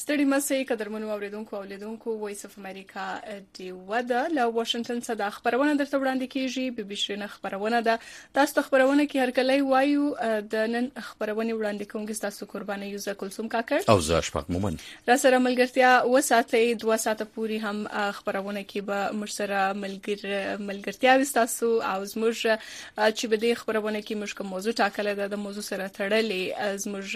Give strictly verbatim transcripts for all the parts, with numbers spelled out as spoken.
ستړي مسئ قدرمنو اوریدونکو او لیدونکو وایس اف امریکا دی ودا له واشنگټن څخه د خبرونه درته وړاندې کیږي بي بي شرینه خبرونه ده. تاسو ته خبرونه کې هر کله وایو د نن خبرونه وړاندې کوم تاسو قرباني یوزه کلثوم کاکړ او زه اشفاق مومن را سره ملګرتیا وساتئ دوه ساعته پوری هم خبرونه کې به مشسره ملګر ملګرتیا وستاسو او زموږ چې به د خبرونه کې موږ کوم موضوع ټاکل ده د موضوع سره تړلې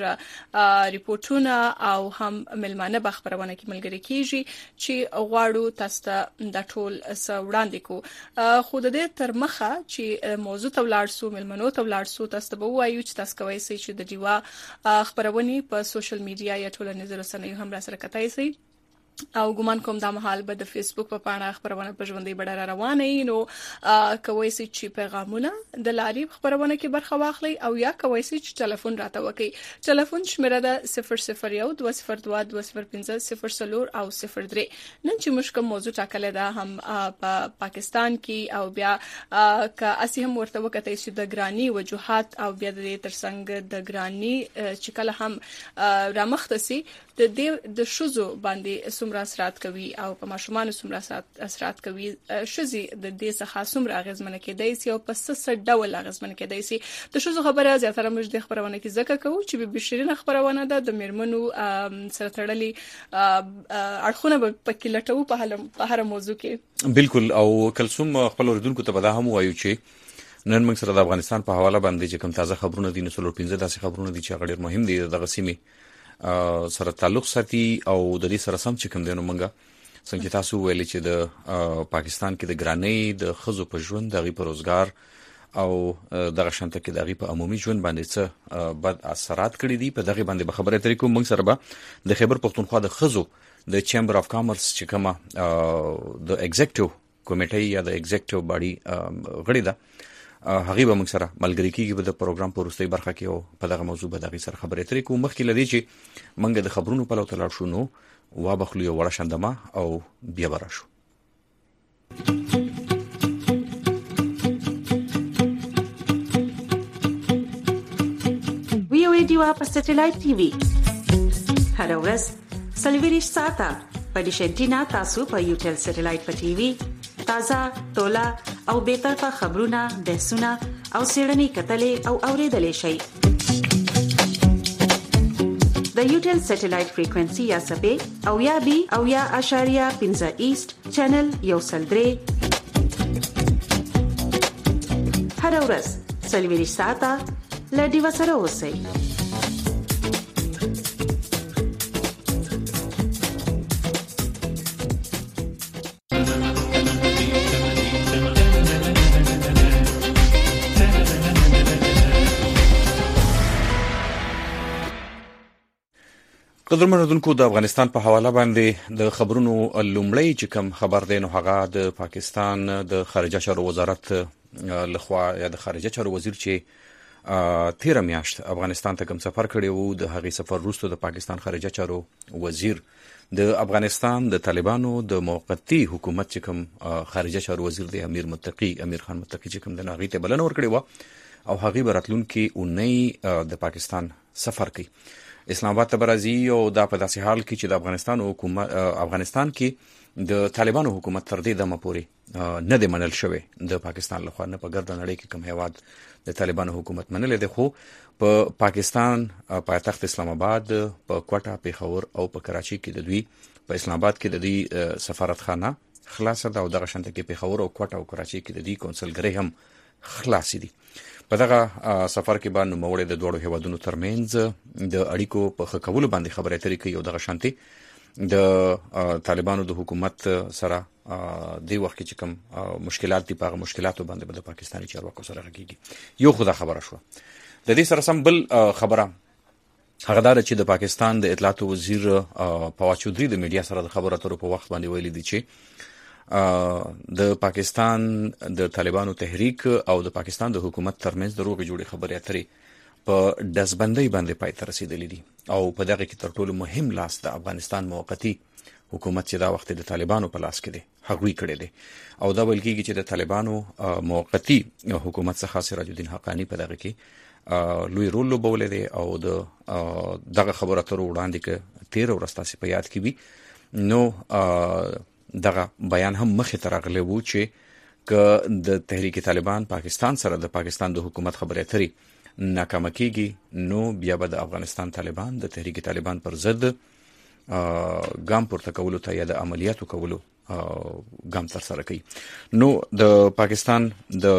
زموږ ریپورتونه او هم ملمانه به خبرونه کې ملګری کیږي چې غواړو تاسو ته د ټول وړاندې کو. خو د دې تر مخه چې موضوع ته ولاړ سو ملمنو ته ولاړ سو تاسو ته وایو چې تاسو کوی سئ چې د دیوا خبرونه په سوشل میډیا یا ټولنیزو رسنیو هم را سره کتای سئ او ګمان کوم د محل به د فیسبوک په پاڼه خبرونه په ژوندۍ بډه روانه نو کوی سي چې پیغامونه د لاري خبرونه کې برخه واخلي او یا کوی سي چې ټلیفون راته وکي. ټلیفون شمیره ده صفر صفر یو دوه صفر دوه دوه صفر پنځه صفر صفر او صفر درې. نن چې مشکل موضوع ټاکل ده هم په پاکستان کې او بیا که اسی هم ورته وکړي چې د ګرانی وجوهات او بیا د ترڅنګ د ګرانی چې کله هم رامختصي د دې د شوزو باندې سمرا اثرات کوي او په ماشومان سمرا اثرات کوي شزي د دې څخه سمرا غزمنه کېدای سي او په څه ډول غزمنه کېدای سي. د شوزو خبره زیاتره موږ د خبرونه کې ذکر کوو چې به بشرینه خبرونه ده د میرمنو سره تړلي اړخونه په کې لټو په هر موضوع کې. بالکل او کلثوم خپل اوریدونکو ته به هم وایو چې نن موږ سره د افغانستان په حواله باندې چې کوم تازه خبرونه دي نو څلور پنځه داسې خبرونه دي چې غیر مهم دي د غسیمه سره تعلق ساتي او د دې سره سم چې کوم دینو منګه څنګه تاسو ویلي چې د پاکستان کې د ګرانۍ د خزو په ژوند دغه په روزګار او دغه شانته کې دغه په عمومي ژوند باندې څه بد اثرات کړی دي په دغه باندې به خبره ترې کوم. موږ سره به د خیبر پختونخوا د خزو د چیمبر اف کامرس چې کومه د ایگزیکټیو کمیټې یا د ایگزیکټیو باډي غړي ده هغه به موږ سره ملګری کیږي په د پروګرام په وروستۍ برخه کې او په دغه موضوع به دغه سره خبرې ترې کوم. مخکې لدی چې موږ د خبرونو په لور تلل شو نو وا بخلو یو وړه شندمه او بیا براشو. وی او ای دیوا په سټلایټ ټي وي هر ورځ سلویریش ساته په ډیشنټینا تاسو په یوټل سټلایټ په ټي وي تازه تولا او بیطرفه خبرونه بحثونه او سیړنی کتلې او اوریدلې شي. د یوټل سټلایټ فریکوئنسي یا سپې او یا بي او یا اشاریه پنځه ایست چینل یو سلدري هر ورځ سلویری ساته لډي وسره اوسئ. قدرمن اوریدونکو د افغانستان په حواله باندې د خبرونو لومړی چې کوم خبر دی نو هغه د پاکستان د خارجه چارو وزارت لخوا یا د خارجه چارو وزیر چې تیر میاشت افغانستان ته کوم سفر کړی وو د هغې سفر وروسته د پاکستان خارجه چارو وزیر د افغانستان د طالبانو د موقتی حکومت چې کوم خارجه چارو وزیر دی امیر متقی امیر خان متقی چې کوم د هغې ته بلنه ورکړې وه او هغې به راتلونکي اونۍ د پاکستان سفر کوي اسلام آباد ته برازي او دا په داسې حال کې چې د افغانستان حکومت افغانستان کې د طالبانو حکومت تر دې دمه پورې نه دی منل شوی د پاکستان لخوا نه په ګرد نړۍ کې کوم هیواد د طالبانو حکومت منل دی. خو په پاکستان پایتخت اسلام آباد په کوټه پیښور او په کراچي کې د دوی په اسلام آباد کې د دوی سفارتخانه خلاصه ده او دغه شانته کې پیښور او کوټه او کراچي کې د دوی کونسلګرۍ هم خلاصې دي. په دغه سفر کې باندې نوموړي د دوړو هیوادونو ترمنځ د اړیکو په ښه کولو باندې خبرې اترې کوي او دغه شانتي د طالبانو د حکومت سره د وخت کې کوم مشکلات دي په مشکلاتو باندې به د پاکستاني چارواکو سره غږیږي. یو خدای خبره شو د دې سره سم بل خبره هغه دا چې د پاکستان د اطلاعات وزیر پواز چودري د میډیا سره د خبرو اترو په وخت باندې ویلي دي چې د پاکستان د طالبانو تحریک او د پاکستان د حکومت ترمنځ د روغې جوړې خبرې اترې په دزبندۍ باندې پای ته رسیدلې دي او په دغه کې تر ټولو مهم لاس د افغانستان موقتی حکومت چې دا وخت د طالبانو په لاس کې دی هغوی کړی دی او دا ویل کېږي چې د طالبانو موقتی حکومت څخه سراج الدین حقانی په دغه کې لوی رول لوبولی دی او د دغه خبره تر وړاندې کې تیر ورځ تاسې په یاد کې وي نو دغه بیان هم مخې ته راغلی و چې که د تحریک طالبان پاکستان سره د پاکستان د حکومت خبرې اترې ناکامه کیږي نو بیا به د افغانستان طالبان د تحریک طالبان پر ضد ګام پورته کولو ته یا د عملیاتو کولو ګام تر سره کوي. نو د پاکستان د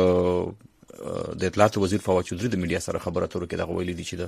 د اطلاعات وزیر فواد چودھری د میډیا سره خبرو اترو کې دا ویلي دي چې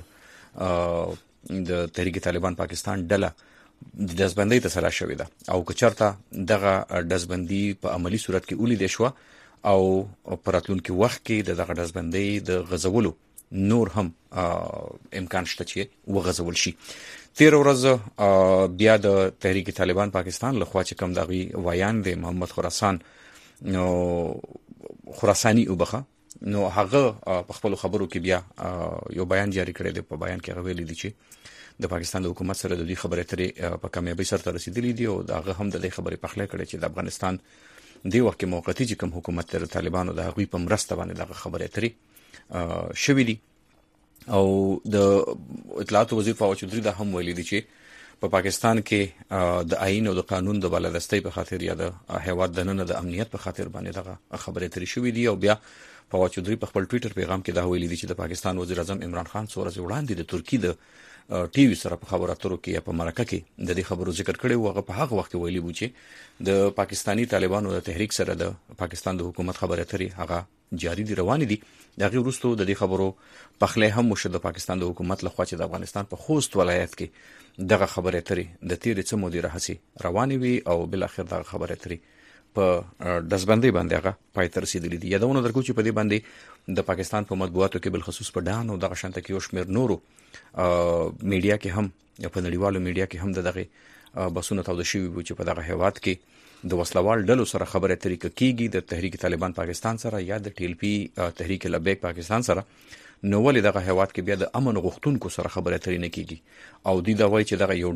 د د تحریک طالبان پاکستان ډله د دزبندۍ ته سره شوې ده او که چېرته دغه دزبندي په عملی صورت کې ولیدل شو او په راتلونکي وخت کې د دغه دزبندۍ د غزولو نور هم امکان شته چې وغزول شي. تیر ورځ بیا د تحریک طالبان پاکستان لخوا چې کوم دغه ویان دی محمد خراسان نو خراسانی وبخه نو هغه په خپل خبرو کې بیا یو بیان جاری کړی دی. په بیان کې غوېل دي چې د پاکستان د حکومت سره د دې خبرې اترې په کامیابی سره رسیدلې دي او هغه هم د دې خبرې په خله کړي چې د افغانستان دی وخت کې موقتی چې کوم حکومت تر طالبانو د هغوی په مرسته باندې د خبرې اترې شوې دي او د اطلاعات وزیر فواد چودھری دا هم ویلي دي چې په پاکستان کې د آئین او د قانون د بالادستۍ په خاطر یا د هیواد د نن د امنیت په خاطر باندې دغه خبرې اترې شوې دي. او بیا فواد چودھری په خپل ټویټر پیغام کې دا ویلي دي چې د پاکستان وزیر اعظم عمران خان څو ورځې وړاندې د ترکی د ټي وي سره په خبرو اترو کې یا په مرکه کې د دې خبرو ذکر کړی و. هغه په هغه وخت کې ویلي و چې د پاکستانی طالبانو د تحریک سره د پاکستان د حکومت خبرې اترې هغه جاری دي روان دي. دغه وروسته د دې خبرو په خله هم مشه د پاکستان د حکومت لخوا چې د افغانستان په خوست ولایت کې دغه خبرې اترې د تیر څه مودې راهسي روانې وي او بل اخر دغه خبرې اترې په دزبندۍ باندې هغه پای ته رسیدلې دي. یادونه درکو چې په دې باندې د پاکستان په مطبوعاتو کې بل خصوص په ډان او دغه شانته کې یو شمېر نورو میډیا کې هم یا په نړیوالو میډیا کې هم دغه بسونه تاوده شوي وو چې په دغه هیواد کې د وسلوال ډلو سره خبرې اترې کیږي د تحریک طالبان پاکستان سره یا د ټي ایل پی تحریک لبیک پاکستان سره نو ولې دغه هیواد کې بیا د امن غوښتونکو سره خبرې اترې نه کیږي او دوی دا وایي چې دغه یو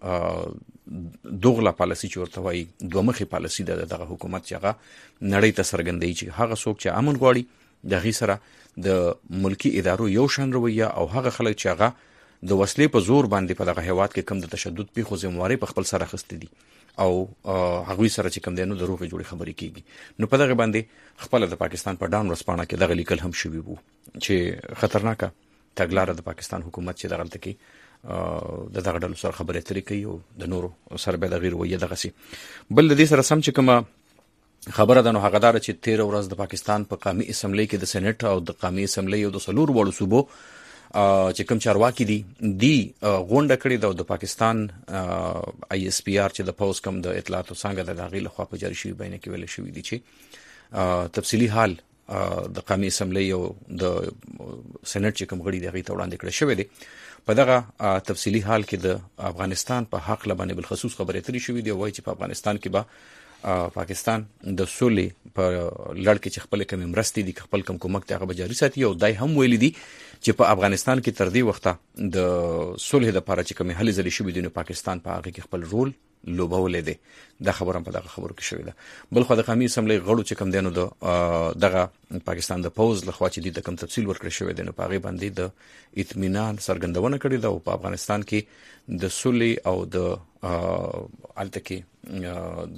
ډیر دوغله پالیسي چې ورته وایي دوه مخې پالیسي ده دغه حکومت چې هغه نړۍ ته څرګندوي چې هغه څوک چې امن غواړي دغه سره د ملکی ادارو یو شان رویه او هغه خلک چې هغه د وسلې په زور باندې په دغه هیواد کې کم د تشدد پیښو ذمہواری په خپل سره اخیستې دي او هغوی سره چې کم دی نو د روغې جوړې خبرې کیږي. نو په دغه باندې خپل د پاکستان په ډان ورځپاڼه کې دغه لیکل هم شوي وو چې خطرناکه تګلاره د پاکستان حکومت چې دغلته کې د دغه ډلو سره خبرې اترې کوي او د نورو سره به دغه رویه دغسې. بل د دې سره سم چې کومه خبره ده نو هغه داره چې تیر ورځ د پاکستان په قومي اسمبلی کې د سېنات او د قومي اسمبلی او د څلور وړو صوبو چې کوم چارواکي دي دی غونډه کړې ده او د پاکستان آی اس پی آر چې د پوز کم د اطلاعاتو څنګه د هغې لخوا په جاري شوي بیانیه کې ویل شوي دي چې تفصیلي حال د قومي اسمبلی او د سېنات چې کوم غړي دي هغې ته وړاندې کړی شوی دی. په دغه تفصیلي حال کې د افغانستان په حق باندې بالخصوص خبرې اترې شوي دي او وایي چې په افغانستان کې به پاکستان د سولې په لړ کې چې خپل کوم مرستې دي خپل کوم کومک ته هغه جاري ساتي او دای هم ویلي دي چې په افغانستان کې تر دې وخته د صلح لپاره چې کوم هلې ځلې شوي دي نو پاکستان په هغه کې خپل رول لوبولې دي. دا خبره په دغه خبرو کې شوې ده. بل خو د قومي اسمبلی غړو چې کوم دینو د دغه پاکستان د پوز لخوا چې د کوم تفصیل ورکړی شوی دی نو په هغه باندې د اطمینان څرګندونه کړې ده او په افغانستان کې د صلح او د الته کې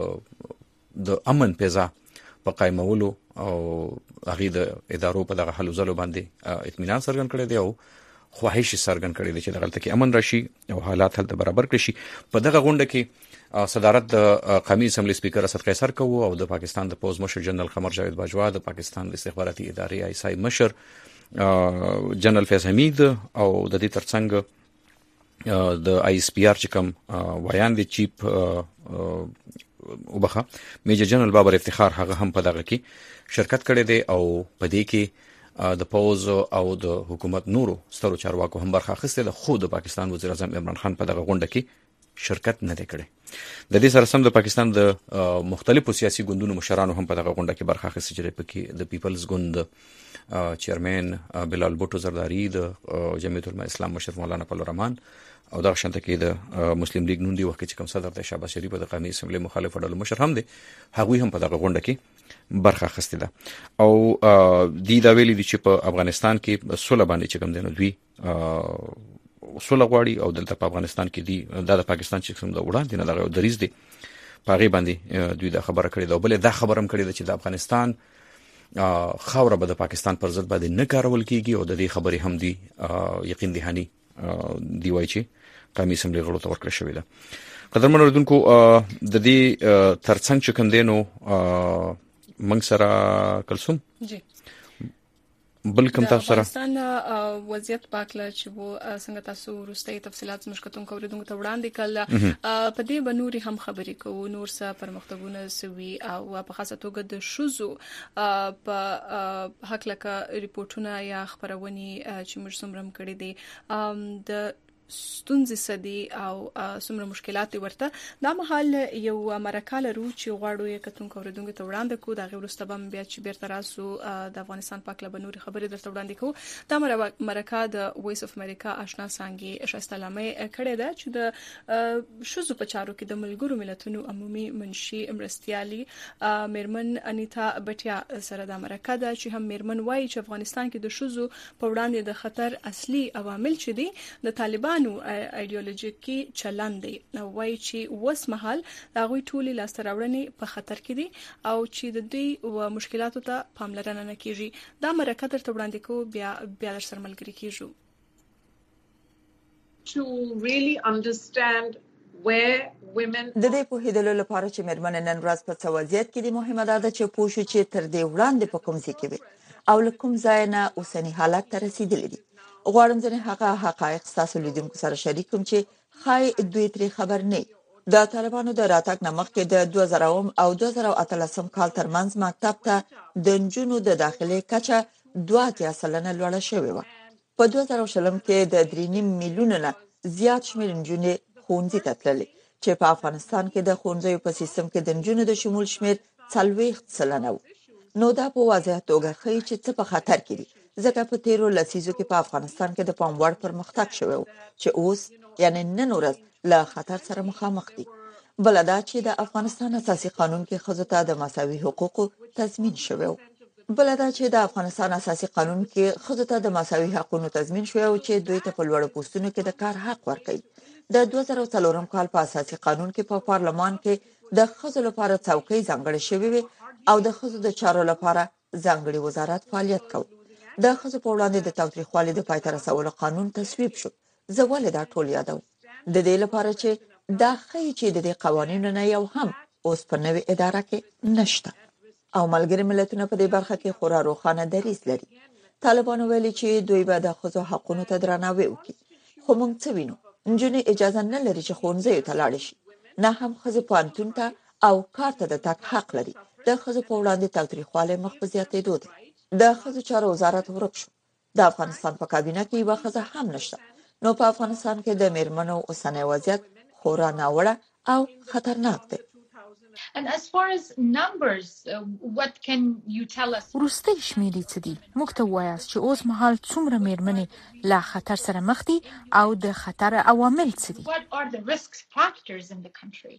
د د امن پیزا په قائمولو او هغه د ادارو په دغه حل زلو باندې اطمینان څرګند کړی دی او خواهش څرګند کړی دی چې دغه تل کې امن راشي او حالات هلته برابر کړي شي. په دغه غونډه کې صدارت د قومي اسمبلی سپیکر اسد قیصر کوو او د پاکستان د پوز مشر جنرال قمر جاوید باجوا د پاکستان د استخباراتي ادارې آی اس آی مشر جنرال فیض حمید او د دې ترڅنګ د آی اس پی آر چې کوم ویان دی چیف وبخه میجر جنرال بابر افتخار هغه هم په دغه کې شرکت کړی دی او په دې کې د پوز او د حکومت نورو سترو چارواکو هم برخه اخیستې ده. خو د پاکستان وزیر اعظم عمران خان په دغه غونډه کې شرکت نه کړي. د دې سره سم د پاکستان د مختلفو سیاسي ګوندونو مشرانو هم په دغه غونډه کې برخه اخیستې، چې پکې د پیپلز ګوند چیرمن بلال بوټو زرداری، د جمعیت العلماء اسلام مشر مولانا فضل الرحمن او دا شانته کې د مسلم لیگ نون دی وخت چې کوم صدر د شهباز شریف د قومي اسمبلی مخالف ډلو مشر هم دی، هغوی هم په دغه غونډه کې برخه اخیستې ده. او دی دا ویلي دي چې په افغانستان کې سوله باندې چې کوم دی نو دوی سوله غواړي او دلته په افغانستان کې دی د پاکستان چې کوم د وړاندې نه دغه دریز دی پاغي باندې دوی دا خبره کړې ده. بل دا خبره هم کړې ده چې د افغانستان خاوره به د پاکستان پر ضد باندې نه کارول کیږي، او د دې خبرې هم دی یقین دهاني دی وایي چې قومي اسمبلی غړو ته ورکړل شوې ده. قدرمن اوریدونکو، د دې ترڅنګ چې کوم دی نو موږ سره کلثوم جی بلکم تاسو سره افغانستان وضعیت پاکله چې وو څنګه تاسو ورسته تفصيلات مشکتون کوریدونکو ته وړاندې کړل. په دې بنوري هم خبرې کوو نور څه پرمختګونه سوي او په خاصه توګه د شوزو په حق لکه ریپورتونه یا خبرونه چې موږ سمرم کړې دي د ستونزې سدي او څومره مشکلات ورته دا مهال یو مرکه رو چې غواړو یې کتون کوریدونکو ته وړاندې کو دا غوړ ستبم بیا چې بیرته راسو د افغانستان پاک لبنوري خبرې درته وړاندې کو. دا مرکه د وایس اف امریکا آشنا سانګي شایسته لامه کړې ده چې د شوزو په چارو کې د ملګرو ملتونو عمومي منشي امرستيالي میرمن انیتا بټیا سره د مرکه ده چې هم میرمن وایي چې افغانستان کې د شوزو په وړاندې د خطر اصلي عوامل چې دي د طالبان نو ایدئولوژیکي چلند دی، نو وایي چې وس محل دا غوي ټولي لاستراوړنې په خطر کې دي او چې د دې او مشکلاتو ته پاملرنه نه کیږي. دا مرکه درته وړاندې کو بیا بیا در سره ملګری کیږو to really understand where women د دې په هیدلو لپاره چې مرمن نن ورځ په توازیت کې د مهمه ده چې پوښتنه چې تر دې وړاندې په کوم ځای کې وي او لکم ځای نه اوسنی حالت ته رسیدلې دي. غواړم ځنه هغه حقایق تاسو لیدونکو سره شریک کوم چې خای دوی تری خبر نه. د طالبانو د راتګ نمخ کې د دوه زره او دوه زره اتلسم کال ترمنځ مکتب ته د جنونو د داخلي کچه دوه اتیا سلنه لوړه شوې و. په دوه زره شلم کې د درې نیم میلیون نه زیات شمېر جنونو ښوونځي ته تللي چې په افغانستان کې د ښوونځیو په سیستم کې د جنونو د شمول شمېر څلوېښت سلنه و. نو دا په واضح توګه ښیي چې څه په خطر کې دي، ځکه په تیرو لسیزو کې په افغانستان کې د پام وړ پرمختګ شوی و چې اوس یعنی نن ورځ له خطر سره مخامخ دي. بل دا چې د افغانستان اساسي قانون کې ښځو ته د مساوي حقوقو تضمین شوی و. بل دا چې د افغانستان اساسي قانون کې ښځو ته د مساوي حقوقو تضمین شوی او چې دوی ته په لوړو پوسټونو کې د کار حق ورکړي. د دوه زره څلورم کال په اساسي قانون کې په پارلمان کې د ښځو لپاره څوکۍ ځانګړې شوې وي او د ښځو د چارو لپاره ځانګړي وزارت فعالیت کوي. د ښځو په وړاندې د تاوتریخوالي د پای ته رسولو قانون تصویب شو. زه ولې دا ټول یادوم؟ د دې لپاره چې دا ښیي چې د دې قوانینو نه یو هم اوس په نوې اداره کې نشته او ملګری ملتونه په دې برخه کې خورا روښانه دریځ لري. طالبانو ویلي چې دوی به د ښځو حقوقو ته درناوی وکړي، خو موږ څه وینو؟ نجونې اجازه نه لري چې ښوونځیو ته لاړې شي، نه هم ښځې پوهنتون ته او کار ته د تګ حق لري. د ښځو په وړاندې تاوتریخوالی مخ په زیاتېدو دی. د ښځو چارو وزارت ورک شو. د افغانستان په کابینه کې یو ښځه هم نشته. نو په افغانستان کې د میرمنو اوسنی وضعیت خورا ناوړه او خطرناک دی. And as far as numbers, uh, what can you tell us? ورستي شمیرې څه دي؟ موږ ته وایاست چې اوس مهال څومره میرمنې لا خطر سره مخ دي او د خطر عوامل څه دي؟ What are the risk factors in the country?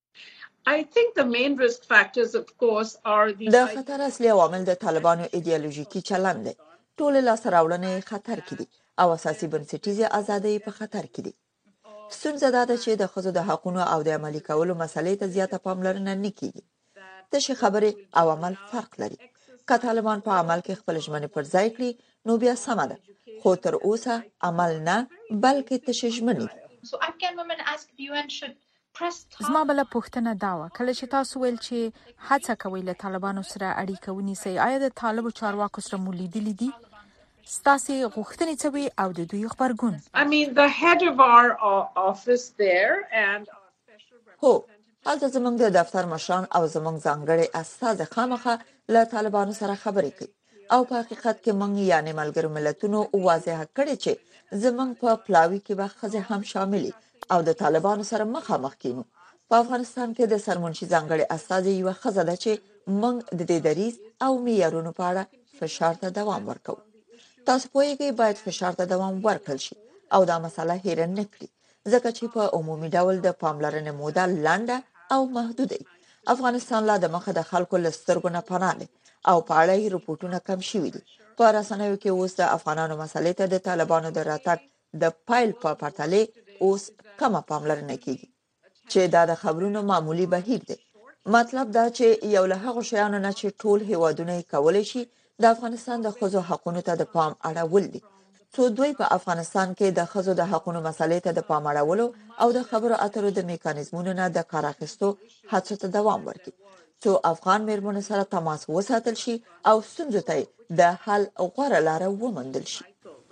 I think the main risk factors of course are the د خطر اصلي عوامل د طالبانو ایدئولوژیکي چلند دی. ټول لاسراوړنې خطر کې دي او اساسي بنسټیزه ازادي په خطر کې دي. ستونزه دا ده چې د ښځو د حقوقو او د عملي کولو مسلې ته زیاته پاملرنه نه کیږي. د شي خبرې او عمل فرق لري. که طالبان په عمل کې خپل ژمنې پر ځای کړي نو بیا سم ده، خو تر اوسه عمل نه بلکې تشژمنې. So Afghan women ask the U N should زما بل پوښتنه دا و، کله چې تاسو ویل چې هڅه کوي له طالبانو سره اړیکه ونیسي، آیا د طالبو چارواکو سره مو لیدلي دي؟ ستاسو غوښتنې څه وي او د دوی خبرګون؟ I mean the head of our uh, office there and هو هلته زمونږ د دفتر مشران او زمونږ ځانګړي استاد خامخه له طالبانو سره خبرې کوي او په حقیقت کې مونږ یعنی ملګرو ملتونو واضح کړی چې زمونږ په پلاوي کې به ښځې هم شاملې او د طالبانو سره مخامخ کینو. په افغانستان کې د سرمنشي ځانګړي استازي یو خزه ده چې موږ د دې دریز او معیارونو په اړه فشار ته دوام ورکو. تاسو پوهیږئ باید فشار ته دوام ورکړل شي او دا مسله هیر نه کړي ځکه چې په عمومي ډول د پاملرنې موده لنډه او محدوده. افغانستان لا د مخه د خلکو لسترګو نه پناه لري او په اړه یې رپورټونه کم شوي دي. په رسنیو کې اوس د افغانانو مسلې ته د طالبانو د راتګ د پایل په پرتله اوس کمه پاملرنه کیږي چې دا د خبرونو معمولی بهیر دی. مطلب دا چې یو له هغه شیانو نه چې ټول هیوادونه کولای شي د افغانستان د خزو حقونو ته د پام اړول دي. څو دوی په افغانستان کې د خزو د حقونو مسلې ته د پام اړولو او د خبرو اترو د میکانیزمونو نه د کار اخیستو هڅو ته دوام ورکړي. څو افغان میرمنو سره تماس وساتل شي او ستونزو ته د حل غوړه لار وموندل شي.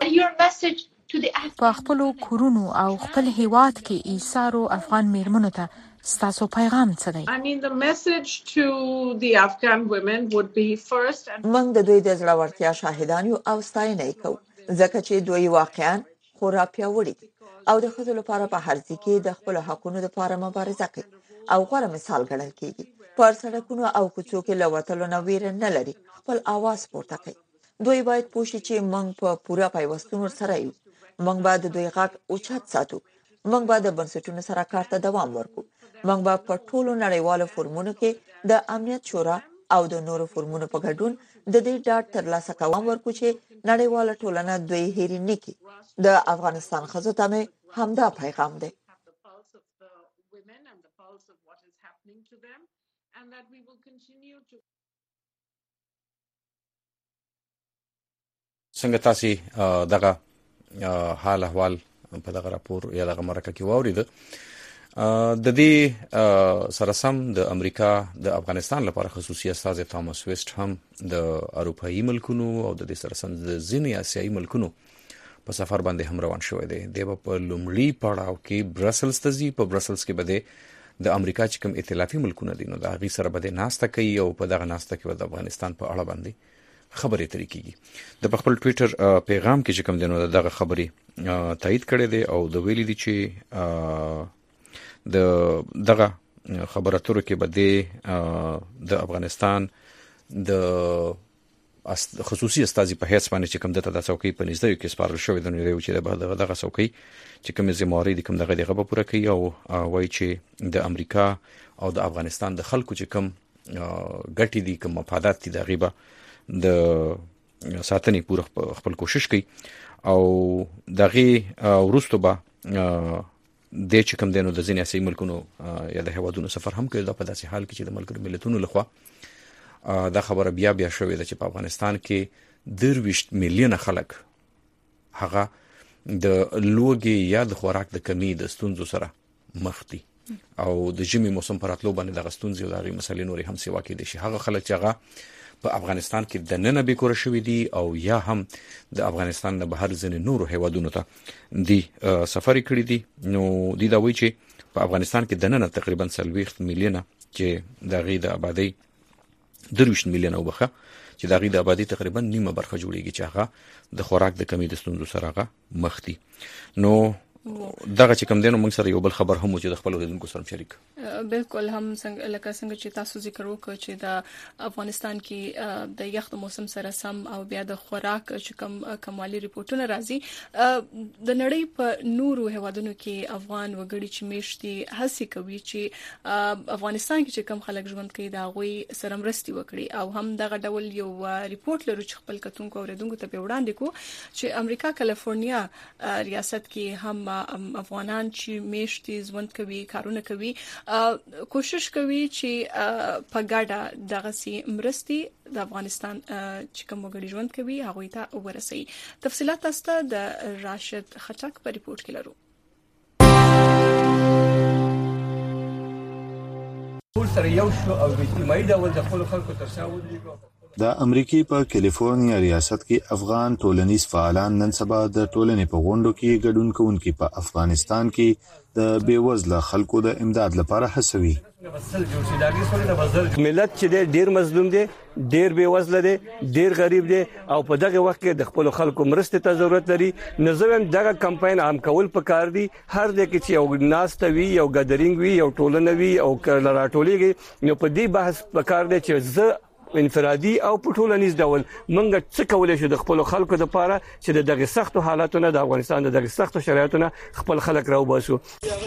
په خپل کورونو او خپل هیواد کې ایثارو افغان میرمنو ته ستاسو پیغام څه دی؟ I mean the message to the Afghan women would be first and موږ د دوی د زړورتیا شاهدان یو او ستاینه یې کوو ځکه چې دوی واقعا خورا پیاوړي دي او د خپل لپاره په هر ځای کې د خپل حقونو لپاره مبارزه کوي او غوړه مثال ګڼل کیږي. پر سړکونو او کوڅو کې لوتلو نه ویر نه لري، خپل आवाज پورته کوي. دوی باید پوښي چې موږ په پوره پیوستون سره یو. موږ باید دوی غږ اوچت ساتو. موږ باید د بنسټونو سره کار ته دوام ورکړو. موږ به په ټولو نړیوالو فورمونو کې د امنیت شورا او د نورو فورمونو په ګډون د دې ډاډ ترلاسه کوم ورکو چې نړیواله ټولنه دوی هېري نه کړي. د افغانستان ښځو ته مې همدا پیغام دی. څنګه تاسو دغه حال احوال په دغه راپور یا دغه مرکه کې واورید؟ د دې سره سم د امریکا د افغانستان لپاره خصوصي استاذ تامس ویسټ هم د اروپאי ملکونو او د دې سره سم د ځینې آسیایي ملکونو په سفر باندې هم روان شوی دی. د په لومړي پړاو کې برسلز ته ځي. په برسلز کې بده د امریکا چې کوم ائتلافي ملکونه دي نو د هغې سره بده ناسته کوي او په دغه ناسته کې د افغانستان په اړه باندې خبرې ترې کیږي. د خپل ټوئیټر پیغام کې چې کوم دینو دغه خبرې تایید کړي دي او د ویلي دي چې د دغه خبرو اترو کې بده د افغانستان د خصوصي استازي په هیڅ باندې چې کوم دته د څوکۍ په نږدې کې سپارل شوی دی نو چې دغه دغه څوکۍ چې کوم زمواري د کوم دغه دغه په پوره کوي او وایي چې د امریکا او د افغانستان د خلکو چې کوم ګټې دي کوم مفادات دي د غیبه د ساتنې پوره خپل کوشش کوي او دغه ورستو به د چې کوم دینو د ځینې آسیایي ملکونو یا د هیوادونو سفر هم کوي. دا په داسې حال کې چې د ملګرو ملتونو لخوا دا خبره بیا بیا شوې ده چې په افغانستان کې درویشت میلیونه خلک هغه د لوګي یا د خوراک د کمی د ستونزو سره مخ دي او د ژمي موسم پر اتلو باندې د ستونزې او د غي مسلې نورې هم سیوا کې دي. هغه خلک چې هغه په افغانستان کې د نن به کور شوې دي او یا هم د افغانستان نه بهر ځنې نورو هیوادونو ته دي سفر کړی دي نو د دا وی چې په افغانستان کې د نن تقریبا سلويخت میلیونه چې د غي د آبادی درویشت میلیونه وبخه چې د غي د آبادی تقریبا نیمه برخه جوړیږي چې هغه د خوراک د کمی د ستونزو سره هغه مخ دي. نو دغه چې کوم دینو موږ سره یو بل خبر هم چې د خپل اوریدونکو سره شریک بالکل هم څنګه لکه څنګه چې تاسو ذکر وکړ چې د افغانستان کې د یخ موسم سره سم او بیا د خوراک چې کوم کمالي ریپورتونه راځي د نړۍ په نورو هیوادونو کې افغان وګړي چې میشتي هڅه کوي چې افغانستان کې چې کوم خلک ژوند کوي دا غوي سره مرستي وکړي او هم دغه ډول یو ریپورت لرو چې خپل کتونکو اوریدونکو ته په وړاندې کو چې امریکا کالیفورنیا ریاست کې هم افغانان چې میشتي ژوند کوي کارونه کوي کوشش کوي چې په ګډه دغه سي مرستي د افغانستان چې کوم وګړي ژوند کوي هغه ته ورسي. تفصيلات تاسو د راشد خټک په ریپورت کې لرو. ټول سره یو شو او د اجتماعي ډول د خپل خلکو ترڅاو دي. د امریکای په کالیفورنیا ریاست کې افغان ټولنیز فعالان نن سبا د ټولنې په غونډو کې ګډون کوونکي په افغانستان کې د بیوزله خلکو د امداد لپاره هڅوي. ملت چې ډیر مظلوم دي، ډیر بې وزله دي، ډیر غریب دي او په دغه وخت کې د خپل خلکو مرستې ته ضرورت لري. نو زه هم دغه کمپاین عام کول پکار دي. هر د کې چې یو ناست وي، یو ګدرینګ وي، یو ټولنه وي او کله راټولېږي، نو په دې بحث پکار دي چې زه انفرادي او پټولنیز ډول منګه څه کولای شو د خپل خلکو لپاره چې دغه سختو حالاتونو د افغانستان دغه سختو شرایطونو خپل خلک راو باسو.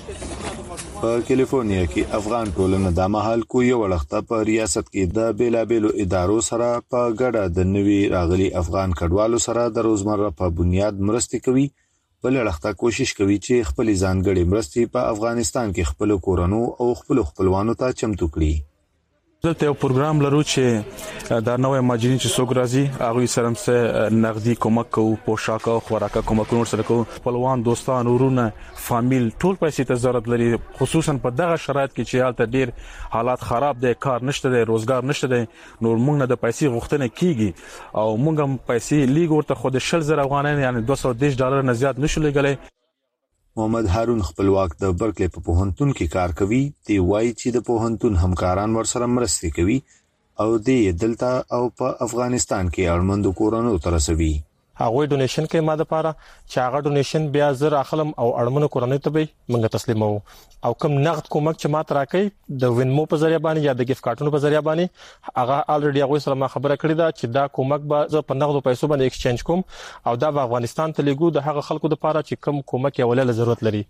په کیلیفورنیا کې افغان ټولنه د مهال کو یو وخت په ریاست کې د بیلابېلو ادارو سره په ګډه د نوي راغلي افغان کډوالو سره د روزمره په بنیاد مرستې کوي. بل وخت کوشش کوي چې خپل ځانګړي مرستې په افغانستان کې خپل کورونو او خپل خپلوانو ته چمتو کړي. دلته یو پروګرام لرو چې دا نوې ماجرین چې څوک راځي هغه سره هم نقدي کومک او پوشاک او خوراکه کومکونه سره کو خپلوان دوستان ورونه فامیل ټول پیسې ته ضرورت لري، خصوصا په دغه شرایط کې چې حالت ډیر حالات خراب دي، کار نشته دی، روزګار نشته دی، نو موږ نه د پیسې غوښتنه کیږي او موږ هم پیسې لیګ ورته خود شل زره افغانۍ یعنی دوه سوه دېرش ډالر نه زیات نشو لګلې. محمد هارون خپلواک د برکلی په پوهنتون کې کار کوي. دی وایي چې د پوهنتون همکاران ورسره مرستې کوي او دی دلته او په افغانستان کې اړمنو کورونو ته رسوي. هغه ډونیشن کې ماده لپاره چې هغه ډونیشن بیا زر اخلم او اړمنو کورنۍ ته به موږ تسلیمو او کوم نقد کومک چې ماته راکې د وینمو په ذریعہ باندې یا د گیفت کارتونو په ذریعہ باندې هغه الریډي هغه سره ما خبره کړې ده چې دا کومک به زه په نقدو پیسو باندې ایکسچینج کوم او دا په افغانستان ته لګو د هغه خلکو لپاره چې کوم کومک یې ولله ضرورت لري.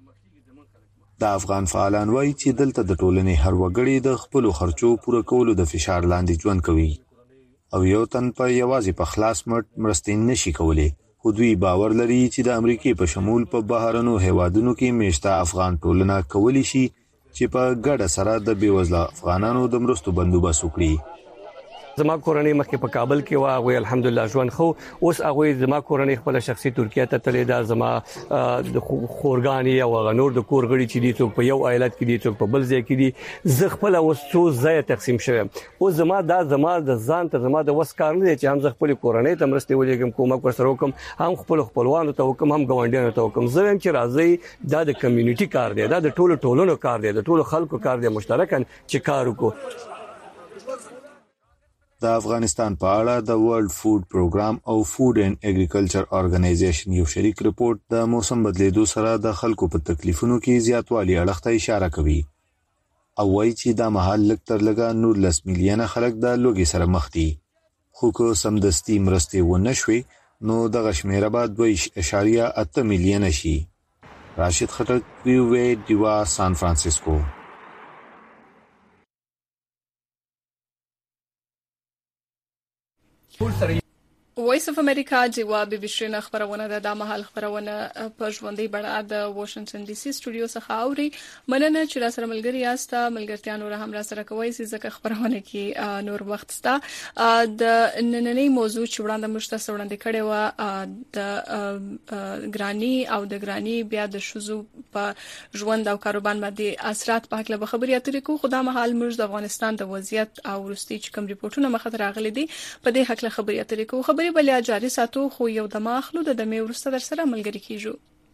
د افغان فعالان وایي چې دلته د ټولنې هر وګړي د خپل خرچو پوره کولو د فشار لاندې ژوند کوي او یو تن په یوازې په خلاص مټ مرستې نشي کولای. خو دوی باور لري چې د امریکای په شمول په بهرنو هیوادونو کې میشته افغان ټولنه کولی شي چې په ګډه سره د بیوزله افغانانو د مرستو بندوبست وکړي. زما کورنۍ مخکې په کابل کې و، هغه الحمدلله ژوند خو اوس هغه زما کورنۍ خپل شخصي ترکیه ته تللی دا. زما د خورګانی او غنور د کورګړي چې دي څوک په یو ایالت کې دي څوک په بل ځای کې دي، زه خپل اوس څو ځای تقسیم شوم. او زما دا زما د ځان ته زما د وس کار نه دی چې هم زه خپل کورنۍ ته مرستې ولېږم، کومک ورسره وکم، هم خپل خپلوانو ته وکم، هم ګاونډیانو ته وکم. زه هم چې راځي دا د کمیونټي کار دی، دا د ټولو ټولنو کار دی، د ټولو خلکو کار دی، مشترکاً چې کار وکړو. د افغانستان په اړه د ورلد فود پروګرام او فود اینڈ اګریکلچر ارګنایزیشن یو شریک رپورت د موسم بدلیدو سره د خلکو په تکلیفونو کې زیاتوالی اړه ته اشاره کوي او وایي چې دا مهال لږ تر لږه نولس میلیونه خلک د لوږې سره مخ دي. خو که سمدستي مرستې ونه شوي نو دغه شمیره به دوه اعشاریه اته میلیونه شي. راشد خټک، وی وی ډیوا، سان فرانسیسکو. وایس اف امریکا جواب بشرینه خبرونه د دمحل خبرونه په ژوندۍ بڼه د واشنگټن ډي سي سټوډیو څخه اوري. مننه چې را سره ملګری یاست. ملګرتیا نور هم را سره کوي چې ځکه خبرونه کې نور وخت ستا د نننۍ موضوع چې وړاندې مشته وړاندې کړي و د ګرانی او د ګرانی بیا د شوزو په ژوند او کاروبار باندې اثرات په اړه خبرې اترې کوو. خو دا مهال موږ د افغانستان د وضعیت او ورستي چې کوم ریپورتونه مخه راغلي دي په دې حق له خبرې اترې کوو. خبرې بلیا جاری ساتو خو یو د ماخلو د دمه ورسته در سره ملګری کیجو.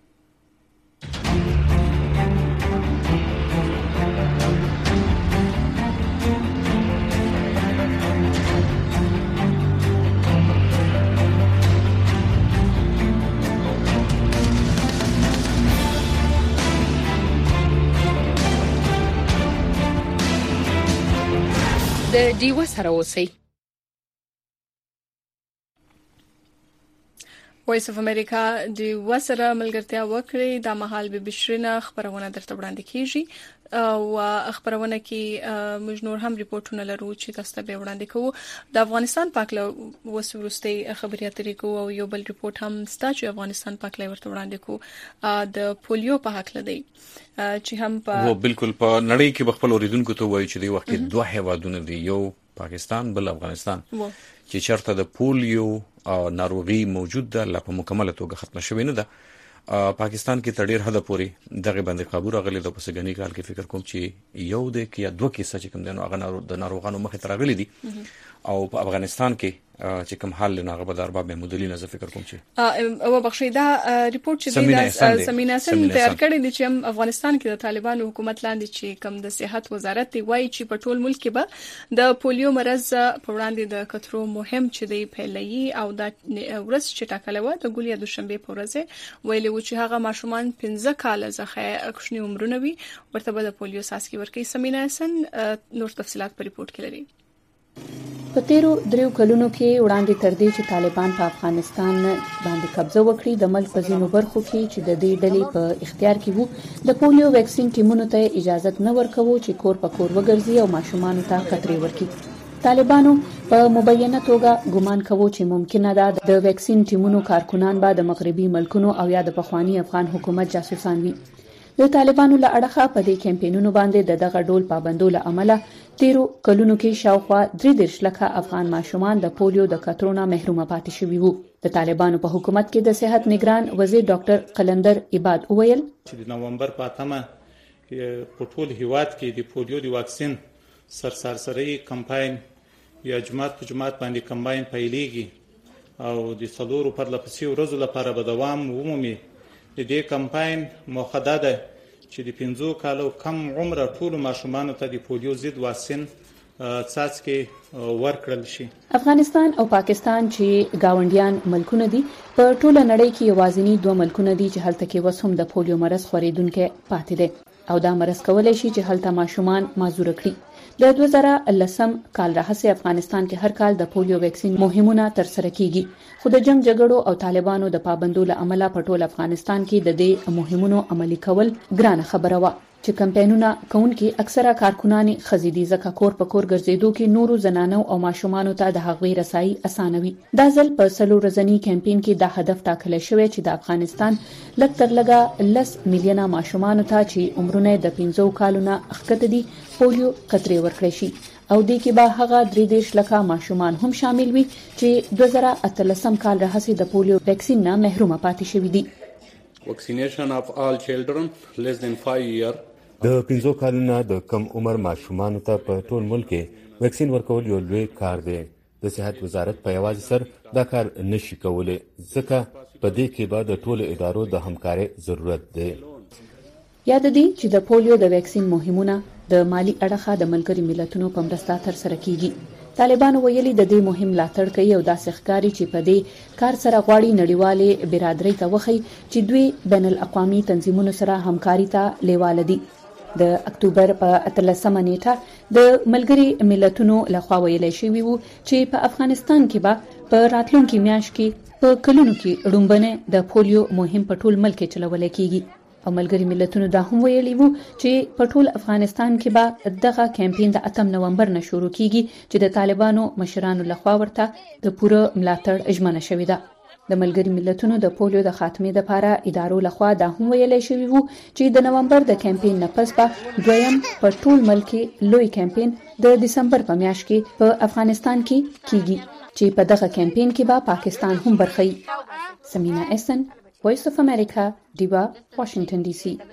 د ډیو سره اوسئ. وایس اف امریکا د وسره ملګرتیا وکړي. د مهال به بشرینه خبرونه درته وړاندې کیږي او خبرونه کې موږ نور هم ریپورتونه لرو چې تاسو ته به وړاندې کوو. د افغانستان پاکله وسورستي خبري اترې کوو او یو بل ریپورت هم ستا چې افغانستان پاکله ورته وړاندې کوو د پولیو په حق لدی چې هم په و بالکل په نړۍ کې خپل اوریدونکو ته وایي چې د وخت دوه هیوادونه دي، یو پاکستان بل افغانستان، چې چرته د پولیو او ناروغي موجود ده لا په مکمله توګه ختم شوی نه ده. پاکستان کې تر ډیر حد پورې دغه باندې قابو راغلی د پسګنی کال کې فکر کوم چې یو د کې یا دوه کې څه کوم د ناروغانو د ناروغانو مخه ترغلي دي او په افغانستان کې چې کوم حل نه غو د ارباب محمود علي نه فکر کوم چې او بخښیدا ریپورت چې د سمینه سن تیار کړی دی چې افغانستان کې د طالبانو حکومت لاندې چې کوم د صحت وزارت دی وایي چې په ټول ملک کې به د پولیو مرض په وړاندې د کترو مهم چې دی پیلایي او د ورځ چې ټاکله و د ګولیا دوشنبه په ورځ ویلي و چې هغه ماشومان پنځه کال څخه کوچني عمرونه وي ورته به د پولیو ساسکي ورکي سمینه سن نور تفصيلات په ریپورت کې لري. په تیرو دریو کلونو کې وړاندې تر دې چې طالبان په افغانستان باندې قبضه وکړي د ملک په ځینو برخو کې چې د دې ډلې په اختیار کې وو د پولیو ویکسین ټیمونو ته اجازه نه ورکوي چې کور په کور وګرځي او ماشومان ته خطرې ورکړي. طالبانو په مبینه توګه ګمان کوي چې ممکنه ده د ویکسین ټیمونو کارکونان به د مغربي ملکونو او یا د پخوانی افغان حکومت جاسوسان وي. د طالبانو له اړخه په دې کمپاینونو باندې د دغه ډول پابندولو له امله تیرو کلونو کې شاوخوا درې دېرش لکه افغان ماشومان د پولیو د کترونه محرومه پاتې شوي وو. د طالبانو په حکومت کې د صحت نگران وزیر ډاکټر قلندر عباد وویل چې د نومبر په اتمه په ټول هیواد کې د پولیو د واکسین سرسرسري کمپاین یا جماعت په جماعت باندې کمپاین پیلېږي او د څلورو پرلپسې ورځو لپاره به دوام ومومي. د دې کمپاین موخه ده چې د پنځو کالو کم عمره ټول ماشومان ته د پولیو ضد واکسین څاڅکي ورکړل شي. افغانستان او پاکستان چې گاونډیان ملکونه دي په ټوله نړۍ کې یوازینی دوه ملکونه دي چې هلته کې وسوم د پولیو مرض خورېدونکو پاتې دي او دا مرض کولای شي چې هلته ماشومان معذور کړي. د دوه زره لسم کال راهیسې افغانستان کې هر کال د پولیو ویکسین مهمونه تر سره کیږي خو د جنگ جګړو او طالبانو د پابندولو له امله په ټول افغانستان کې د دې مهمونو عملي کول ګرانه خبره و چې کمپاینونه کوونکي اکثره کارکونان خزيدي زکه کور په کور ګرځېدو کې نورو زنانو او ماشومانو ته د هغوی رسایي اسانوي. دا ځل په سلو ورځنی کمپاین کې د هدف ټاکل شوی چې د افغانستان لږ تر لږه لس میلیونه ماشومانو ته چې عمرونه د پنځو کالونو ښکته دي پولیو قطرې ورکړي شي او دې کې به هغه درې دېرش لکه ماشومان هم شامل وي چې دوه زره اتلسم کال راهیسې د پولیو ویکسین نه محروم پاتې شوي دي. Vaccination of all children less than five years د پنځو کالونو د کم عمر ماشومان ته په ټول ملک کې ویکسین ورکول یو لوی کار دی. د صحت وزارت په یوازې سر دا کار نشي کولای ځکه په دې کې به د ټولو ادارو د همکارۍ ضرورت دی. یاد دي چې د پولیو د ویکسین مهمونه د مالی اړخه د ملګری ملتونو په مرسته تر سره کیږي. طالبانو ویلي د دې مهم ملاتړ کوي او داسې ښکاري چې په دې کار سره غواړي نړیوالې برادرۍ ته وخی چې دوی بین الاقوامي تنظیمونو سره همکاري ته لیواله دي. د اکتوبر په اتلسمه نیټه د ملګری ملتونو لخوا ویل شوی وو چې په افغانستان کې به په راتلونکي میاشت کې په کلونو کې ډومبنه د پولیو مهم په ټول ملک کې چلول کیږي. او ملګری ملتونو دا هم ویلي وو چې په ټول افغانستان کې به دغه کمپاین د اتم نومبر نه شروع کیږي چې د طالبانو مشرانو لخوا ورته د پوره ملاتړ اجمنه شوې ده. د ملګری ملتونو د پولیو د خاتمې لپاره ادارو لخوا دا هم ویل شوی وو چې د نومبر د کمپاین نه پس به دویم په ټول ملک لوی کمپاین د دسمبر په میاشت کې په افغانستان کې کیږي چې په دغه کمپاین کې به پاکستان هم برخه وي. سمینه اسن Voice of America, Diva, Washington, D C.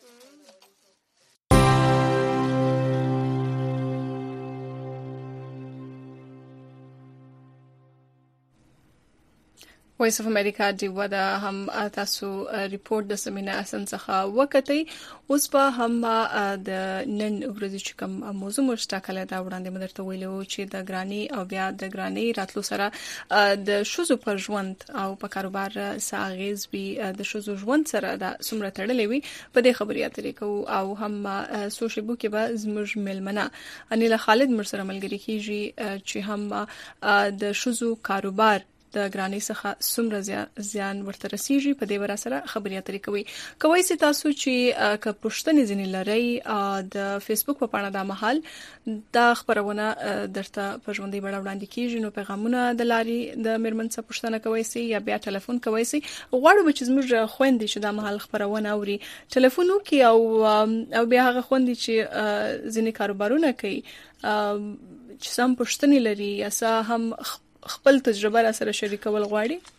وایس اف امریکا دی ودا هم تاسو ریپورت د سمینه اسن څخه وکړی اوس په هم د نن ورځې چې کوم موضوع مشتاقله دا وړاندې مدرته ویلو چې د ګرانی او بیا د ګرانی راتلو سره د شوزو پر ژوند او په کاروبار ساغیز بي د شوزو ژوند سره د سمره تړلې وي په دې خبري اترې کو او هم سوشل بو کې به زموږ ملمنه انیل خالد مرسره ملګری کیږي چې هم د شوزو کاروبار د ګرانی څخه سمره زیان ورته رسیږي په دې ور سره خبري اترې کوي. کوي چې تاسو چې ک پښتنې ځنې لري د فیسبوک په پاڼه د محل د خبرونه درته په ژوندۍ بڼه وړاندې کیږي نو پیغامونه د لاري د میرمن څخه پښتنه کوي سي یا بیا ټلیفون کوي سي غواړو چې زموږ خويندې چې د محل خبرونه اوري ټلیفون وکي او او بیا هغه خويندې چې ځنې کاروبارونه کوي چې سم پښتنې لري یا سه هم خپل تجربه را سره شریکول غواړي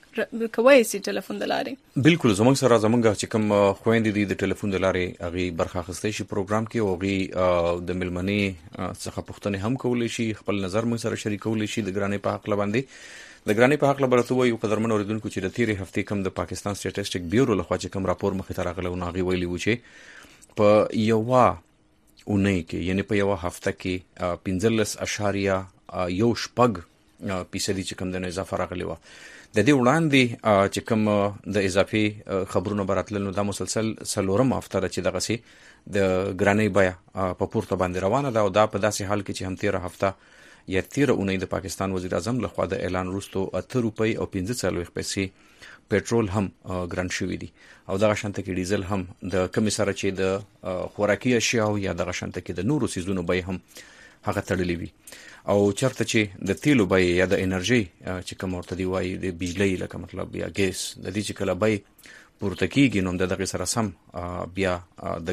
کوي سي ټلیفون د لارې. بالکل زموږ سره زموږ چې کوم خويندې دي د ټلیفون د لارې هغه برخه اخیستې شي پروګرام کې او هغه د ملمنې څخه پوښتنه هم کولای شي، خپل نظر موږ سره شریکولای شي د ګرانې په حق باندې. د ګرانې په حق لپاره وایي قدرمن اوریدونکو چې د تیرې هفتې کوم د پاکستان سټیټسټیک بیورو لخوا چې کوم راپور مخې ته راغلی و هغه ویلي و چې په یو اونۍ کې یعنی په یو هفته کې پنځلس اشاریه یو شپږ فیصدي چې کوم د اضافه راغلی و. د دې وړاندې چې کوم د اضافي خبرونه براتل نو دا مسلسل سلورم هفته چې دغه سي د ګرانې بیا په پورته باندې روانه ده او دا په داسې حال کې چې هم تیره هفته یا تیره اونۍ د پاکستان وزیر اعظم لخوا د اعلان وروسته اته روپۍ او پنځه څلوېښت پیسې پېټرول هم ګران شوی دي او دغه شانته کې ډیزل هم د کمی سره چې د خوراکي اشیاء یا دغه شانته کې د نورو سيزونو بیه هم هغه تړلې وي او چرته چې د تیلو بیه یا د انرژي چې کوم ورته دی وایي د بجلی لکه مطلب یا ګیس د دې چې کله بیه پورته کیږي نو د دغه سره سم بیا د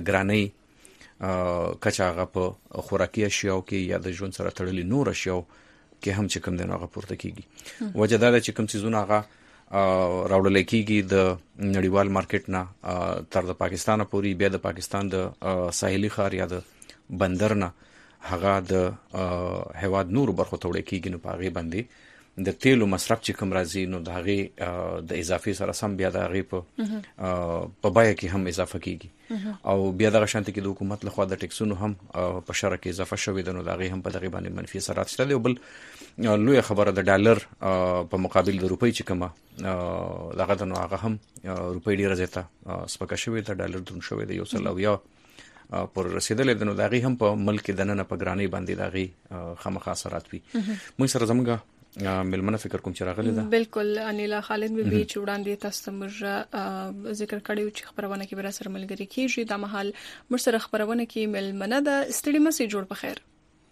ګرانۍ کچاغه په خوراکي اشیاء کې یا د ژوند سره تړلې نور اشیاء کې هم چې کوم دی هغه پورته کیږي. وجه دا ده چې کوم سيزونه هغه راوړل کیږي د نړیوال مارکیټ نه تر د پاکستان پورې بیا د پاکستان د ساحلي ښار یا د بندر نه هغه د هواد نور برخو ته وړي کیږي نو پاغي باندې د تیلو مصرف چې کوم راځي نو د هغه د اضافي سره سم بیا د هغه په په بای کې هم اضافه کیږي او بیا د شانت کې د حکومت لخوا د ټیکسونو هم په شرکت کې اضافه شوې ده نو د هغه هم په دغه باندې منفي اثرات شته دی. بل لوی خبره د ډالر په مقابل د روپۍ چې کومه دغه د نو هغه هم روپۍ ډیره زیاته سپکه شوې ده، ډالر درون شوې ده یو سل او یا پر رسیدلې ده نو د هغه هم په ملک د نن په ګرانۍ باندې د هغه خامخا اثرات وي. موږ سره زموږ ملمنه فکر کوم چې راغلی ده. بالکل انیلا خالد بي بي چې وړاندې تاسو موږ ذکر کړیو چې خبرونه کې بر سره ملګری کیږي د محل مر سره خبرونه کې ملمنه ده ستړي مسې جوړ په خیر.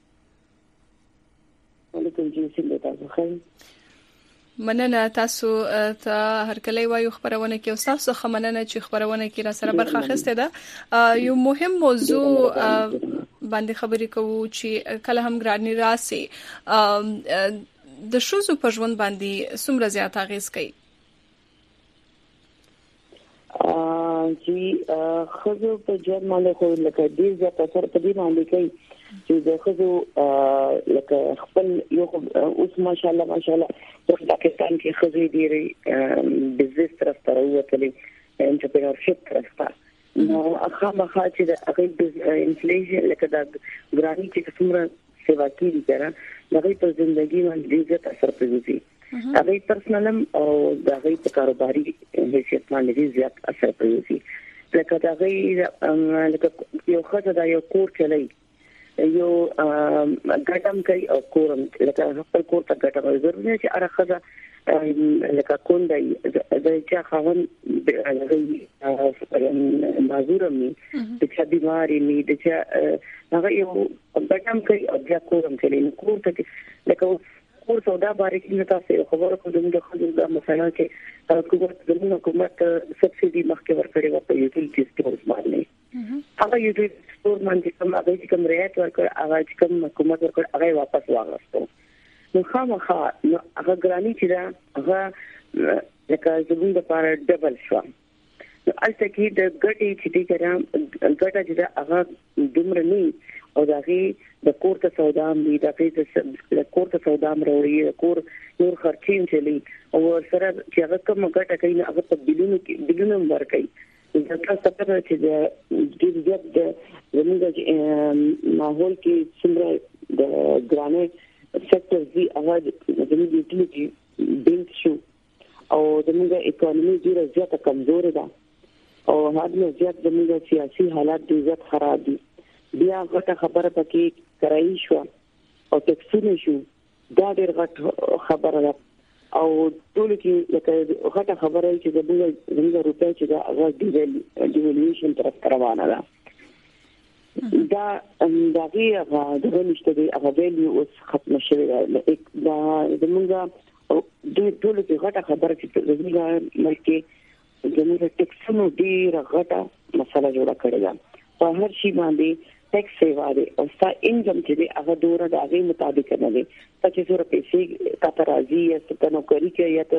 وعلیکم السلام تاسو خیر. مننه تاسو ته هر کله وایو خبرونه کې او تاسو خمننه چې خبرونه کې را سره برخه اخیسته ده. یو مهم موضوع باندې خبرې کوو چې کله هم ګرانی راسي د شوزو په ژوند باندې څومره زیات اغیز کوي؟ ا چې خزو په ژوند باندې خو لکه ډیر زیات اثر په دې باندې کوي چې د خزو لکه خپل یو اوس ماشاءالله ماشاءالله په پاکستان کې خزو ډیره بزنس طرف ته وروتلې انټرپرینورشپ طرف ته نو هغه مخه چې د هغه انفلیشن لکه د ګرانی چې څومره سیوا کیږي کنه دغه په ژوندۍ باندې ډېر اثر کوي. هغه پرسنلم او دغه په کاروباري حیثیت باندې زیات اثر کوي. لکه دغه لکه یو خدای دا یو کور چلای یو ګټم کوي او کورم لکه خپل کور ته ګټم ضروري نه چې ارخه لکه کوندای د چا خاون دغه معذور مې د چا بیماری مې د چا هغه یو ګټم کوي او بیا کورم کوي نو کور ته لکه کور سودا باندې نه تاسو خبره کوم د خلکو د مثلا چې حکومت د حکومت سبسيډي مخکې ورکړي او په یوټیلیټي سټورز باندې هغه یوټیلیټي سټور باندې کوم هغه چې کوم ریټ ورکړ هغه چې کوم حکومت ورکړ هغه واپس واغستو نو خامخا نو هغه ګرانی چې دا هغه لکه زموږ لپاره ډبل شو نو البته کې د ګټې چې دې کړم ګټه چې دا هغه دومره نه او دا غي د کور ته سودا مې دا د کور ته سودا مې وروړي کور نور خرچین چلی او سره چې هغه کوم ګټه کوي هغه په بلیونو کې بلیونو ورکړي دا تاسو ته چې د دې زیات د زموږ ماحول کې څومره د ګرانه سیکټر دی هغه د یوټیلیټي بینک شو او د موږ اکانومي ډیره زیاته کمزورې ده او هغه زیات د موږ سیاسي حالات ډیر زیات خراب دي. بیا غټه خبره پکې کرایي شو او ټیکسونه شو دا ډیر غټ خبره ده او ټول کې لکه غټه خبره چې د موږ زموږ روپیا چې دا هغه ډیوالویشن طرف روانه ده دا دغه هغه د نشته دی هغه ویلیو اوس ختم شوی دی دا زموږ د ټول کې غټه خبره چې زموږ ملک زموږ ټیکسونو ډیر غټه مسله جوړه کړې ده په هر شي باندې ټیکس سیوا دی او ستا انکم چې دی هغه دوره د هغې مطابق نه دی ته چې څومره پیسې تا ته راځي یا ته نوکري کوې یا ته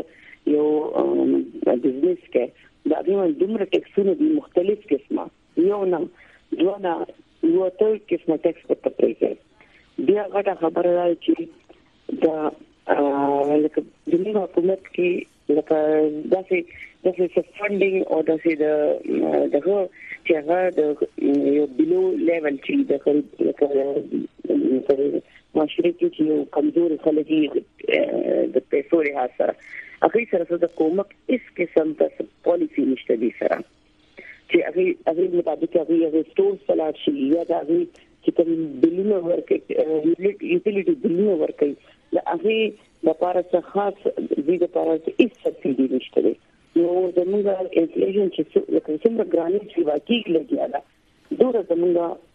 یو بزنس کې دا غوښنه دومره ټیکسونه دي مختلف قسمه یو نه یو نه یو ته قسمه ټیکس په پریږه بیا غټه خبره ده چې دا لکه د موږ حکومت کې لکه داسې داسې فندینګ او داسې د دغه چې هغه د یو بلو لیول چې د لکه معاشره کې چې یو کمزور خلک د پیسو لحاظ سره هغه سره د کومک اس قسم د پالیسی نشته دي سره چې هغه هغه مطابق هغه سټور سلاټ شي یا د هغه چې کوم بلونه ورکړي یوټیلیټي بلونه ورکړي هغه لپاره څه خاص دې لپاره هیڅ سبسایډي نشته دي نو زموږ انفلیشن چې څومره ګرانې چې واقعي لګیا ده دوره زموږ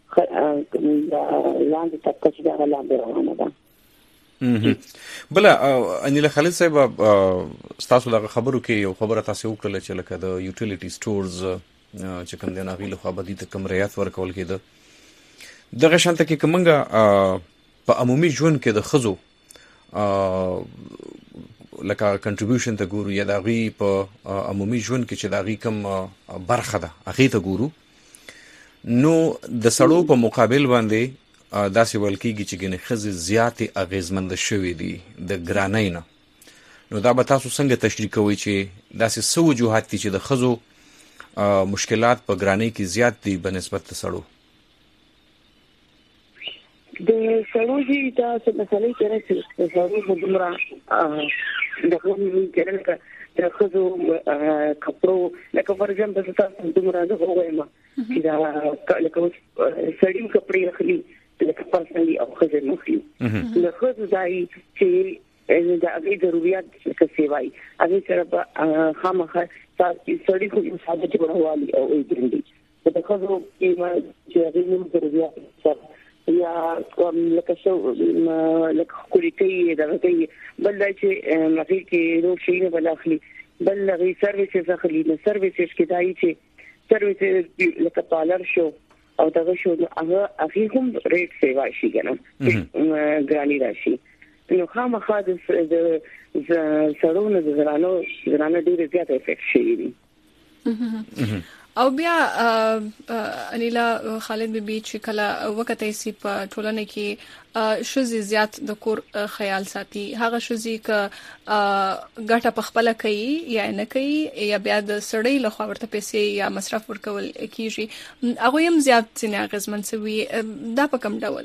لاندې طبقه چې دا لاندې روانه ده بل انیل خالد صاحب تاسو دا خبرو کې یو خبره تاسو وکړه چې لکه د یوټیلیټي سټورز چې کوم د ناغي له خوا بدی ته کم رعایت ورکول کېده دغه شانته کې کومنګه په عمومي ژوند کې د خزو لکه کنټریبیوشن ته ګورو یا دغه په عمومي ژوند کې چې دغه کم برخه ده هغه ته ګورو نو د سړو په مقابل باندې داسې ولکېږي چې ګنې خزې زیاتې اغیزمند شوې دي د ګرانۍ نه نو دا به تاسو څنګه تشریح کوئ چې داسې څه وجوهات دي چې د خزو مشکلات په ګرانۍ کې زیات دي بنسبت د سړو د سړو چې تاسو مثلا کې راځي د سړو په دومره دغه کې لکه د خزو کپړو لکه فور ایگزامپل تاسو دومره دغه وایم چې دا لکه سړی کپړې اخلي لکه پرسنلي او خزه مخلي له خزو ځای چې دا هغه ضرورت څه سیوای هغه سره خامخا تاسو سړی خو ساده جوړوالي او ایډنټي د خزو کې ما چې هغه نوم ضرورت یا کوم لکه شو لکه کوریکي دا کوي بل چې هغه کې نو شي نه بل اخلي بل هغه سرویسز اخلي نو سرویسز کې دای چې سرویسز لکه پالر شو او دغه شو هغه هغه هم ریټ سیوا شي کنه ګرانی راشي نو خامخا د سړونو د زرانو زرانه ډیره زیاته افیکټ شي او بیا انیلا خالد بیبي چې کله وخت یې سی په ټولنه کې شوزي زیات د کور خیال ساتي هغه شوزي ک ګټه په خپل کوي یا نه کوي یا بیا د سړی له خوا ورته پیسې یا مصرف ورکول کیږي هغه هم زیات څنګه غزمن سوي دا په کوم ډول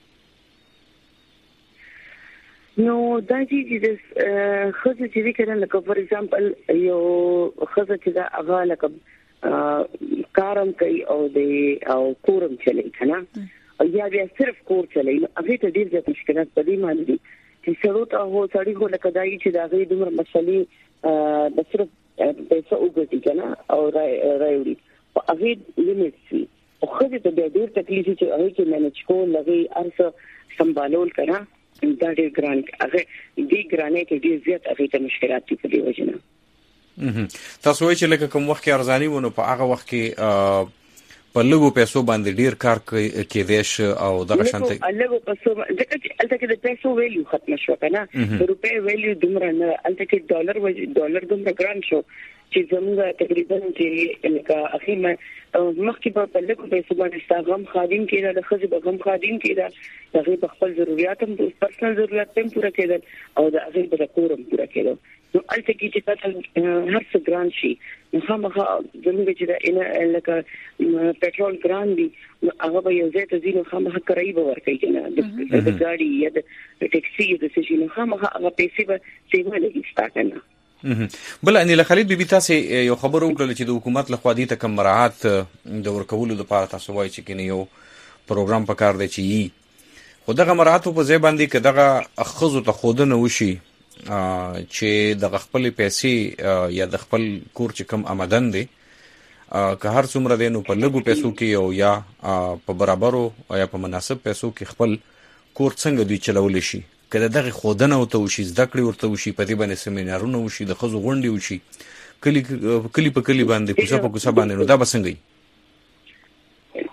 نو دا چې د خزه چې وکړل لکه فور ایگزامپل یو خزه چې دا هغه لکه کارم کوي او د او کورم چلی کنه او یا بیا صرف کور چلی هغه ته ډیر ځکه مشکلات پدې معنی دي چې سړو ته هو سړی هو لکه دای چې دا غي دومره مسلې د صرف پیسې وګټي کنه او راوړي او هغه لیمیټ سي او خو دې ته ډیر تکلیف چې هغه کې مینج کول لګي ارسه سمبالول کنه دا ډیر ګران هغه دې ګرانې کې ډیر زیات هغه ته مشکلات دي په دې وجه تاسو وایئ چې لکه کوم وخت کې ارزاني ونه په هغه وخت کې په لږو پیسو باندې ډیر کار کېدای شي او دغه شانتي لږو پیسو ځکه چې الته کې د پیسو ویلیو ختم شو کنه د روپې ویلیو دومره نه الته کې ډالر و ډالر دومره ګران شو چې زموږ تقریبا چې لکه اخیمه مخکې په لږو پیسو باندې ستاغم خادم کېده د خځې بغم خادم کېده هغه په خپل ضرورت هم پرسنل ضرورت هم پوره کېدل او د هغه په کورم پوره کېدل نو الته کې چې تاسو هر څه ګران شي نو هغه زموږ چې دا لکه پټرول ګران دي هغه به یو ځای ته ځینو هغه کرایي به ورکړي کنه د ګاډي یا د ټیکسي د څه شي نو هغه پیسې به سیمه لګي ستاکنه بل انیل خالد بیبي تاسو یو خبر وکړل چې د حکومت له خوا دې ته کوم مراعات د ورکولو لپاره تاسو وایي چې کینه یو پروګرام پکار دی چې خو دغه مراعات په ځای باندې کې دغه اخذو ته خودنه وشي چې د خپل پیسې یا د خپل کور چې کم آمدن دي که هر څومره دینو په لګو پیسو کې او یا په برابرو یا په مناسب پیسو کې خپل کور څنګه دوی چلول شي کله دغه خودنه او ته وشي زده کړې ورته وشي په دې باندې سیمینارونه وشي د خزو غونډې وشي کلی کلی په کلی باندې کوڅه په کوڅه باندې نو دا به څنګه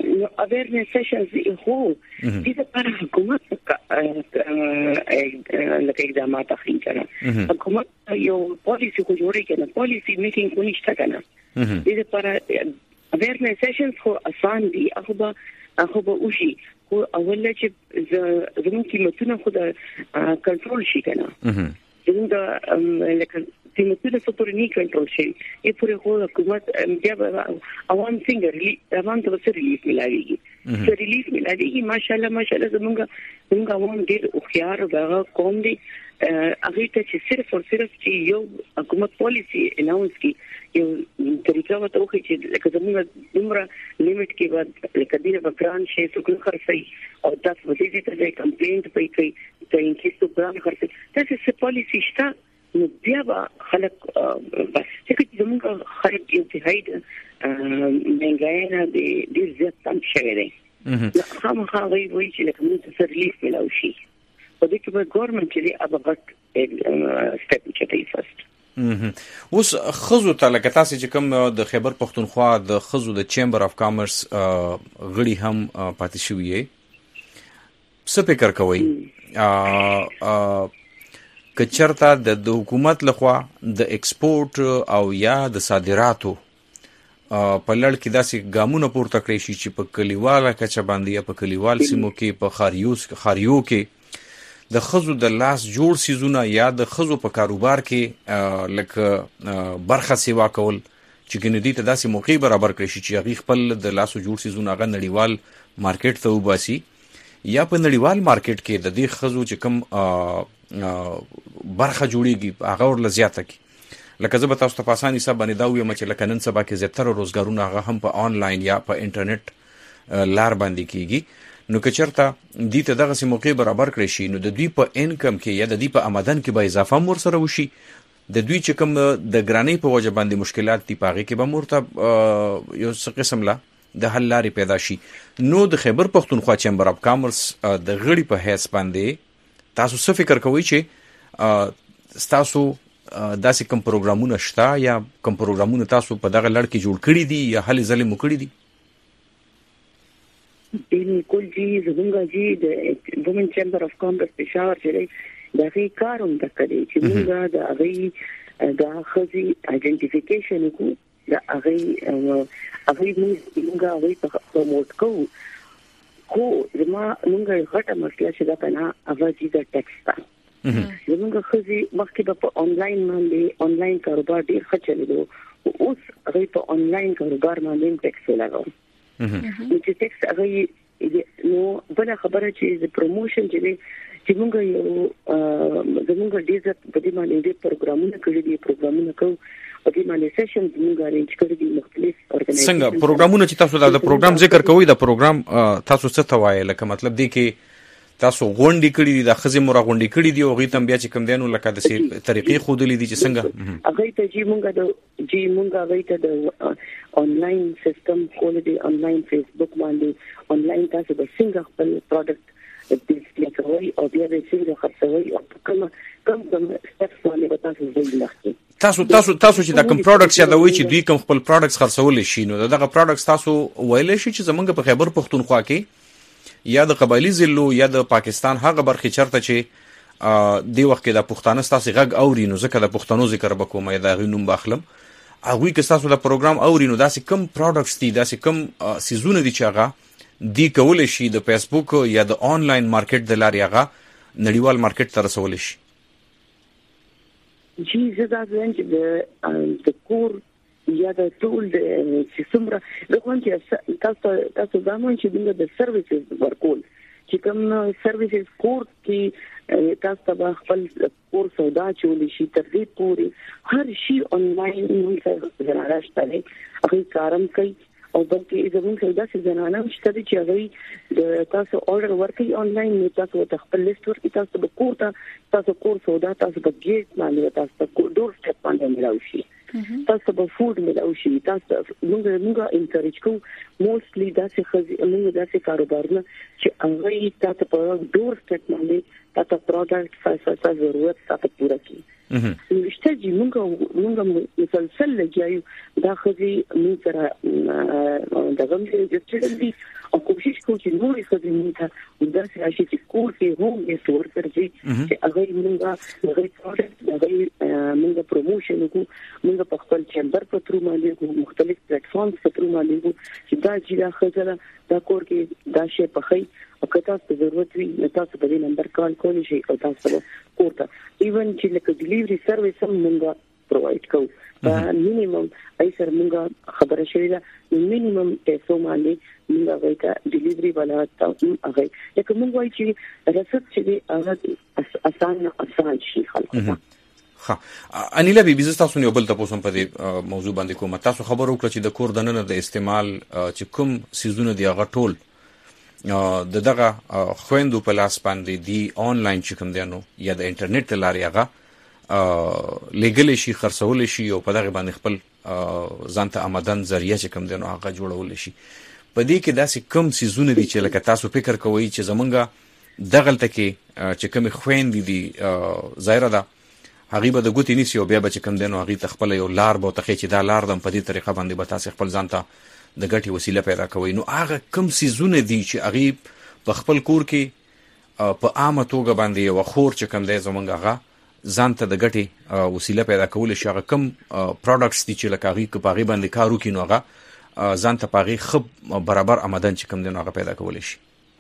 awareness sessions هو د لپاره حکومت لکه اقدامات اخلي کنه حکومت یو پالیسی کو جوړی کنه پالیسی میکینګ کو نشته کنه د لپاره awareness sessions خو آسان دي هغه به هغه به وشي خو اوله چې زموږ قیمتونه خو د کنټرول شي کنه زموږ لکه قیمتونه څه پورې نه کنټرول شي یې پورې خو حکومت بیا عوام څنګه ریلیف عوام ته څه ریلیف ملایږي څه ریلیف ملایږي ماشاءالله ماشاءالله زموږ زموږ عوام ډېر خوشاله راغله قوم دي هغه ته چې صرف او صرف چې یو حکومت پالیسی اناونس کی یو طریقه وته وخی چې لکه زموږ دومره لیمټ کې بعد لکه دې په ګران شي څوک خرڅي او تاسو به دې ته کمپلینټ پې کوي ته ان کې څو ګران خرڅي تاسو څه پالیسی شته نو بیا به خلک بس چې زموږ خلک انتهایی منګای نه دې زیات تم شوی دی خامخا وایي وایي چې لکه موږ څه ریلیف ملاوي شي په دې کې به ګورنمنت چې هغه غټ سټپ چټي فرست اوس خزو ته لکه تاسو چې کوم د خیبر پښتونخوا د خزو د چیمبر اف کامرس غړي هم پاتې شوی څه فکر کوي کچرتا د حکومت لخوا د ایکسپورت او یا د صادراتو په لړ کې داسې ګامونه پورته کړی شي چې په کلیواله کچه باندې یا په کلیوال سیمو کې په خاریوس خاریو کې د خزو د لاس جوړ سيزونه یا د خزو په کاروبار کې لکه برخه سیوا کول چې ګندې ته داسې موقع برابر کړی شي چې هغه خپل د لاسو جوړ سيزونه هغه نړیوال مارکیټ ته وباسي یا په نړیوال مارکیټ کې د دې خزو چې کوم برخه جوړیږي هغه ورل زیاته کی لکه زه به تاسو ته په اسانۍ حساب باندې دا وایم چې لکه نن سبا کې زیاتره روزګارونه هغه هم په آنلاین یا په انټرنیټ لار باندې کیږي نو که چرته دې ته دغه سي موقع برابر کړی شي نو د دوی په انکم کې یا د دوی په آمدن کې به اضافه مور سره وشي د دوی چې کوم د ګرانی په وجه باندې مشکلات دي پاغي کې به مرته یو څه قسم لا د حل لارې پیدا شي نو د خیبر پښتونخوا چیمبر اف کامرس د غړي په هیڅ باندې تاسو څه فکر کوئ چې تاسو داسې کوم پروګرامونه شته یا کوم پروګرامونه تاسو په دغه لړ کې جوړ کړی دي یا هلې ځلې مو کړی دي بالکل جی زمونږ جی د وومن چیمبر اف کامرس پېښور چې دا غي کاروم د کړي چې موږ د غي د خزي آئیډنټیفیکیشن کو د غي هغه موږ غي په پروموټ کوو خو زما موږ غټه مسله چې دا کنه اوازي د ټیکس تا زموږ خزي مخکې په انلاین باندې انلاین کاروبار ډیر ښه چلیدو اوس هغه په انلاین کاروبار باندې ټیکس لګاو چې ټیکس هغه نو بل خبره چې د پروموشن چې چې موږ یو زموږ ډیر په دې باندې ډیر پروګرامونه کړی دي پروګرامونه کوو په دې باندې سیشن موږ ارینج کړی دي مختلف اورګنایزیشن څنګه پروګرامونه چې تاسو د پروګرام ذکر کوئ د پروګرام تاسو څه ته وایي لکه مطلب دی کې تاسو غونډې کړې دي د خزې مور غونډې کړې دي او غي تم بیا چې کوم دینو لکه د سي طریقې خودلې دي چې څنګه هغه ته چې مونږ د چې مونږ هغه ته د انلاین سیستم کول دي انلاین فیسبوک باندې انلاین تاسو د څنګه خپل پروډکټ ډیسپلی کوي او بیا د څنګه خرڅوي او کوم کوم کوم سټپس باندې تاسو وایي تاسو تاسو تاسو چې دا کوم پروډکټس یادوي چې دوی کوم خپل پروډکټس خرڅول شي نو دغه پروډکټس تاسو ویل شي چې زمونږ په خیبر پښتونخوا کې یا د قبایلی ضلعو یا د پاکستان هغه برخې چرته چې دی وخت کې د پښتانه ستاسو غږ اوري نو ځکه د پښتنو ذکر وکوم یا د غینوم باخلم هغه کې تاسو د پروګرام اوري نو داسې کم پروډکټس دي داسې کم سيزونه دي چې هغه دی کول شي د فیسبوک یا د آنلاین مارکیټ د لارې هغه نړیوال مارکیټ ته رسول شي جی زدا زنج د د کور یا د ټول د چې څومره د کوم چې تاسو تاسو زموږ چې موږ د سرویسز ورکول چې کوم سرویسز کور کې تاسو به خپل کور سودا چول شي تر دې پورې هر شي انلاین موږ راځي هغه کارم کوي او بلکې زموږ سودا چې زنانه شته چې هغه د تاسو اورډر ورکړي انلاین نو تاسو ته خپل لیست ورکړي تاسو به کور ته تاسو کور سودا تاسو به ګیټ باندې تاسو کور ډور سټپ باندې ملاوي شي تاسو به فود ملاوي شي تاسو موږ موږ انکریج کوو موستلی داسې خزي موږ داسې کاروبارونه چې هغه تاسو په ډور سټپ باندې تاسو پروډکټ فایسه ضرورت تاسو پوره کړئ شته چې موږ موږ مسلسل لګیایو دا خزي موږ سره د غم ريجسترډ دي او کوشش کوو چې نورې خزي موږ ته دا چې چې کور کې هم یې ستور کړی چې هغه موږ هغه پروډکټ هغه موږ پروموشن کوو موږ په خپل چیمبر په تر باندې کوو مختلف پلیټ فارمز په تر باندې کوو چې دا چې دا خزره دا کور کې دا شی په خي او که تاسو ضرورت وي تاسو په دې نمبر کال کولی شئ او تاسو کوته ایون چې لکه ډیلیوري سرویس هم موږ پرووایډ کوو دا مینیمم ایسر موږ خبره شوې ده مینیمم پیسو باندې موږ غوښته ډیلیوري ولا تاسو هغه لکه موږ وایو چې رسد چې هغه اسانه اسان شي خلکو ها انیلا بي بي تاسو نه بل تاسو په دې موضوع باندې کوم تاسو خبر وکړه چې د کور دننه د استعمال چې کوم سيزونه دی هغه ټول د دغه خويندو په لاس باندې دی آنلاین چې کوم دی نو یا د انټرنیټ لاري هغه لیګل شي خرڅول شي او په دغه باندې خپل ځانته آمدن ذریعہ چې کوم دی نو هغه جوړول شي په دې کې داسې کوم سيزونه دي چې لکه تاسو فکر کوئ چې زمونږه دغلته کې چې کوم خويندې دي ظاهره ده هغه به د ګوتی نسی او بیا به کوم دنو هغه تخپل یو لار به تخې چې دا لار د په دې طریقه باندې به تاسو خپل ځان ته د ګټي وسیله پیدا کوي نو هغه کوم سيزونه دي چې هغه په خپل کور کې په عامه توګه باندې یو خور چې کوم دی زمونږ هغه ځان ته د ګټي وسیله پیدا کول شي هغه کوم پروډکټس دي چې لکه هغه په هغه باندې کارو کې نو هغه ځان ته پاغي خب برابر آمدن چې کوم دی نو هغه پیدا کول شي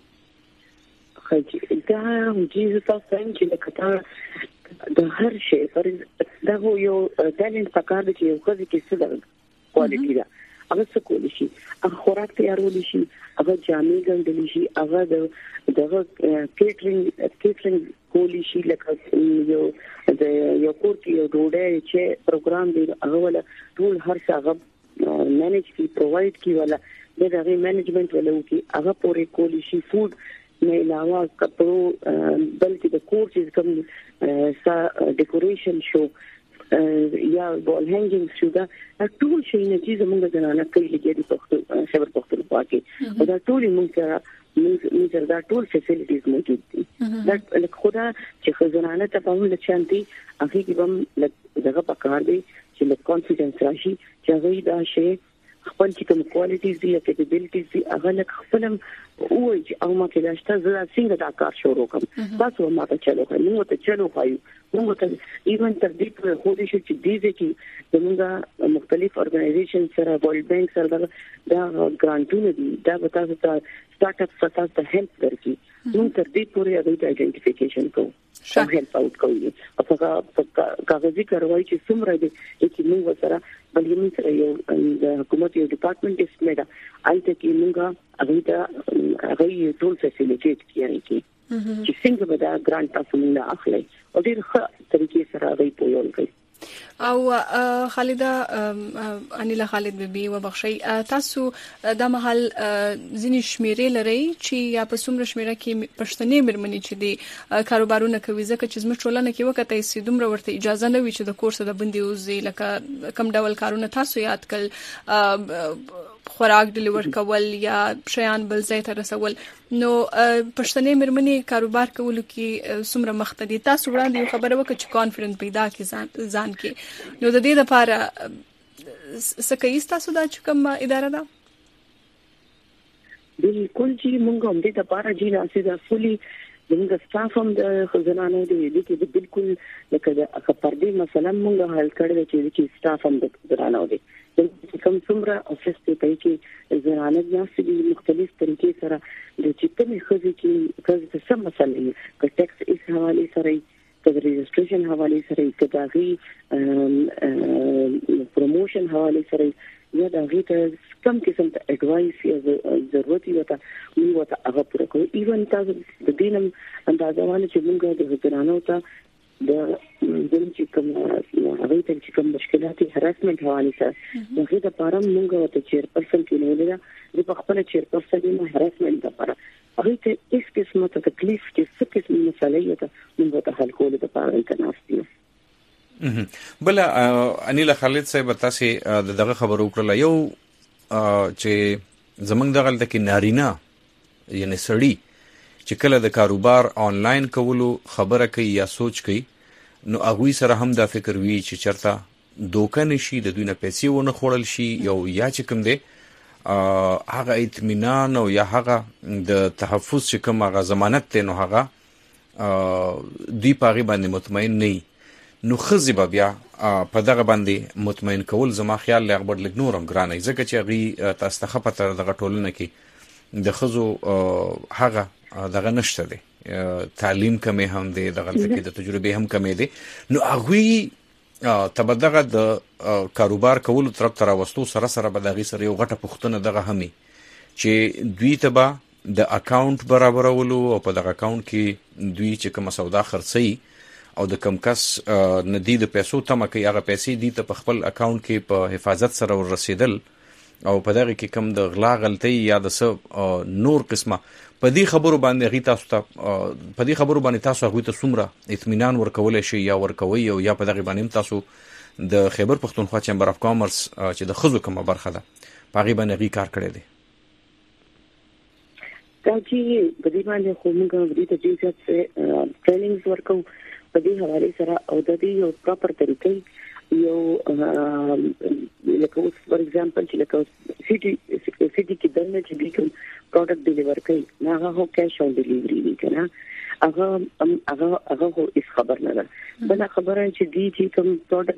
خو دا چې تاسو څنګه چې لکه د هر شي پر دا یو ټالنت پکار دی چې یو خزي کې څه ده کوالټي ده هغه څه کولی شي هغه خوراک تیارول شي هغه جامې ګنډل شي هغه د دغه کیټرینګ کیټرینګ کولی شي لکه یو د یو کور کې یو ډوډۍ چې پروګرام دی هغه ولا ټول هر څه هغه مینیج کی پرووایډ کی ولا دغه مینجمنت ولا کی هغه پورې کولی شي فود نه علاوه کپړو بلکې د کور چې کوم سا ډیکوریشن شو یا بول هانګینګ شو دا ټول شي نه چې زموږ د نه کوي لګي د پښتو خبر پښتو پاکي او دا ټول موږ موږ دا ټول فیسیلیټیز موجود دي دا لکه خدا چې خزانه ته په موږ چانتي هغه کې هم دغه پکار دی چې له کانفیډنس راشي چې هغه دا شي خپل چې کوم کوالټیز دي یا کیپابیلیټیز دي هغه لکه خپلم او چې او ما کې داشته زه څنګه دا کار شروع کوم تاسو ما ته چلو کوي نو ته چلو کوي نو ته ایون تر دې په خو دې چې دې کې زموږه مختلف اورګنایزیشن سره ورلد بانک سره دا ګرانټونه دي دا به تاسو ته سٹارټ اپ سره تاسو هیلپ کوي نو تر دې پورې هغه آئیډنټیفیکیشن کوو شام هیلپ اوټ کوي او هغه کاغذي کاروایی چې څومره دي چې موږ سره بلې موږ سره یو د حکومت یو ډپارټمنټ اسمه ده الته کې موږ هغه ته هغه ټول فیسیلیټیټ کیږي چې څنګه به دا ګرانټ تاسو موږ اخلي او ډېر ښه طریقې سره هغه پویول کوي او خالده انیلا خالد بیبي و بخشي تاسو د محل ځینې شمیرې لري چې یا په څومره شمیره کې پښتنې مرمنې چې دي کاروبارونه کوي ځکه چې زموږ ټولنه کې وکړه چې دومره ورته اجازه نه وي چې د کورس د بندي وزي لکه کم ډول کارونه تاسو یاد کړ خوراک ډیلیور کول یا شیان بل ځای ته رسول نو پښتنې مرمنې کاروبار کولو کې څومره مخته دي تاسو وړاندې یو خبره وکړه چې کانفیډنس پیدا کې ځان ځان کې نو د دې لپاره سکه تاسو دا چې کوم اداره ده بالکل چې موږ هم دې لپاره چې راسي دا فولي موږ سټاف هم د خزانه دې دې کې بالکل لکه د خبردي مثلا موږ حل کړل چې سټاف هم د خزانه دې چې کوم څومره افیس ته پای کې زرانه ناس دي مختلف طریقې سره د چې کومې خزي کې کله څه مسلې ک ټیکس اس حواله سره د ريجستریشن حواله سره کداغي پروموشن حواله سره یا د غیته کم قسم ته اډوایس یا ضرورت وي ته موږ ته هغه پر کوو ایون تاسو د دینم اندازه باندې چې موږ د زرانه ته د دل چې کوم هغه ته چې کوم مشکلات هراسمنت حواله سره هغه د پارم موږ ته چیر پرسن کې نه لري د خپل چیر پرسن نه هراسمنت لپاره هغه ته هیڅ قسمه ته تکلیف کې څه قسم مسالې ته موږ ته حل کول لپاره کناستي بل انیلا خالد صاحب تاسو دغه خبرو کړل یو چې زمنګ دغه د نارینه یعنی سړی چې کله د کاروبار آنلاین کولو خبره کوي یا سوچ کوي نو هغه سره هم دا فکر وی چې چرته دوکه نشي د دوی نه پیسې ونه خوړل شي یو یا چې کوم دی هغه اطمینان او یا هغه د تحفظ چې کوم هغه ضمانت دی نو هغه دوی پاغي باندې مطمئن نه نو خزي بیا په دغه باندې مطمئن کول زما خیال لا غبر لګ نورم ګرانه ځکه چې غي تاسو ته خپته دغه ټولنه کې د خزو هغه دغه نشته دی تعلیم کمه هم دی دغه کې د تجربه هم کمه دی نو هغه تبدغه د کاروبار کول تر تر واستو سره سره بدغه سره یو غټه پختنه دغه همي چې دوی تبا د اکاونټ برابرولو او په دغه اکاونټ کې دوی چې کوم سودا خرڅي او د کم کس ندی د پیسو تمه کوي هغه پیسې دي ته په خپل اکاونټ کې په حفاظت سره ورسېدل او په دغه کې کم د غلا غلطي یا د نور قسمه په دې خبرو باندې غي تاسو ته په دې خبرو باندې تاسو هغه ته څومره اطمینان ورکول شي یا ورکوي او یا په دغه باندې تاسو د خیبر پختونخوا چمبر اف کامرس چې د خزو کومه برخه ده پاغي باندې غي کار کړی دی دا چې په دې باندې خو موږ غوډي ته چې څه ټریننګز ورکو په دې حواله سره او د دې یو پراپر طریقې یو لکه اوس فور ایگزامپل چې لکه سيټي سيټي کې دنه چې دې کوم پروډکټ ډیلیور کوي نه هغه کیش اون ډیلیوري دی کنه هغه هغه هغه هیڅ خبر نه ده بل خبره چې دې چې کوم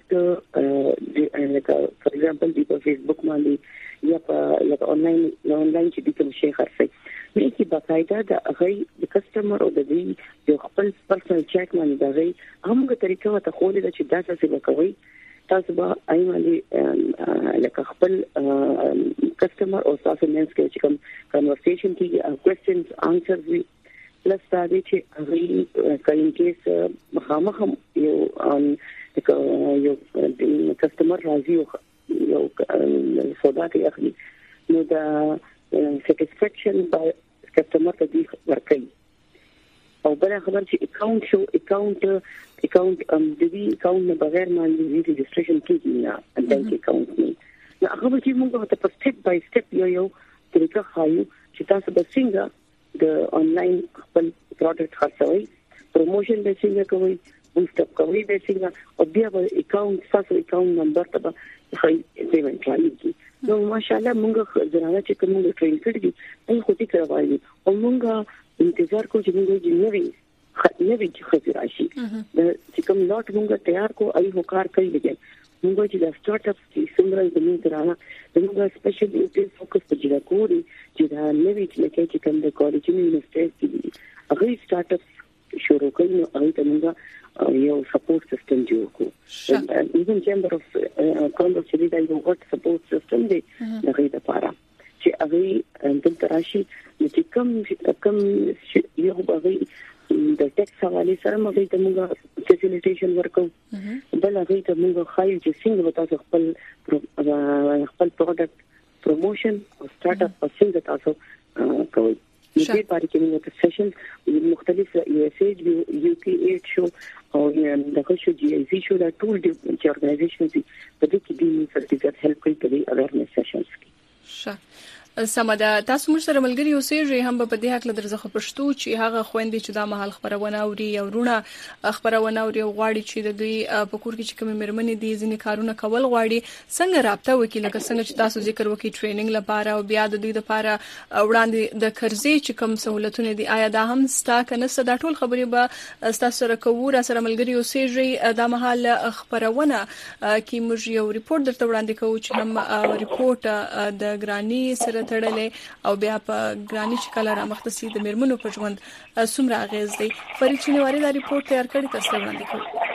پروډکټ لکه فور ایگزامپل دې په فیسبوک باندې یا په لکه آنلاین آنلاین چې دې کوم شي خرڅي مې کې باقاعده د هغه د کسٹمر او د دې یو خپل پرسنل چیک باندې دا غي همغه طریقه ته خولې د چې دا څه وکوي تاسو به ایمالي لکه خپل کسٹمر او تاسو مینس کې چې کوم کنورسیشن کې کوېسچنز انسرز وي پلس دا دې چې هغه کله کې مخامخ یو یو کسٹمر راځي یو سودا کې اخلي نو دا سټیسفیکشن بای کسٹمر ته دی ورکړي او بل خبر چې اکاونټ شو اکاونټ اکاونټ ام د دې اکاونټ نه بغیر باندې ریجستریشن کیږي نه بانک اکاونټ نه نو هغه چې موږ ته په سټپ بای سټپ یو یو طریقه خایو چې تاسو به څنګه د انلاین خپل پروډکټ خرڅوي پروموشن به څنګه کوي بوست اپ کوي به څنګه او بیا به اکاونټ تاسو اکاونټ نمبر ته به خای پیمنٹ راځي نو ماشاءالله موږ زنانه چې کوم ټرین کړی دي هغه خو دې کړوایي او موږ انتظار کو چې موږ یې نوې نوې چې راشي چې کوم لاټ موږ تیار کو ای هو کار کوي لګي موږ چې د سٹارټ اپس چې څنګه زموږ درانا موږ سپیشل یو فوکس په جلا کوړي چې دا نوې چې کې کوم د کالج یونیورسيټي دي هغه سٹارټ اپس شروع کوي نو هغه ته موږ یو سپورټ سیستم جوړ کو ایون چیمبر اف کامرس چې دا یو غټ سپورټ سیستم دی هغه لپاره چې هغه د تراشي چې کوم کوم یو هغه د ټیکس حواله سره موږ ته موږ فیسیلیټیشن ورکو بل هغه ته موږ خایو چې څنګه تاسو خپل خپل پروډکټ پروموشن او سٹارټ اپ او څنګه تاسو کوي د دې پاره کې موږ سیشن مختلف یو اس ایچ یو کی ایټ شو او دغه شو جی ای زی شو دا ټول د ارګنایزیشن دي په دې کې د سرټیفیکټ هیلپ کوي په دې اویرنس سیشنز کې ښه سمدا تاسو موږ سره ملګری اوسئ هم په دې حق له درځه پښتو چې هغه خويندې چې د محل خبرونه اوري او رونه خبرونه اوري غواړي چې د دوی په کور کې چې کوم مرمنې دي ځینې کارونه کول غواړي څنګه رابطه وکړي لکه څنګه چې تاسو ذکر وکړي ټریننګ لپاره او بیا د دوی لپاره وړاندې د قرضې چې کوم سہولتونه دي آیا دا هم ستا کنه ستاسو ټول خبرې به تاسو سره کوو را سره ملګری اوسئ د محل خبرونه کې موږ یو ریپورت درته وړاندې کوو چې هم ریپورت د ګرانی سره تړلې او بیا په ګرانی چې کله را مختصي د مرمنو په ژوند څومره اغیز دی فرید چنواری دا ریپورت تیار کړی تاسو وړاندې کوي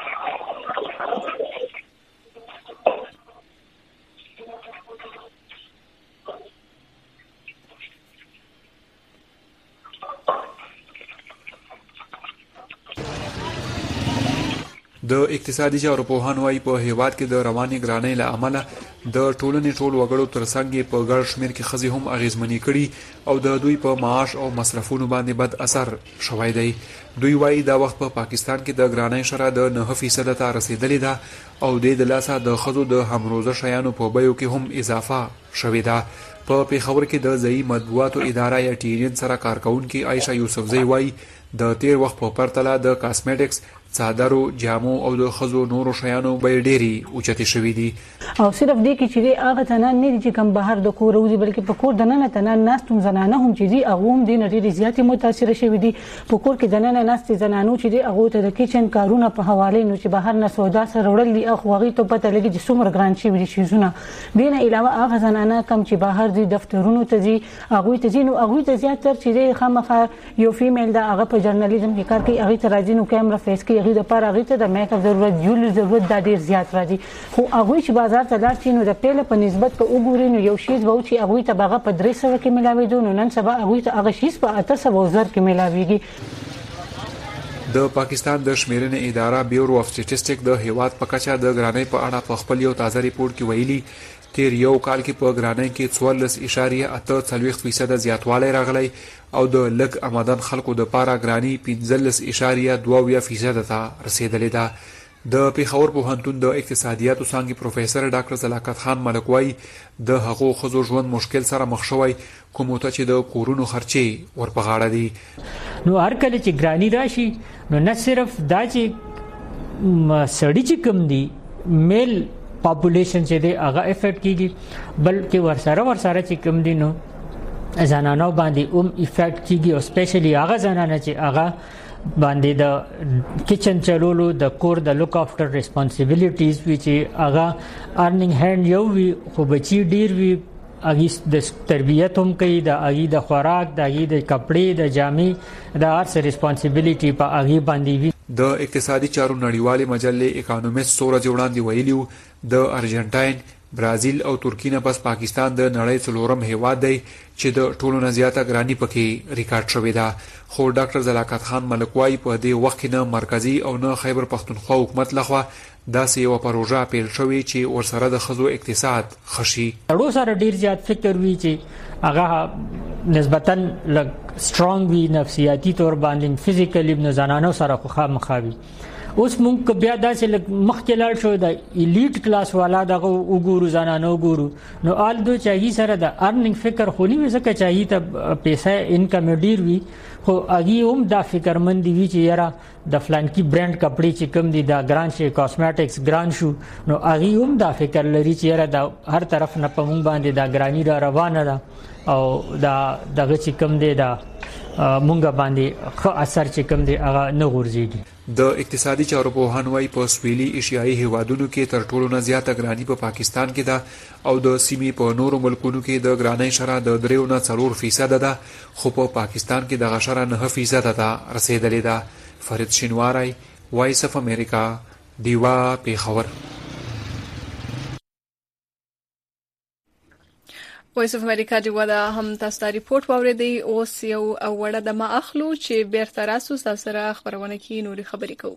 د اقتصادي چارو په هنوي په هیواد کې د رواني ګرانۍ له امله د ټولنې ټول وګړو ترڅنګ په ګډ شمیر کې خزي هم اغیزمنې کړي او د دوی په معاش او مصرفونو باندې بد اثر شوی دی دوی وایي دا وخت په پاکستان کې د ګرانۍ شرح د نه فیصد ته رسیدلې ده او د لاسه د خزو د همروزه شیانو په بیو کې هم اضافه شوې ده په پیښور کې د ځای مطبوعاتو اداره یا ټی ان سره کارکونکو عائشہ یوسفزئی وایي د تیر وخت په پرتله د کاسمیټکس څادرو جامو او د خزو نورو شیانو به ډېری اوچتې شوې دي او صرف دې کې چې هغه تنان نه دي چې کوم بهر د کور وځي بلکې په کور دننه تنان ناستم زنانه هم چې دي هغه هم د نړۍ زیاتې متاثر شوي دي په کور کې دننه ناست زنانو چې دي هغه ته د کچن کارونه په حواله نو چې بهر نه سودا سره وړل دي اخو هغه ته پته لګي چې څومره ګران شي دي شیزونه دینه علاوه هغه زنانه کم چې بهر دي دفترونو ته دي هغه ته دي نو هغه ته زیاتره چې خامخا یو فیمیل دا هغه په جرنالیزم کې کار کوي هغه ته راځي نو کیمرا فیس کې هغه د پاره هغه ته د میک اپ ضرورت جوړ ضرورت د ډیر زیات راځي خو هغه چې بازار ته لاړ شي نو د پیله په نسبت په وګوري نو یو شی به چې هغه ته بغه په درې سو کې ملاوي دي نو نن سبا هغه ته هغه شی په اته سو زر کې ملاويږي د پاکستان د شمیرنې اداره بیورو اف سټټیسټیک د هیواد په کچه د ګرانۍ په اړه په خپل یو تازه ریپورت کې ویلي تیر یو کال کې په ګرانۍ کې څوارلس اعشاریه اته څلوېښت فیصد زیاتوالی راغلی او د لږ آمدن خلکو د پاره ګراني پنځلس اعشاریه دوه اویا فیصد ته رسیدلې ده د پیښور پوهنتون د اقتصادیاتو څانګې پروفیسور ډاکټر زلاکت خان ملک وايي د هغو ښځو ژوند مشکل سره مخ شوی کومو ته چې د کورونو خرچې ورپغاړه دي نو هر کله چې ګرانی راشي نو نه صرف دا چې سړی چې کم دي میل پاپولیشن چې دی هغه افیکټ کیږي بلکې ورسره ورسره چې کم دي نو زنانو باندې اوم افیکټ کیږي او سپیشلی هغه زنانه چې هغه باندې د کچن چلولو د کور د لوک افټر ریسپانسیبিলিټیز چې هغه ارنینګ هاند یو وی خو بچی ډیر وی اګه د تربیت هم کوي د اګه د خوراک د اګه د کپڑے د جامې د هر څه ریسپانسیبিলিټي په اګه باندې وی د اقتصادي چارو نړیوالې مجلې اکانومیست سورج وړاندې ویلیو د ارجنټاین برازیل او ترکی نه پس پاکستان د نړۍ څلورم هیواد دی چې د ټولو نه زیاته ګرانی پکې ریکارډ شوې ده خو ډاکټر زلاکت خان ملک وايي په دې وخت کې نه مرکزی او نه خیبر پختونخوا حکومت لخوا داسې یو پروژه پیل شوې چې ورسره د خزو اقتصاد خشي اړو سره ډیر زیات فکر وی چې هغه نسبتا لګ سترونګ وی نفسیاتی تور باندې فزیکلی نه زنانو سره خو خامخاوي اوس مونږ بیا داسې مخکې لاړ شو د الیټ کلاس والا دغه وګورو زنانو وګورو نو آل دو چاهي سره د ارنینګ فکر خو نه وسکه چاهي ته پیسې انکم ډیر وي خو اګي هم دا فکر مند وی چې یاره د فلانکی برانډ کپڑے چې کم دي دا ګران شي کاسمیټکس ګران شو نو اګي هم دا فکر لري چې یاره د هر طرف نه په مونږ باندې دا ګرانی را روانه ده او دا دغه چې کم دي دا مونږ باندې خو اثر چې کم دي هغه نه غورځيږي د اقتصادي چارو په هنوي په سویلي ایشیایي هیوادونو کې تر ټولو نه زیاته ګرانی په پاکستان کې ده او د سیمې په نورو ملکونو کې د ګرانی شرح د دریو نه څلور فیصد ده خو په پاکستان کې د غشره نه فیصد ته رسیدلې ده فرید شینواری وایس اف امریکا دیوا پیښور وایس اف امریکا دی ودا هم تاسو ته ریپورت واوریدي اوس یو وړه د ما اخلو چې بیرته راسو سره خبرونه کې نوري خبرې کوو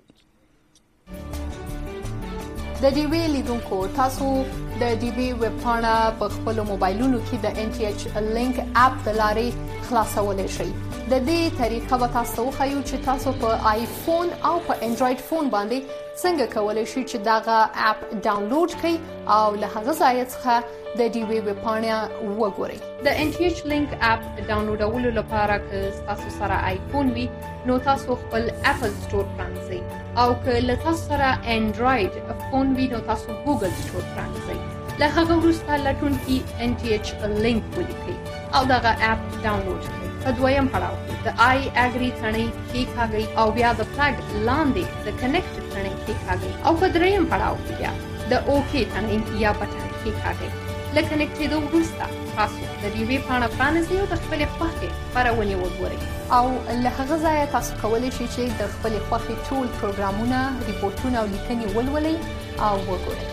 د ډي وی لیدونکو تاسو د ډي وی ویب پاڼه په خپل موبایلونو کې د ان ټي ایچ لینک اپ د لارې خلاصولای شئ د دې طریقه به تاسو خو چې تاسو په آیفون او په انډراید فون باندې څنګه کولای شئ چې داغه اپ ډاونلوډ کړئ او له هغه ځای څخه د ډي وی ویب پاڼه وګورئ د ان ټي ایچ لینک اپ ډاونلوډولو لپاره که تاسو سره آیفون وي نو تاسو خپل اپل سٹور پرانځئ او که له تاسو سره انډراید فون وي نو تاسو ګوګل سٹور پرانځئ له هغه وروسته لټون کې ان ټي ایچ لینک ولیکئ او دغه اپ ډاونلوډ کړئ په دویم پړاو کې د آی اګری ثنې کې کاږي او بیا د فلګ لاندې د کنیکټ ثنې کې کاږي او په دریم پړاو کې بیا د اوکی ثنې یا بټن کې کاږي لکه نکټېدو وروسته تاسو د دې وی پاڼه پرانیزئ او د خپلې خوښې خپرونې وګورئ او له هغه ځایه تاسو کولی شئ چې د خپلې خوښې ټول پروګرامونه ریپورتونه او لیکنې ولولئ او وګورئ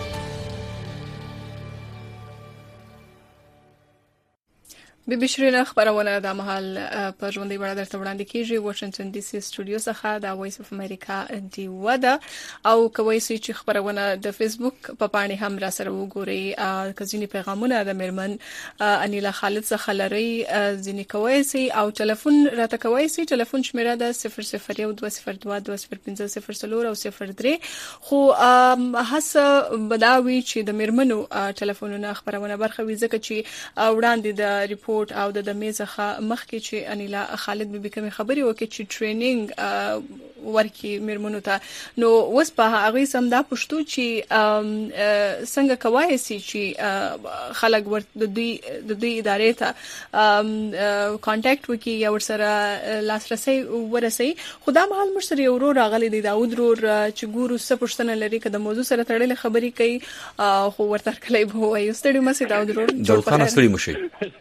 بي بي شرینه خبرونه د محل په ژوندۍ بڼه درته وړاندې کیږي واشنگټن ډي سي سټوډیو څخه د وایس اف امریکا دی ودا او کوي چې خبرونه د فیسبوک په پاڼې هم را سره وګورئ کزيني پیغامونه د میرمن انیلا خالد څخه لري ځینې کوي سي او ټلیفون راته کوي سي ټلیفون شمیره د صفر صفر یو دوه صفر دوه دوه صفر پنځه صفر څلور او صفر درې خو هڅه بداوي چې د میرمنو ټلیفونونه خبرونه برخه وي ځکه چې وړاندې د ریپورت ریپورت او د میزخه مخکې چې انیلا خالد به کوم خبري وکړي چې ټریننګ ورکی مرمنو ته نو اوس په هغه سم دا پښتو چې څنګه کوي سي چې خلک ورته د دوی د دوی ادارې ته کانټیکټ وکړي یا ورسره لاسرسي ورسي خدای مهال مشر یو ورو راغلي دی داود رور چې ګورو څه پښتنه لري کده موضوع سره تړلې خبري کوي خو ورته کلی به وایي ستړي مسي داود رور داود خان ستړي مشي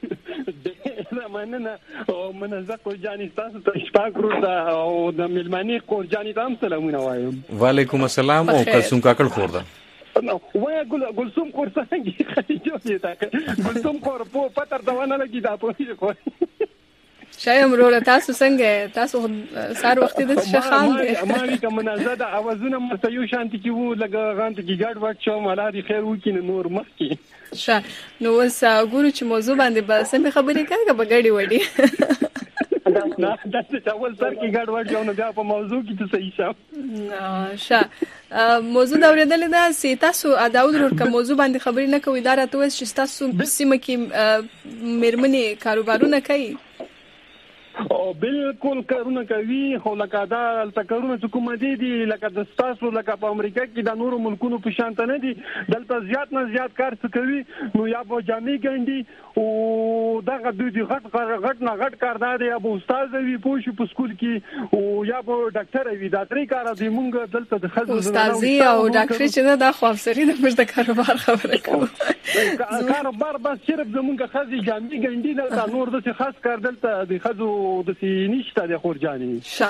مننه او منزه قرجاني تاسو ته شپږ روزه او د ملمني قرجاني تاسو سلامونه وایم وعلیکم السلام او کلثوم کاکل خور ده نو وای ګل ګلسوم کور څنګه خدي جوړه تا ګلسوم کور په پتر دوانه لګی دا په خو شایم روله تاسو څنګه تاسو سار وخت د شخان دي امالي کوم منزه د اوازونه مستيو شانتي کې وو لګ غانت کې ګډ وټ شو ملاري خیر وکینه نور مخکي شا نو وس ګورو چې موضوع باندې به سم خبرې کوي به ګډي وډي دا د څه اول سر کې ګډ وډ یو نه بیا په موضوع کې ته صحیح شاو شا موضوع دا ورېدل دا سي تاسو داود ورور کوم موضوع باندې خبرې نه کوي دا راته وس چې تاسو سیمه کې مرمنې کاروبارونه کوي او بالکل کارونه کوي خو لکه دا التکرونه چې کوم دي دي لکه د تاسو لکه په امریکا کې د نورو ملکونو په شان نه دي دلته زیات نه زیات کار څه کوي نو یا به جامع ګنډي او دغه دوی دی غټ غټ نه غټ کار دی یا به استاد وي پوه شو په سکول کې او یا به ډاکټر وي دا درې کار دي مونږ دلته د خزو استادي او ډاکټر چې دا خو افسري د مشت کاروبار خبره کوي کاروبار بس صرف زمونږ خزي جامع ګنډي دلته نور د خاص کار دلته د خزو د سي نشته د خورجاني شه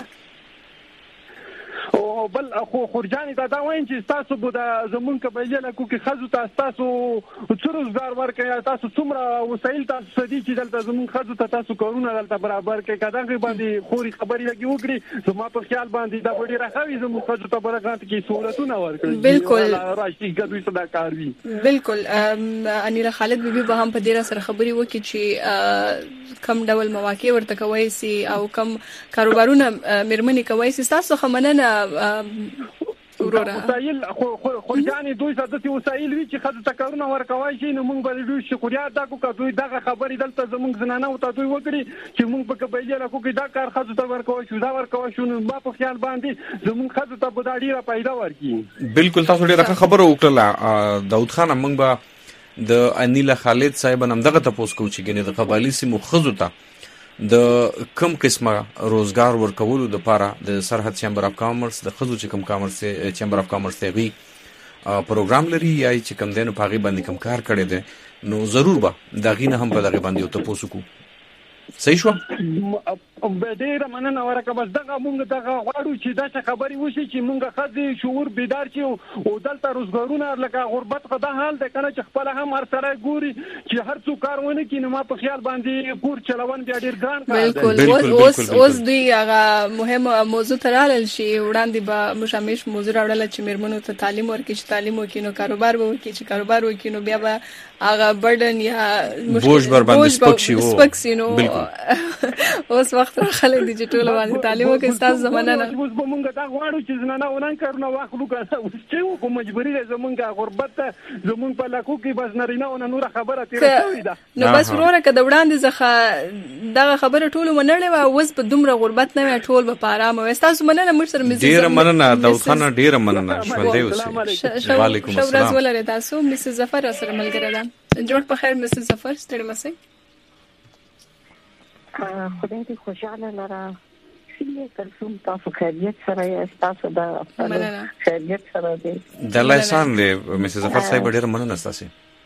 او بل خو خورجاني دا دا وایم چې تاسو به د زمون قبایل کو کې خزو تاسو تاسو څو روزګار ورکړی تاسو څومره وسایل تاسو سدي چې دلته زمون خزو ته تاسو کارونه دلته برابر کې کداغه باندې خوري خبري لګي وکړي زما په خیال باندې دا وړي راخوي زمون خزو ته برابر کې سہولتونه ورکړي بالکل راشي ګډوي صدا کار وي بالکل انیلا خالد بیبي به هم په ډیره سره خبري وکړي چې کم ډول مواقع ورته کوي سي او کم کاروبارونه مرمنې کوي سي تاسو خمننه ورورا وسایل خو خو ځانې دوی ساده وسایل وی چې خاطر تکرونه ورکوي شي نو موږ به دوی شکریات دا کو دوی دغه خبرې دلته زموږ زنانه او ته دوی وکړي چې موږ په قبایل کو کې دا کار خاطر ته ورکوي شو دا ورکوي شو نو ما په خیال باندې زموږ خاطر ته به دا ډیره پیدا ورکړي بالکل تاسو ډیره خبره وکړه داود خان موږ به د انیلا خالد صاحب نن دغه تاسو کو چې ګنې د قبایلی سیمو خزو ته د کم قسمه روزګار ورکولو د پاره د سرحد چیمبر اف کامرس د خزو چې کم کامرس چیمبر اف کامرس ته وی پروګرام لري یا چې کم دینو پاغي باندې کم کار کړي دي نو ضرور به دا غینه هم په دغه باندې او تاسو کو صحیح شو به ډیره مننه ورکه بس دغه مونږ دغه غواړو چې دا خبري وشي چې مونږ خځې شعور بیدار شي او دلته روزګارونه لکه غربت خدا حال ده کنه چې خپل هم هر سره ګوري چې هر څو کارونه کینې ما په خیال باندې کور چلون بیا ډیر ګران کار دی بالکل اوس اوس دی هغه مهمه موضوع ترال شي وړاندې به مشامش موضوع راوړل چې مرمنو ته تعلیم ورکړي چې تعلیم وکینو کاروبار وکړي چې کاروبار وکینو بیا به هغه برډن یا بوج بر باندې سپکشي وو سپکسینو اوس وخت راخلي ډیجیټل باندې تعلیم وکړي تاسو زمانه نه اوس به مونږ دا غواړو چې زنانه ونن کارونه واخلو که اوس چې کوم مجبوری ده زمونږه غربت زمونږ په لاکو کې بس نارینه او نور خبره تیر شوې ده نو بس وروره کده وړاندې ځخه دغه خبره ټول منلې و اوس په دومره غربت نه ټول په آرام او تاسو مننه مر سره مزه ډیر مننه داود خان ډیر مننه ژوندې اوسئ وعلیکم السلام شکر ولر تاسو مسز ظفر سره ملګری ده جوړ په خیر مسز ظفر ستړي مسئ خدای دې خوشاله لره سیمه کلثوم تاسو خیریت سره یې تاسو دا خیریت سره دې د لایسان دې مسز ظفر صاحب ډیر مننه تاسو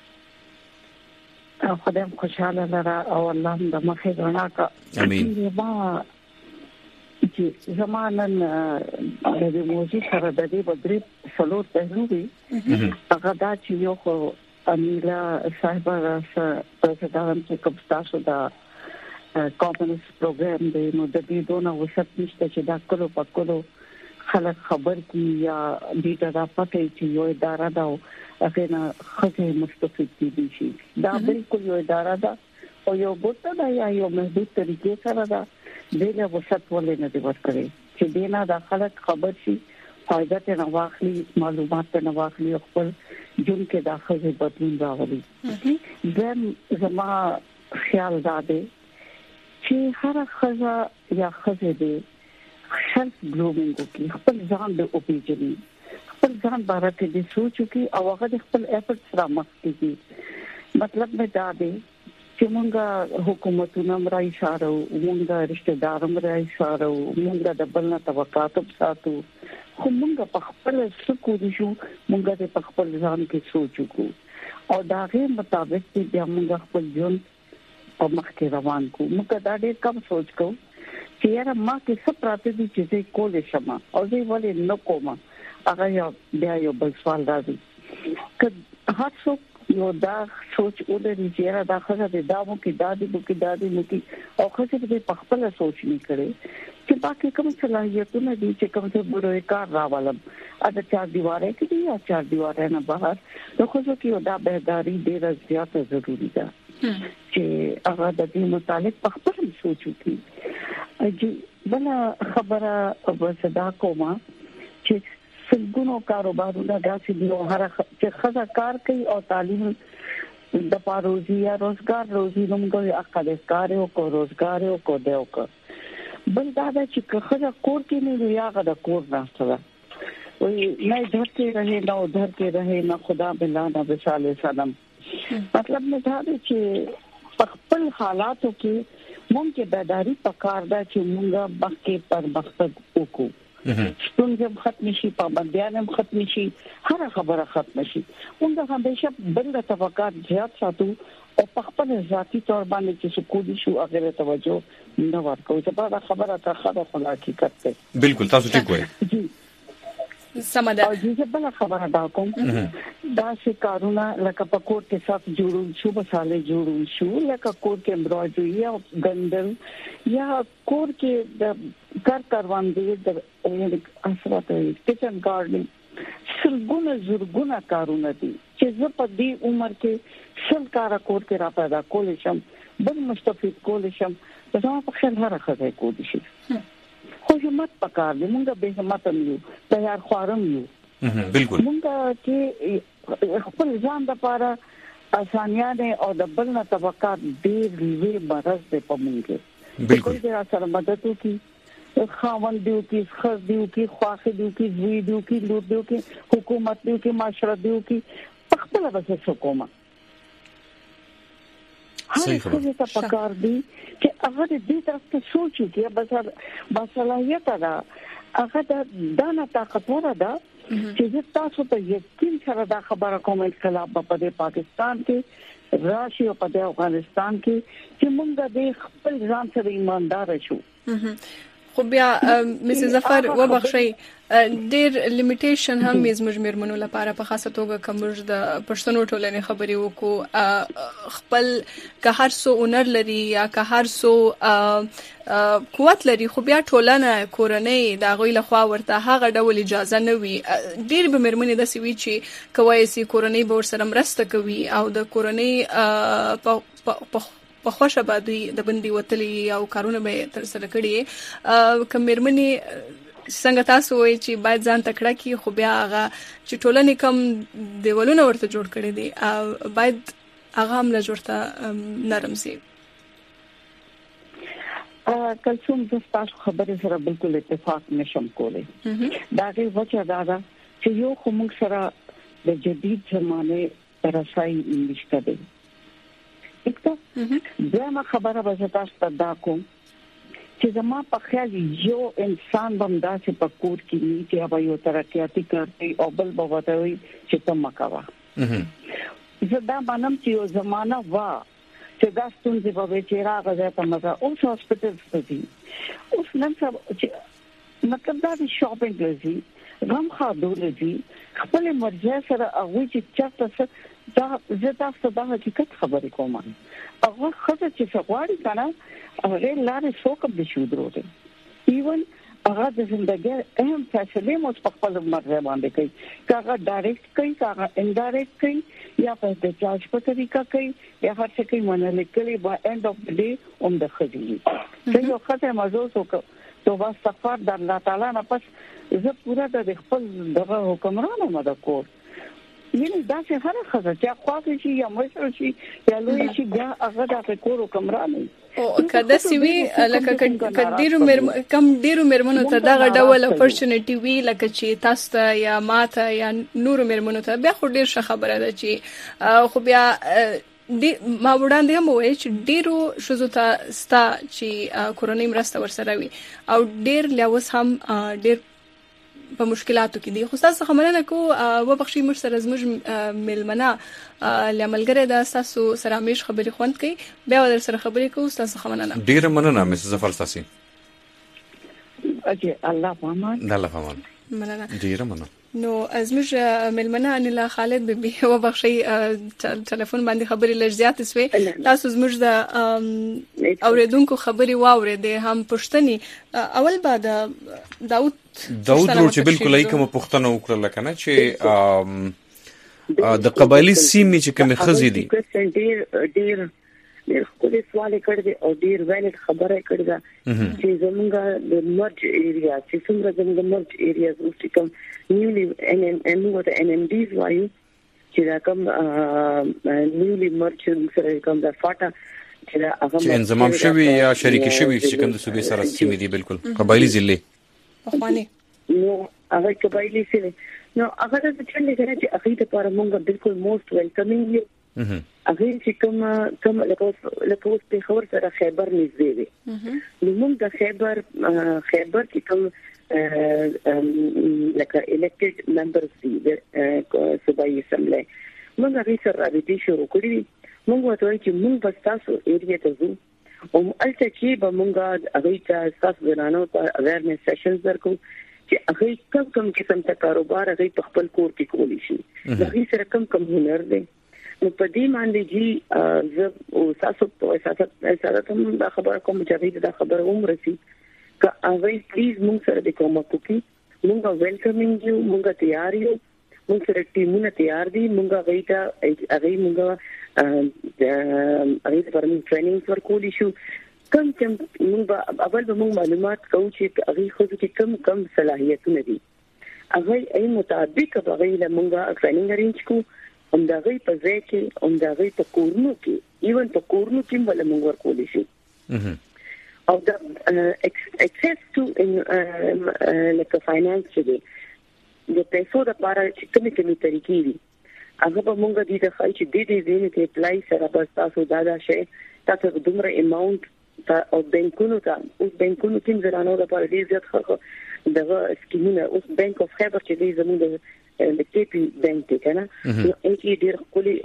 خدای خوشاله لره او الله دې مخه غنا کا امين ما چې زمانن د موزیک سره د دې بدري سلوت پهلوي هغه دا چې یو خو انیلا صاحب سره پرځدان چې کوم تاسو دا کامنس پروګرام دی نو د دې دونه وسط نشته چې دا کلو پکلو خلک خبر کی یا دې دا پته چې یو اداره دا هغه نه خځه مستفید دي شي دا بالکل یو اداره دا او یو بوته دا یا یو محدود طریقې سره دا دغه وسط ولې نه دی ورکړي چې دینا دا خلک خبر شي فائدہ ته نه واخلي معلومات ته نه واخلي خپل جون کې داخله بدلون راوړي زم زما خیال داده چې هر خزه یا خزه دې سلف ګرومینګ کوي، خپل ځان د اوپیجني، خپل ځان بارکه دې سوچو کې او هغه خپل ایفورت سره مخ کیږي. مطلب مې دا دی چې مونږه حکومتونه مرای شارو، مونږه رشتہ دارم مرای شارو، مونږه د بلنه توقعات ساتو، خو مونږه په خپل سکو دي شو، مونږه په خپل ځان کې سوچو کو او داغه مطابق چې بیا موږ خپل ژوند په مخ کې روان کو. موږ دا ډېر کم سوچ کو چې یاره ما کې څه پراته دي چې زه کولې شم او زه ولې نه کوم. هغه یو بیا یو بل سوال راځي که هر څوک یو دا سوچ ولري چې یاره دا خزه دې دا مو کې دادی مو کې دادی مو کې او خزه دې په خپل سوچ نه کړي چې باقي کوم صلاحیتونه دي چې کوم څه بروي کار راولم اته چار دیواره کې دي یا چار دیواره نه بهر نو خو چې دا بهداری ډیره زیاته ضروری ده چې هغه د دې متعلق په خپل سوچو کې چې بل خبره وسدا کومه چې څنګه کاروبارونه داسې دي او هر چې خزه کار کوي او تعلیم د پاروزی یا روزګار روزي موږ اقل کار او کو روزګار او کو دیو کو بل دا چې خزه کور کې نه یا غدا کور راځي وही नहीं इधर के रहे ना उधर के रहे ना खुदा बिला ना बिसाले सनम. मतलब में था چې خپل حالاتو کې مونږ کې بیداری پکار ده چې مونږه بخې پر مقصد وکړو. ستونزې ختم شي، پابندیان هم ختم شي، هر خبره ختم شي. مونږ همیشه بل توقعات زیات ساتو او په خپل ذاتی تور باندې چې سکولی شو هغه توجه نه ورکوي. دا دا خبره ته خبره خو حقیقت ده. بالکل تاسو ټیک وایي. سمده او چې بل خبره دا کوم دا چې کارونه لکه په کور کې صاف جوړول شو، بساله جوړول شو، لکه کور کې امبراجري او ګندل یا کور کې د کار کاروانځي د اسراته کچن ګارډن سلګونه زرګونه کارونه دي چې زه په دې عمر کې سل کار کور کې را پیدا کول شم، بل مستفید کول شم، دا په خل هر خزه کول شي. خو همت پکار دی، مونږه به همت یو، تیار خوارم یو. بالکل مونږه چې خپل ځان د پاره اسانیانه او د بل نه توقعات ډېر لوی مرز دی په مونږه. بالکل دا سره مدد وکي، خاوند دیو کې خر دیو کې خواخ دیو کې زوی دیو کې لور دیو کې حکومت دیو کې معاشره دیو کې خپل به څه کومه. صحیح خبره ته پکار دی چې هغه دې طرف ته سوچو چې بس باصلاحیت ده، هغه د دانه طاقتوره ده چې تاسو ته یقین سره دا خبره کوم انقلاب په پاکستان کې راشي او په افغانستان کې چې موږ د خپل ځان سره ایماندار شو. خو بیا مسز ظفر وبخښي ډېر لیمیټیشن هم زموږ میرمنو لپاره په خاصه توګه کومج د پښتنو ټولنې خبرې وکړو خپل که هر څو اونر لري یا که هر څو قوت لري خو بیا ټولنه کورنۍ د غوی له خوا ورته هغه ډول اجازه نه وي. ډېر به میرمنې د سوي چې کوي سي کورنۍ به ورسره مرسته کوي او د کورنۍ په په خوشا باندې د بندي وتلي او کارونه به تر سره کړي کوم میرمنې څنګه تاسو وایي چې باید ځان تکړه کی خو بیا هغه چې ټولنې کم دیولونه ورته جوړ کړي دي باید هغه هم له جوړته نرم سي. کلثوم د تاسو خبرې سره بالکل اتفاق نشم کولای. دا غي وجه دا ده چې یو خو موږ سره د جدید زمانه رسای نشته دي. دغه خبره به تاسو ته دا کوم چې زما په خیال یو انسان بمدا چې په کور کې نه چې هغه یو ترقیاتي کوي او بل به وتاوي چې ته مکوا. زه دا مانم چې یو زمانہ وا چې دا ستونزې به چې راغله ته مزه اوس هسپټل ستې اوس نن څه مطلب دا چې شاپینګ لږی غم خاطر لږی خپل مرجع سره هغه چې چاته دا زه تاسو ته حقیقت خبرې کوم. هغه خزه چې څواري کنه هغه لارې څوک به شو دروته ایون هغه د ژوندۍ اهم فیصله مو په خپل مرزه باندې کوي، هغه ډایرکټ کوي، هغه انډایرکټ کوي یا په د چارج په طریقه کوي یا هر څه کوي منل کوي با اند اف د ډے اون د خدي. زه یو خاطر موضوع وکړ تو با سفر د الله تعالی نه پس زه پورا د خپل دغه حکمرانو مده کور یعنی دا څه هر خبره چې خواږه شي یا مشر شي یا لوی شي بیا هغه د فکر کمرانه او کله سوي لکه کډیرو مرم کم ډیرو مرمنو ته دغه ډول اپورچونټی وی لکه چې تاسو ته یا ماته یا نور مرمنو ته بیا خو ډیر ښه خبره ده چې خو بیا د ما وړاندې هم وایي چې ډیرو شوزو ته ستا چې کورونی مرسته ورسره وي او ډیر لوس هم ډیر په مشکلاتو کې دي. خو تاسو خبرونه کو و بخښي مر سره زموږ ملمنه لعملګره د تاسو سره مش خبري خوند کوي بیا ور سره خبري کو تاسو خبرونه ډیر مننه مس ظفر تاسو اجي الله پامان الله پامان مننه ډیر مننه. نو زموږ ملمنه انیلا خالد بيبي و بخښي ټلیفون باندې خبري لږ زیات سوي تاسو زموږ د اوریدونکو خبري واورېده هم پښتني اول بعد داوود داوود نور چې بالکل ای کوم پښتنه وکړه کنه چې د قبایلی سیمې چې کوم خزي دي ډیر ډیر ډیر خو دې سوال کړی او ډیر ویلډ خبره کړی دا چې زمونږ د مرج ایریا چې څنګه زمونږ د مرج ایریا چې کوم نیولی ان ان ان نو د ان ام ډیز وایو چې دا کوم نیولی مرج سره کوم د فاټا چې انضمام شوی یا شریک شوی چې کوم د صوبې سره سیمې دي بالکل قبایلی ضلع خواني نو هغه قبایلی سره نو هغه د چلې غره چې هغه د لپاره مونږ بالکل موست ویلکمینګ یو هغه چې کوم کوم لکه لکه اوس په خبر سره خیبر نږدې دی نو موږ د خیبر خیبر کې کوم لکه elected members دي د صوبایي اسمبلی موږ هغه سره راځي شروع کړی موږ وایو چې موږ بس تاسو ایریا ته ځو او الته چې به موږ هغه ته تاسو غنانو ته اویرنس سیشنز ورکو چې هغه کوم کوم قسم ته کاروبار هغه په خپل کور کې کولی شي هغه سره کوم کوم هنر دی نو په دې باندې چې زه او تاسو په اساس اساس ته دا خبر کوم چې دا خبر عمر سي که هغه پلیز موږ سره د کومه کوي موږ ویلکمینګ یو موږ تیار یو موږ سره ټیمونه تیار دي موږ هغه ته هغه موږ هغه پر موږ ټریننګ ورکول شو کوم چې موږ اول به موږ معلومات کوو چې هغه خو چې کوم کوم صلاحیتونه دي هغه ای مطابق هغه له موږ ټریننګ ارینج کوو هم دا غي په ځای کې هم دا غي په کورنو کې ایون په کورنو کې بل موږ ورکول شي او دا access to like finance چې د پیسو د لپاره چې کومې کومې طریقې دي هغه به موږ د دې ښه چې د دې ځینې ته اپلای سره بس تاسو دا دا شي تاسو د دومره اماونت او بانکونو ته اوس بانکونو کې زرانو لپاره ډیر زیات خلک دغه سکیمونه اوس بانک اف خیبر چې دی زموږ د کې پی بانک ته کنه نو کې ډیر خولي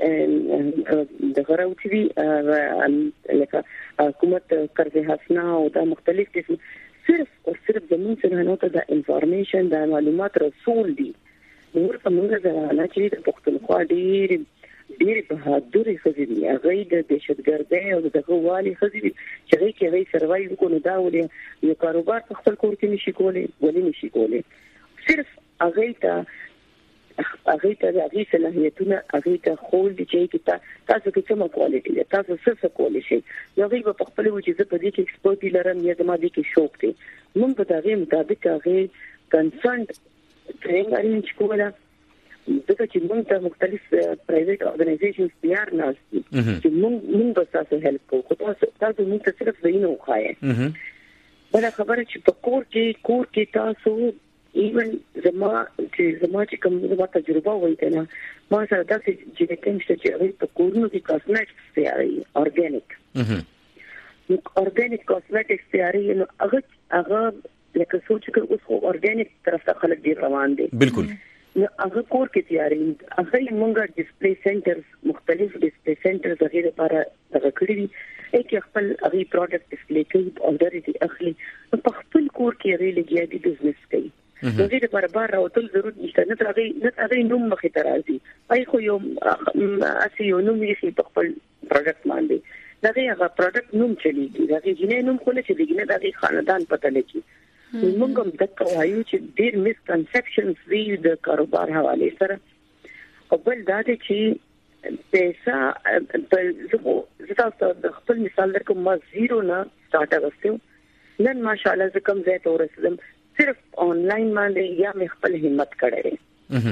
د غراوتی دي لکه حکومت قرض حسنه او د مختلف قسم صرف او صرف د موږ سره نو ته د انفارمیشن د معلومات رسول دي نور کومه ځای چې د پښتونخوا ډیر ډیر په حدوري خزي دي هغه د دهشتګردۍ او د غوالي خزي دي چې هغه کې هغه سروایو کو نه دا ولې یو کاروبار په خپل کور کې نشي کولای ولې نشي کولای صرف هغه ته هغه ته د هغه صلاحیتونه هغه ته خول دي چې تاسو کې کومه کوالټي ده تاسو څه کولای شئ نو هغه په خپل وجه زه په دې کې ایکسپورټ لرم یا د ما دې کې شوق دي موږ په هغه مطابق هغه کنسرن ټریننګ ارینج کوله دغه چې موږ ته مختلف پرایویټ اورګنایزیشنز تیار نه دي چې موږ موږ به تاسو هیلپ کوو تاسو تاسو موږ ته صرف زینو خایي بل خبره چې په کور کې کور کې تاسو ایون زما چې زما چې کوم زما تجربه وایي کنه ما سره تاسو چې کوم څه چې هغه په کورونو کې کاسمیټکس تیاري اورګانیک نو اورګانیک کاسمیټکس تیاري نو هغه هغه لکه سوچ کې اوس اورګانیک طرف ته خلک ډیر روان دي بالکل نو هغه کور کې تیاری هغه موږ ډیسپلی سنټرز مختلف ډیسپلی سنټرز هغه لپاره هغه کړی دي چې خپل هغه پروډکټ ډیسپلی کوي او درې دي اخلي په خپل کور کې هغه لګیا دي بزنس کوي نو دې لپاره بار راوتل ضرورت نشته نه هغه نه هغه نوم مخې ته راځي اي خو یو اسی یو نوم یې په خپل پروډکټ باندې دغه هغه پروډکټ نوم چلیږي دغه جنې نوم خو نه چلیږي نه دغه خاندان پته لګي موږ هم د کوایو چې ډېر مسکنسپشنز وی د کاروبار حواله سره او بل دا چې پیسې په زه تاسو د خپل مثال درکوم ما زیرو نه سٹارټ وسته نن ماشاءالله زه کوم ځای ته ورسېدم صرف آنلاین باندې یا مې خپل همت کړې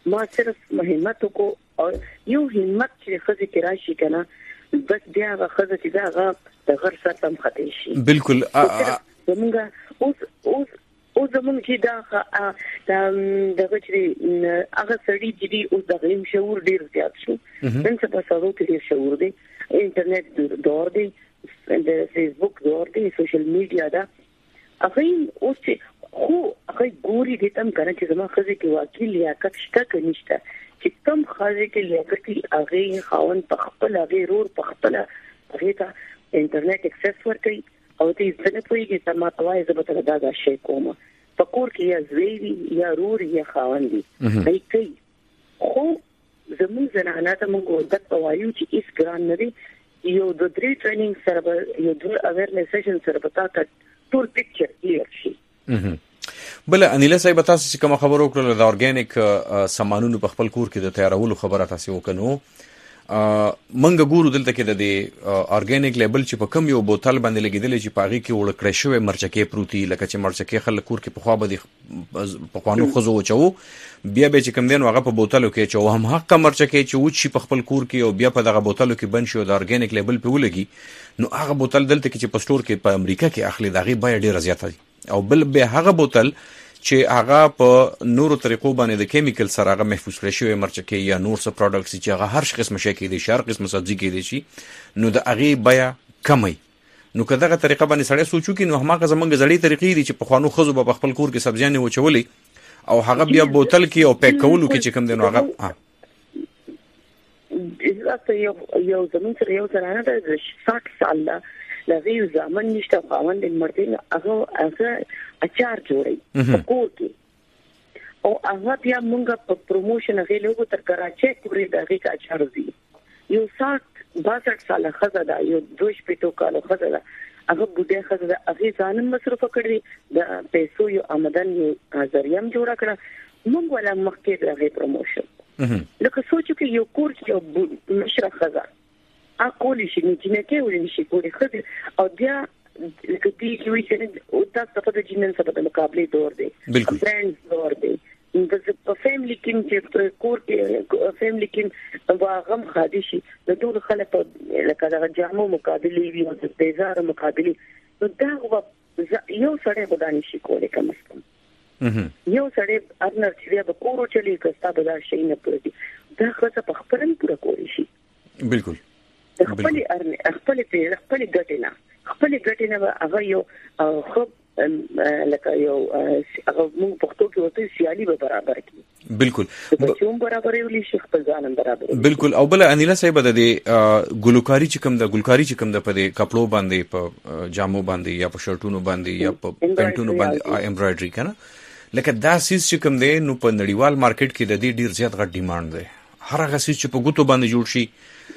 ما صرف همت کو او یو همت چې خزي کې راشي کنه بس بیا هغه خزه چې دا هغه د غر سره هم خطې شي. بالکل زمونږ اوس اوس او زمونږ چې دا دغه چې هغه سړي چې دی اوس د غیم شعور ډیر زیات شو. نن څه تاسو کې ډیر شعور دی، انټرنیټ دور دی، د فیسبوک دور دی، سوشل میډیا دا هغه اوس خو هغه ګوري دې تم کنه چې زما خزه کې واقعي لیاقت شته که نشته، چې کم خزه کې لیاقت هغه خاون په خپل هغه رور په خپل هغه ته انټرنیټ اکسس ورکړي او دې څنګه پوهیږي چې ما توای زه به ته دا دا شی کوم په کور کې یا زوی یا رور یا خاون دي هي کوي. خو زموږ زنانه ته موږ د توایو چې اس ګران نه دي یو د درې ټریننګ سره یو د اویرنس سیشن سره پتا ته ټول پکچر کلیر شي. بل انیله صاحب تاسو چې کوم خبرو کړل د اورګانیک سامانونو په خپل کور کې د تیارولو خبره تاسو وکړو، منګه ګورو دلته کې د اورګانیک لیبل چې په کم یو بوتل باندې لګیدل چې پاغي کې وړ کړی شوی مرچکې پروتي لکه چې مرچکې خلک کور کې په خوا باندې په قانون خزو وچو بیا به چې کم دین هغه په بوتلو کې چې هم حق مرچکې چې وچی په خپل کور کې او بیا په دغه بوتلو کې بن شو د اورګانیک لیبل په ولګي نو هغه بوتل دلته کې چې په سٹور کې په امریکا کې اخلي دغه بای ډیر زیاته او بل به هغه بوتل چې هغه په نورو طریقو باندې د کیمیکل سره هغه محفوظ کړی شوی مرچکې یا نور څه پروډکټس چې هغه هر قسم شي کې دي شهر قسم سبزي کې دي شي نو د هغه بیا کمي. نو که دغه طریقه باندې سړی سوچو کې نو هماغه زمونږ زړې طریقې دي چې په خوانو خزو په خپل کور کې سبزیانې وچولې او هغه بیا بوتل کې او پیک کولو کې چې کوم دي نو هغه ها یو یو زمون سره یو زنانه د شصت سال لغوی زمن نشته خاوند مرتين هغه هغه اچار جوړي په کور کې او هغه بیا موږ په پروموشن غوښتل تر کراچي پورې دغه اچار دي یو سات باسط سال خزه دا یو دوش پټو کالو خزه دا هغه بوډه خزه دا هغه ځان مصرف کړی د پیسو یو آمدن یو ذریعہ جوړ کړ موږ ولا مخکې دغه پروموشن لکه سوچو کې یو کور کې یو مشره خزه اقول شي چې نه کې ولې شي کولی خزه او بیا لکه دې کې وي چې او تاسو په دې جنن سره د مقابله دور دی فرندز دور دی د په فیملی کې چې کور کې فیملی کې واغم خادي شي د ټول خلک لکه د جامو مقابله وي او د بازار مقابله نو دا یو سره بداني شي کولی کم از کم یو سړی ارنر چې به کورو چلی کستا به دا شي نه پوهیږي دا خاصه په خپلن پوره کولی شي. بالکل خپل ارنه خپل په خپل ګټنه خپل ګټنه هغه یو خو لکه یو هغه موږ پښتو کې وته سیالي به برابر کړي. بالکل بچوم برابر ویلی شي خپل ځانم برابر. بالکل او بل انیلا صاحب د ګلوکاری چې کوم د ګلوکاری چې کوم د په کپړو باندې په جامو باندې یا په شرټونو باندې یا په پینټونو باندې امبرايډري کنه لکه دا سیس چې کوم دی نو په نړیوال مارکیټ کې د دې ډیر زیات غټ ډیماند دی. هر هغه سیس چې په ګوتو باندې جوړ شي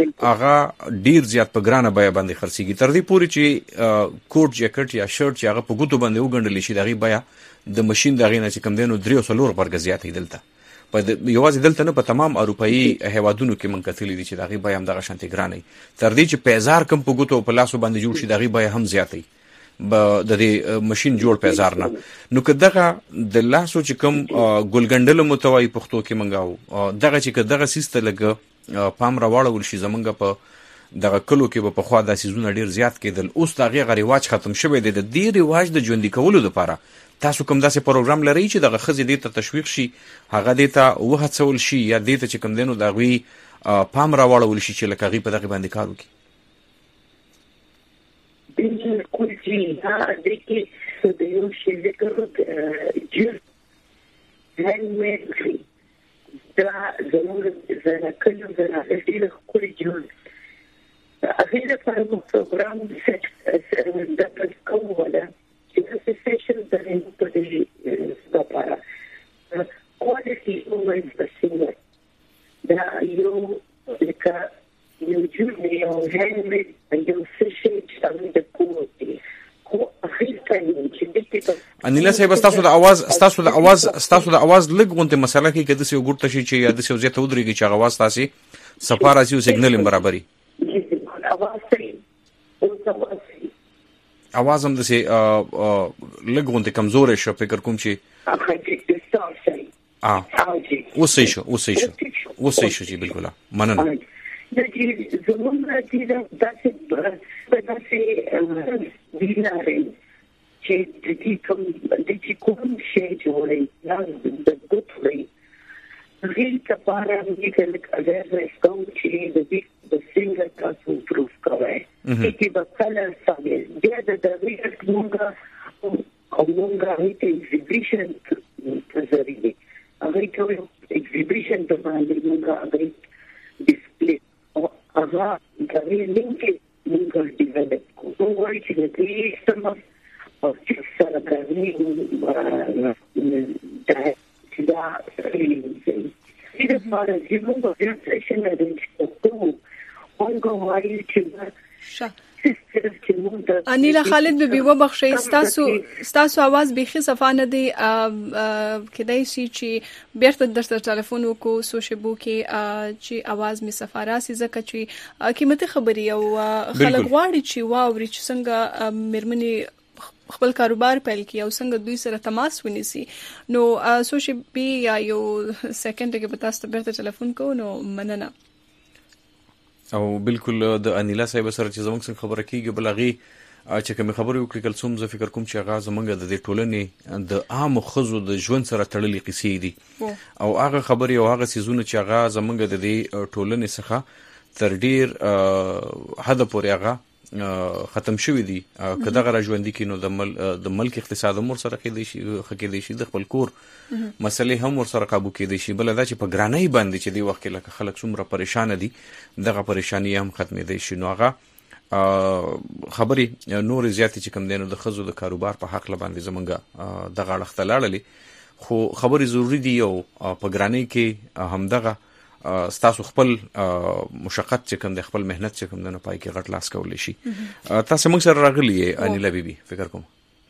هغه ډیر زیات په ګرانه بیا باندې خرڅيږي تر دې پوري چې کوټ جاکټ یا شرټ چې هغه په ګوتو باندې وګڼل شي دغه بیا د ماشين دغه نه چې کوم دی نو درې سلور برګ زیات دلته په یوازې دلته نه په تمام اروپאי هیوادونو کې من کتلې دي چې دغه بیا هم دغه شانتي ګرانه تر دې چې پیزار کم په ګوتو په لاسو باندې جوړ شي دغه بیا هم زیاتې د دې ماشين جوړ پیزار نه نو که دغه د لاسو چې کوم ګلګندل متوي پښتو کې منګاو دغه چې دغه سیسته لګ پام راوړل شي زمونږ په دغه کلو کې په خوا د سيزونه ډیر زیات کېدل اوس دغه غریواج ختم شوه د دې ریواج د ژوند کولو لپاره تاسو کوم داسې پروګرام لرئ چې دغه خزې دې ته تشویق شي هغه دې ته وهڅول شي یا دې ته چې کوم دینو دغه پام راوړل شي چې لکه غي په دغه باندې کار وکړي. بالکل جی ها د کې د یو شی ذکر جوړ هنوي دا زموږ زنه کلو زنه ډېر خوري جوړ هغه په پروګرام چې د پښتو ولا چې د سیشن د په دې لپاره کوالټي اولویز د سینګر دا یو لکه یو جوړ یو هنوي یو سیشن چې د کوالټي انیلا صاحب تاسو د आवाज تاسو د आवाज تاسو د आवाज لګ غونته مسله کې کده سي وګورته شي چې یا د سي وزته ودرېږي چې आवाज تاسو سفاره سي سیګنل برابرۍ आवाज هم د سي لګ غونته کمزور شي فکر کوم چې اه وصي شو وصي شو وصي شو جی بالکل مننه د چې زموږ د داسې داسې ویلاره چې د دې کوم د دې کوم شی جوړي یا د ګوتوري هغه کپاره دې کله اگر رسکو چې د دې د سنگل تاسو پروف کوي چې د کلر سمې د د دغه موږ او موږ هیته ایگزیبیشن تزریدي هغه کوي ایگزیبیشن په باندې موږ هغه ډیسپلی او هغه د لینک موږ ډیولپ کوو وایي چې د دې سم او چې سره د دا چې دا ریلیزي دا په دې موږ د سیشن د انټرو اونګواري چې انیلا خالد به بیو بخشي تاسو تاسو आवाज بيخي صفانه دي کدای شي چې بیرته درته ټلیفون وکړو سوشبو کې چې आवाज می سفاراسي زکه چې قیمتي خبري او خلک غواړي چې واوري چې څنګه مرمني خپل کاروبار پیل کی او څنګه دوی سره تماس ونیسي نو سوشبي یا یو سکند کې به تاسو بیرته ټلیفون کوو نو مننه او بالکل د انیلا صاحب سره چې زموږ څنګه خبره کیږي بلغي چې کوم خبرې وکړي کل څوم زه فکر کوم چې هغه زمونږ د دې ټولنې د عام خزو د ژوند سره تړلې قصې دي او هغه خبرې او هغه سيزونه چې هغه زمونږ د دې ټولنې څخه تر ډیر حد پورې هغه ختم شوی دي کله غره ژوند کې نو د مل د ملک اقتصاد مور سره کې دي شي خکې دي شي د خپل کور مسلې هم ور سره قابو کې دي شي بل دا چې په ګرانۍ باندې چې دی وخت لکه خلک څومره پریشان دي دغه پریشانی هم ختمې دي شي نو هغه خبري نور زیات چې کم دینو د خزو د کاروبار په حق لباندې زمونږه دغه اړخ تلاړلې خو خبري ضروری دي او په ګرانۍ کې هم دغه ستاسو خپل مشقت چې کوم د خپل مهنت چې کوم د نه پای کې غټ لاس کول شي تاسو موږ سره راغلی انیلا بیبي فکر کوم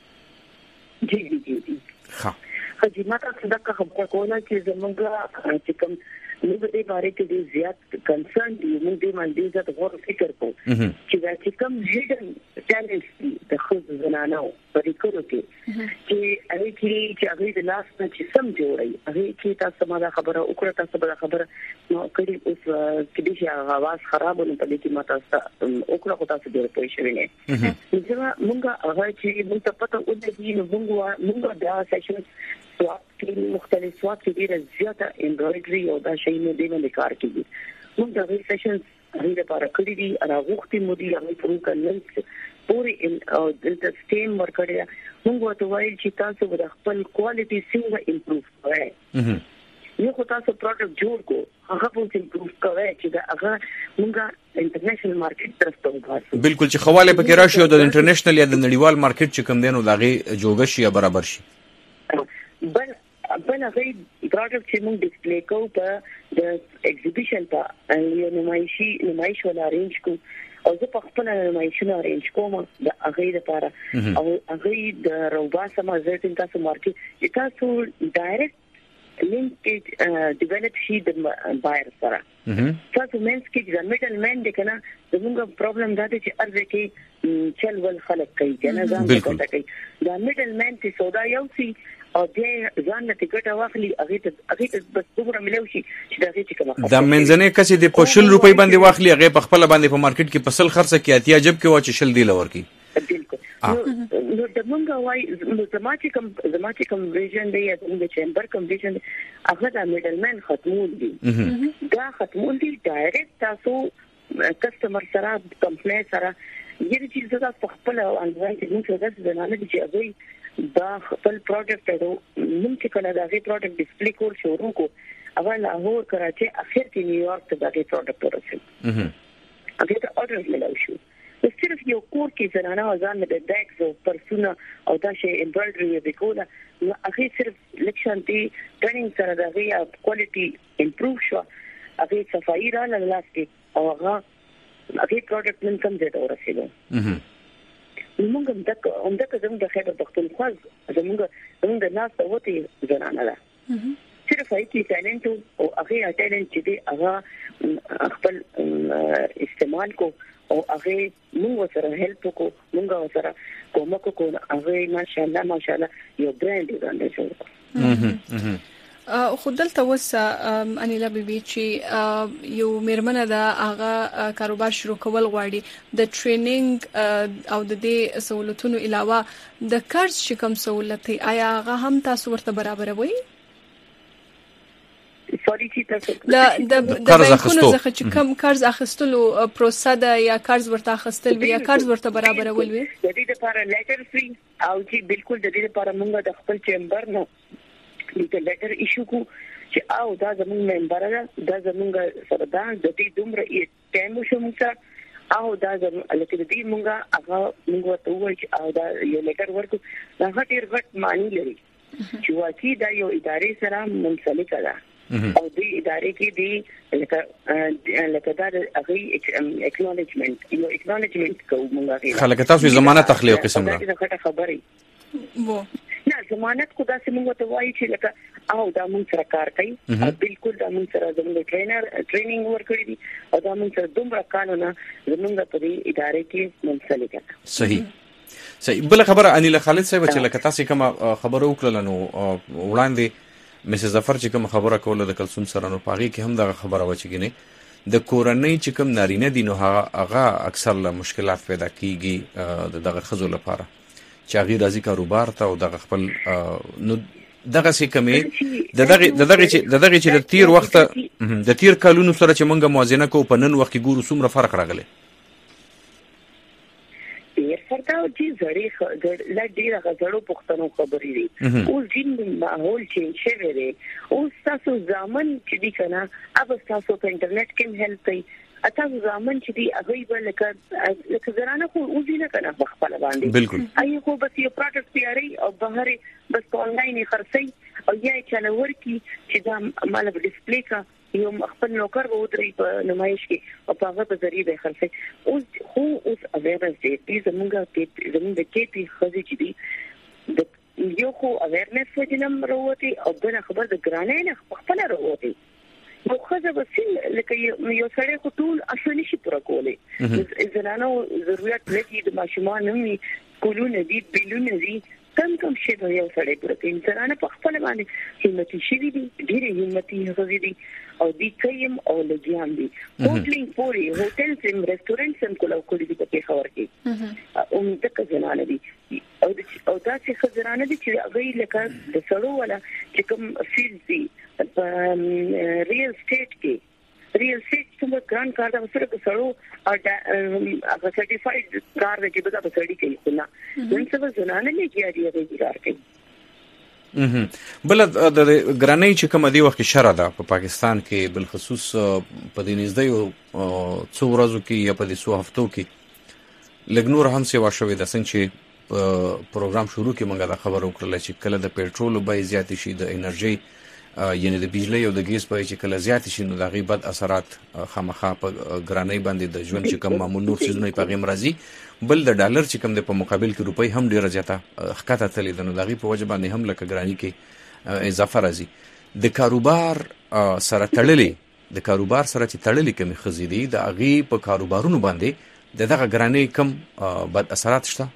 جی جی جی ها خو ما تاسو دا خبره کوله چې زموږ چې کوم موږ دې باره کې زیات کنسرن دي موږ دې باندې زیات غور فکر کوو چې دا چې کوم هیډن چیلنج د خود زنانو په ریکورو کې چې هغه کې چې هغه د لاس نه چې سم جوړي هغه کې تاسو ما دا خبره وکړه تاسو به خبره نو کړي اوس کې چې आवाज خراب ونه پدې کې ما تاسو وکړه خو تاسو ډېر پوه شوي نه چې موږ هغه چې موږ ته پته ودرېږي نو موږ موږ دا سیشن سوات کې مختلف سوات کې ډېر زیاته امبرايډري او دا شی نه دی باندې کار کوي موږ دا سیشن هغه لپاره کړی دي او وختي مو دي هغه پرو کړل پوری او د سټیم ورکړیا موږ ته وایي چې تاسو د خپل کوالټي څنګه امپروف کړئ یو خو تاسو پروډکټ جوړ کو هغه په امپروف کوي چې دا هغه موږ انټرنیشنل مارکیټ ترسته وګورئ بالکل چې خواله پکې راشي او د انټرنیشنل یا د نړیوال مارکیټ چې کم دینو دغه جوګه شي برابر شي بل بل هغه پروډکټ چې موږ ډیسپلی کوو په د ایگزیبیشن په یو نمایشي نمایش ولا ارینج کو او زه په خپل نمایشونه ارینج کوم د هغه لپاره او هغه د روبا سم ځای تاسو مارکیټ چې تاسو ډایرکټ لینک ډیولپ شي د بایر سره تاسو مینس کې د میډل مین د کنه زموږ پرابلم دا دی چې ارزه کې چل ول خلک کوي کنه ځان ته کوي دا میډل مین چې سودا یو سي او دې ځان ته ټیکټ واخلي هغه ته هغه ته بس دومره ملو شي چې دا هیڅ کومه دا منځنه کسي د پښل روپۍ باندې واخلي هغه په خپل باندې په مارکیټ کې پسل خرڅه کې اتیا جب کې واچ شل دی لور کې بالکل نو د مونږه وای نو زماچې کوم زماچې کوم ویژن دی یا د چیمبر کوم ویژن هغه د میډل مین ختمول دي دا ختمول دي ډایرکټ تاسو کسٹمر سره کمپنی سره یی چې زړه په خپل انوای چې موږ څنګه زنانه دي چې هغه دا خپل پروډکټ ته موږ چې کله دا غي پروډکټ ډیسپلی کول شروع کو اول لاهور کراچي اخر کې نیویارک ته دا غي پروډکټ ورسېد هغه ته اورډر ملو شو صرف یو کور کې زنانه ځان د ډیکس او پرسونه او دا شی امبرايډري د کوله نو هغه صرف لکشنتي ټریننګ سره دا غي کوالټي امپروف شو هغه صفائی را لاس کې او هغه هغه پروډکټ نن کوم ځای ته ورسېد موږ هم دا هم دا زموږ د خیبر پختونخوا زموږ زموږ د ناس ته وته زنانه ده صرف هي کې ټالنت او هغه ټالنت چې دی هغه خپل استعمال کو او هغه موږ سره هیلپ کو موږ سره کومک کو هغه ماشاءالله ماشاءالله یو برند دی باندې شو خو دلته وسه انیلا بیبي چې یو میرمنه د هغه کاروبار شروع کول غواړي د ټریننګ او د دې سہولتونو علاوه د قرض چې کوم سہولت ای آیا هغه هم تاسو ورته برابروي؟ سوري چې تاسو د بانکونو څخه چې کوم قرض اخیستلو پروسه ده یا قرض ورته اخیستل وي یا قرض ورته برابرول وي د دې لپاره لیټر فری او چې بالکل د دې لپاره موږ د خپل چیمبر نو د لیټر ایشو کو چې او دا زموږ ممبر ده دا زموږ سره دا د دې دومره یې ټایم شو موږ او دا زموږ لکه د دې موږ هغه موږ ته وایي چې او دا یو لیټر ورکو دا هټیر غټ معنی لري چې واکې دا یو ادارې سره منسلک ده او د ادارې کې دی لکه لکه دا هغه اکنالجمنت یو اکنالجمنت کوو موږ خلک تاسو ضمانت اخلي او قسم را دا خبرې وو نه ضمانت خو دا سمون ته وایي چې لکه او دا مون سره کار کوي بالکل دا مون سره زموږ ټرینر ټریننګ ورکړي دي او دا مون سره دومره قانونا زموږ په دې ادارې کې منسلک ده صحیح صحیح بل خبره انیل خالد صاحب چې لکه تاسو کوم خبرو وکړل نو وړاندې مسز ظفر چې کوم خبره کوله د کلثوم سره نو پاغي کې هم دغه خبره و چې ګنې د کورنۍ چې کوم نارینه دي نو هغه اکثر له مشکلات پیدا کیږي د دغه خزو لپاره چې هغه راځي کاروبار ته او دغه خپل نو دغه سي کمې د دغه د دغه چې د دغه چې د تیر وخت د تیر کالونو سره چې مونږه موازنه کوو په نن وخت کې ګورو څومره فرق راغلی ډیر فرق او چې زړې لا ډیر غزړو پښتنو خبرې دي او جن ماحول چینج شوی دی او تاسو ځامن چې دی کنه اوب تاسو په انټرنیټ کې هیلپ کوي اته ځامن چې دی هغه به لکه لکه زرانه خو او دي نه کنه په خپل باندې بالکل اي خو بس یو پروډکټ تیاری او بهر بس آنلاین خرڅي او یا چانه ورکی چې دا مال په ډسپلی کا یو خپل نوکر وو درې په نمایش کې او په هغه په ذریعہ به خرڅي او خو اوس اویرنس دی چې زمونږه کې زمونږ د کې پی خزي چې دی د یو خو اویرنس وجنم وروتي او بل خبر د ګرانې نه خپل وروتي نو خزه وسیل لکه یو سړی خو ټول اسانه شي پر کولې زنانو ضرورت لګي د ماشومان هم کولونه دي بیلونه دي کم کم شي د یو سړی پر کې زنانه په خپل باندې همتي شي دي ډېر همتي غوږی دي او دي کيم او لګیان دي هوټلینګ پوري هوټل سم ریسټورانټ سم کولاو کولی دي په خبر کې او دغه زنانه دي او او دا چې خزرانه دي چې هغه لکه د سړو ولا چې کوم فیلډ دي په ریل اسټیټ کې ریل اسټیټ څنګه ګران کار دا سره په سړو او هغه سرټیفاید کار دی چې دا په سړی کې نه نن څه زنانه نه کیږي هغه کار کوي بل د ګرانۍ چې کوم دی وخت شره ده په پاکستان کې بل خصوص په دې نږدې او څو ورځو کې یا په دې څو هفتو کې لګنور هم سیوا شوې د څنګه چې پروګرام شروع کې موږ دا خبر وکړل چې کله د پېټرول بیه زیات شي د انرژي یعنی د بجلی او د ګیس بیه چې کله زیات شي نو د غي بد اثرات خامخا په ګرانۍ باندې د ژوند چې کوم معمول نور سيزونه په غیم راځي بل د ډالر چې کوم د په مقابل کې روپۍ هم ډیره زیاته خکته تللی د نو د غي په وجه باندې هم لکه ګرانی کې اضافه راځي د کاروبار سره تړلې د کاروبار سره چې تړلې کوم خزيدي د غي په کاروبارونو باندې دغه ګرانۍ کم بد اثرات شته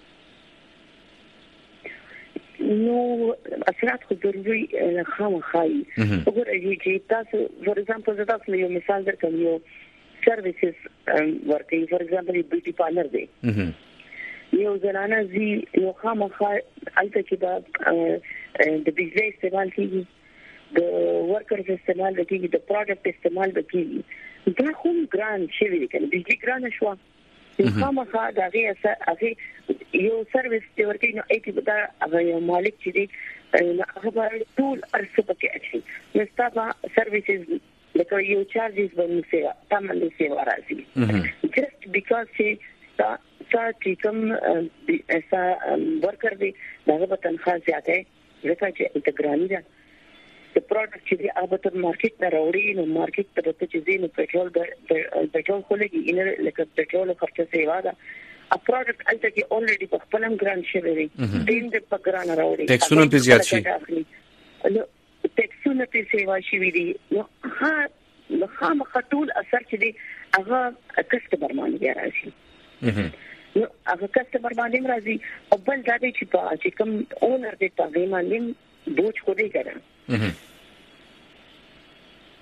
نو اثرات خو ضروري خامخای وګورئ چې تاسو فور ایگزامپل زه تاسو یو مثال درکوم یو سرویسز ورکوي فور ایگزامپل بیوټي پارلر دی یو زنانه زی یو خامخای البته چې دا د بجلی استعمال کیږي د ورکرز استعمال کیږي د پروډکټ استعمال کیږي دا خو ګران شي وی کنه بجلی ګران شو خامخا دا غي هغه یو سرویس چې ورکوي نو ایټي بدا هغه یو مالک چې دی هغه ټول ارسه پکې اچي مستابا سرویسز لکه یو چارجز باندې سیوا تمام سیوا راځي just because چې تا چې کوم اسا ورکر دی هغه په تنخواه زیاته ځکه چې انتګرالي ده د پروډکټ چې دی هغه تر مارکیټ ته راوړي نو مارکیټ ته د چې زین پېټرول د پېټرول خلګي ان لکه پېټرول خرچه سیوا ده ا پروډکټ الته کې اولریډي په خپلم ګران شوی دی دین د پګران راوړي ټیکسونه په زیات شي نو ټیکسونه په سیوا شي وی دي نو ها نو خام خطول اثر چې دی هغه کسټمر باندې راځي نو هغه کسټمر باندې راځي او بل دا دی چې په چې کوم اونر دې په باندې بوج کو دی کړه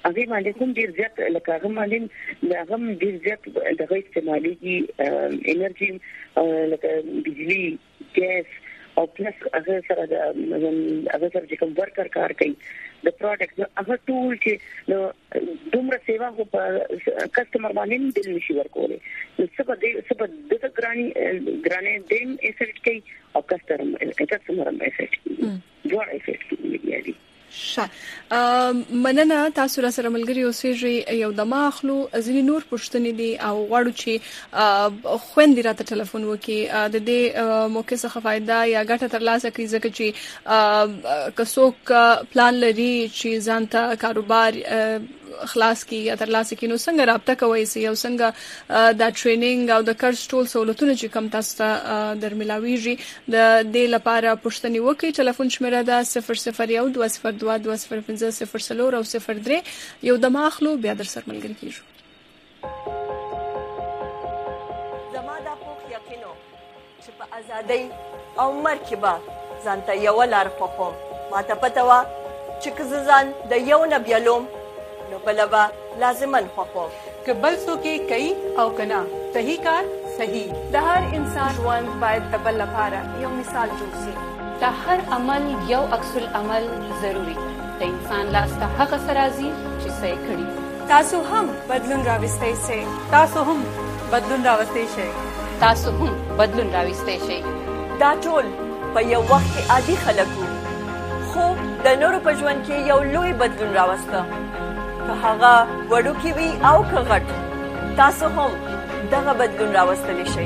هغه باندې کوم ډیر زیات لکه هغه باندې د هغه ډیر زیات د غي استعمالي انرژي لکه بجلی ګاز او پلس هغه سره د هغه سره چې کوم ورکر کار کوي د پروډکټ هغه ټول چې نو دومره سیوا خو په کسٹمر باندې د نشي ورکولې نو څه په څه په د ګرانی ګرانی دیم افیکټ کوي او کسٹمر کسٹمر هم افیکټ کوي دوه افیکټ کوي دی ښه مننه تاسو را سره ملګری اوسېږئ یو د ماخلو ځینې نور پوښتنې دي او غواړو چې خويندې راته ټلیفون وکړي د دې موقع څخه فائدہ یا ګټه ترلاسه کړي ځکه چې کڅوک پلان لري چې ځانته کاروبار خلاص کی یا ترلاسه کی نو څنګه رابطه کوي سي او څنګه دا ټریننګ او د کورس ټول سہولتونه چې کم تاسو ته درملاویږي د دې لپاره پوښتنې وکړئ ټلیفون شمیره ده صفر صفر یو دوه صفر دوه دوه صفر پنځه صفر څلور او صفر درې یو د ماخلو بیا در سره ملګری کیږو زما د پوښ یقینو چې په ازادۍ او مرکبه ځانته یو لار پخوم ماته پته وا چې ځان د یو نه بیلوم نو بلبا لازمن خوخو که بل څوک کوي او کنا صحیح کار صحیح د هر انسان ژوند باید د بل لپاره یو مثال جوړ شي د هر عمل یو عکس العمل ضروری د انسان لاس ته هغه سرازي چې صحیح کړي تاسو هم بدلون راوستئ شئ تاسو هم بدلون راوستئ شئ تاسو هم بدلون راوستئ شئ دا ټول په یو وخت کې عادي خلکو خو د نورو په ژوند کې یو لوی بدلون راوسته که هغه وړوکی وي او که غټ تاسو هم دغه بدلون راوستلی شئ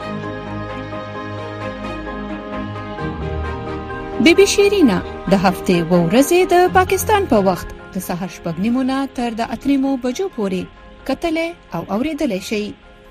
بیبي شیرینا د هفته و ورځې د پاکستان په وخت د سهار شپږ نیمو نه تر د اته نیمو بجو پورې کتلې او اوریدلې شئ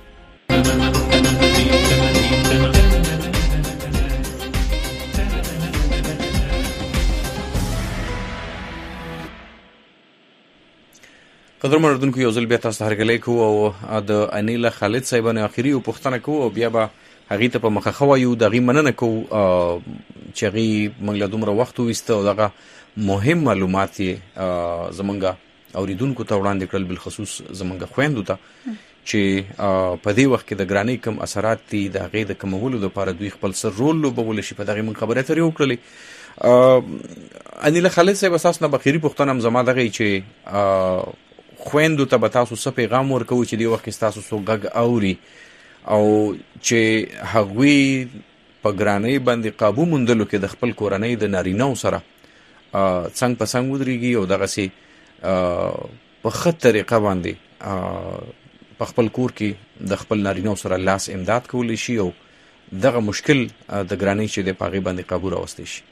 قدر مردونکو یو ځل بیا تاسو هرګلې کو او د انیل خالد صاحبانه اخیری پوښتنه کو او بیا به هغه ته په مخه خو یو دغه مننه کو چې غي منګل دومره وخت وسته او دغه مهم معلومات زمونږه اوریدونکو ته وړاندې کړل بل خصوص زمونږه خويندو ته چې په دې وخت کې د ګرانی کم اثرات دي د غي د کمولو لپاره دوی خپل سر رول لوبول شي په دغه من خبره ترې وکړلې انیل خالد صاحب اساس نه بخیری پوښتنه هم زما دغه چې خويندو ته به تاسو څه پیغام ورکوي چې دی وخت تاسو سو غږ اوري او چې هغوی په ګرانۍ باندې قابو موندلو کې د خپل کورنۍ د نارینه‌و سره څنګه په څنګه ودرېږي او دغه سي په خط طریقه باندې په خپل کور کې د خپل نارینه‌و سره لاس امداد کولی شي او دغه مشکل د ګرانۍ چې د پاغي باندې قابو راوستي شي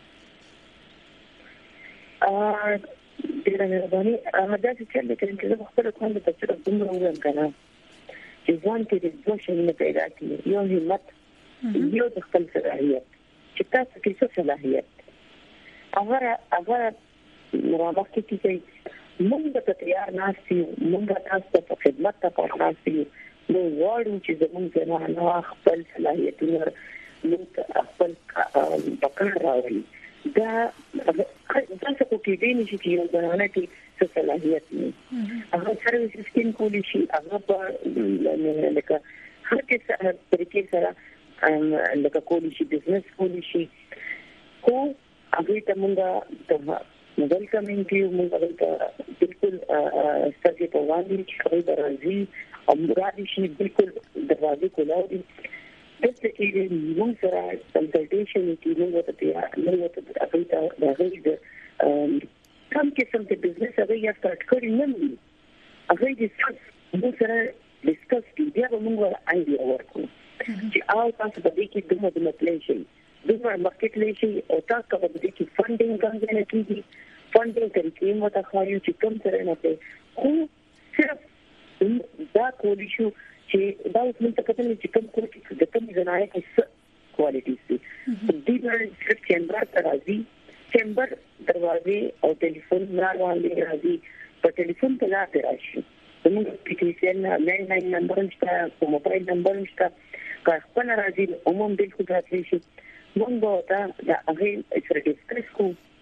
ډیره مهرباني هغه د چې د کلم کې خپل کوم د تفسیر دومره ویم کنه چې ځان کې د دوه شنه پیدا کړي یو همت یو د خپل صلاحیت چې تاسو کې څه صلاحیت هغه هغه راوخت کې موږ ته تیار ناسي موږ تاسو ته خدمت ته پاتې ناسي نو وړو چې زموږ نه خپل صلاحیتونه موږ خپل پکړ راوړي دا تاسو کو کې دې نشي چې یو ځانونه کې څه صلاحیت نه هغه سرویس سکیم کولی شي هغه په لکه هر څه طریقې سره لکه کولی شي بزنس کولی شي خو هغه ته موږ ته موږ کمیونټي موږ ته بالکل ستاسو په وړاندې چې کوي درازي او مرادي شي بالکل دروازې کولاوي دغه کې موږ سره کنسلټیشن کې موږ ته موږ ته اپیتا راغلي د کوم قسم د بزنس هغه یا سٹارټ کړی نه وي هغه دې موږ سره ډیسکس کړي بیا موږ آیډیا ورکړو چې او تاسو په دې کې دومره د مطلب شي دومره مارکیټ لشي او تاسو په دې کې فندینګ څنګه کیږي فندینګ طریقې مو ته خو چې کوم سره نه پي خو صرف دا کولی شو چې دا اوس موږ ته کتل چې کوم کوم چې د کوم ځای کې څه کوالټیز دي د دې صرف چیمبر راځي چیمبر دروازې او ټلیفون راوړل راځي په ټلیفون په لاره راشي موږ په کې څنګه لین لین نمبر نشته او موبایل نمبر نشته که خپل راځي عموم بالکل راځي شي موږ دا د هغه سره ډیسکس کوو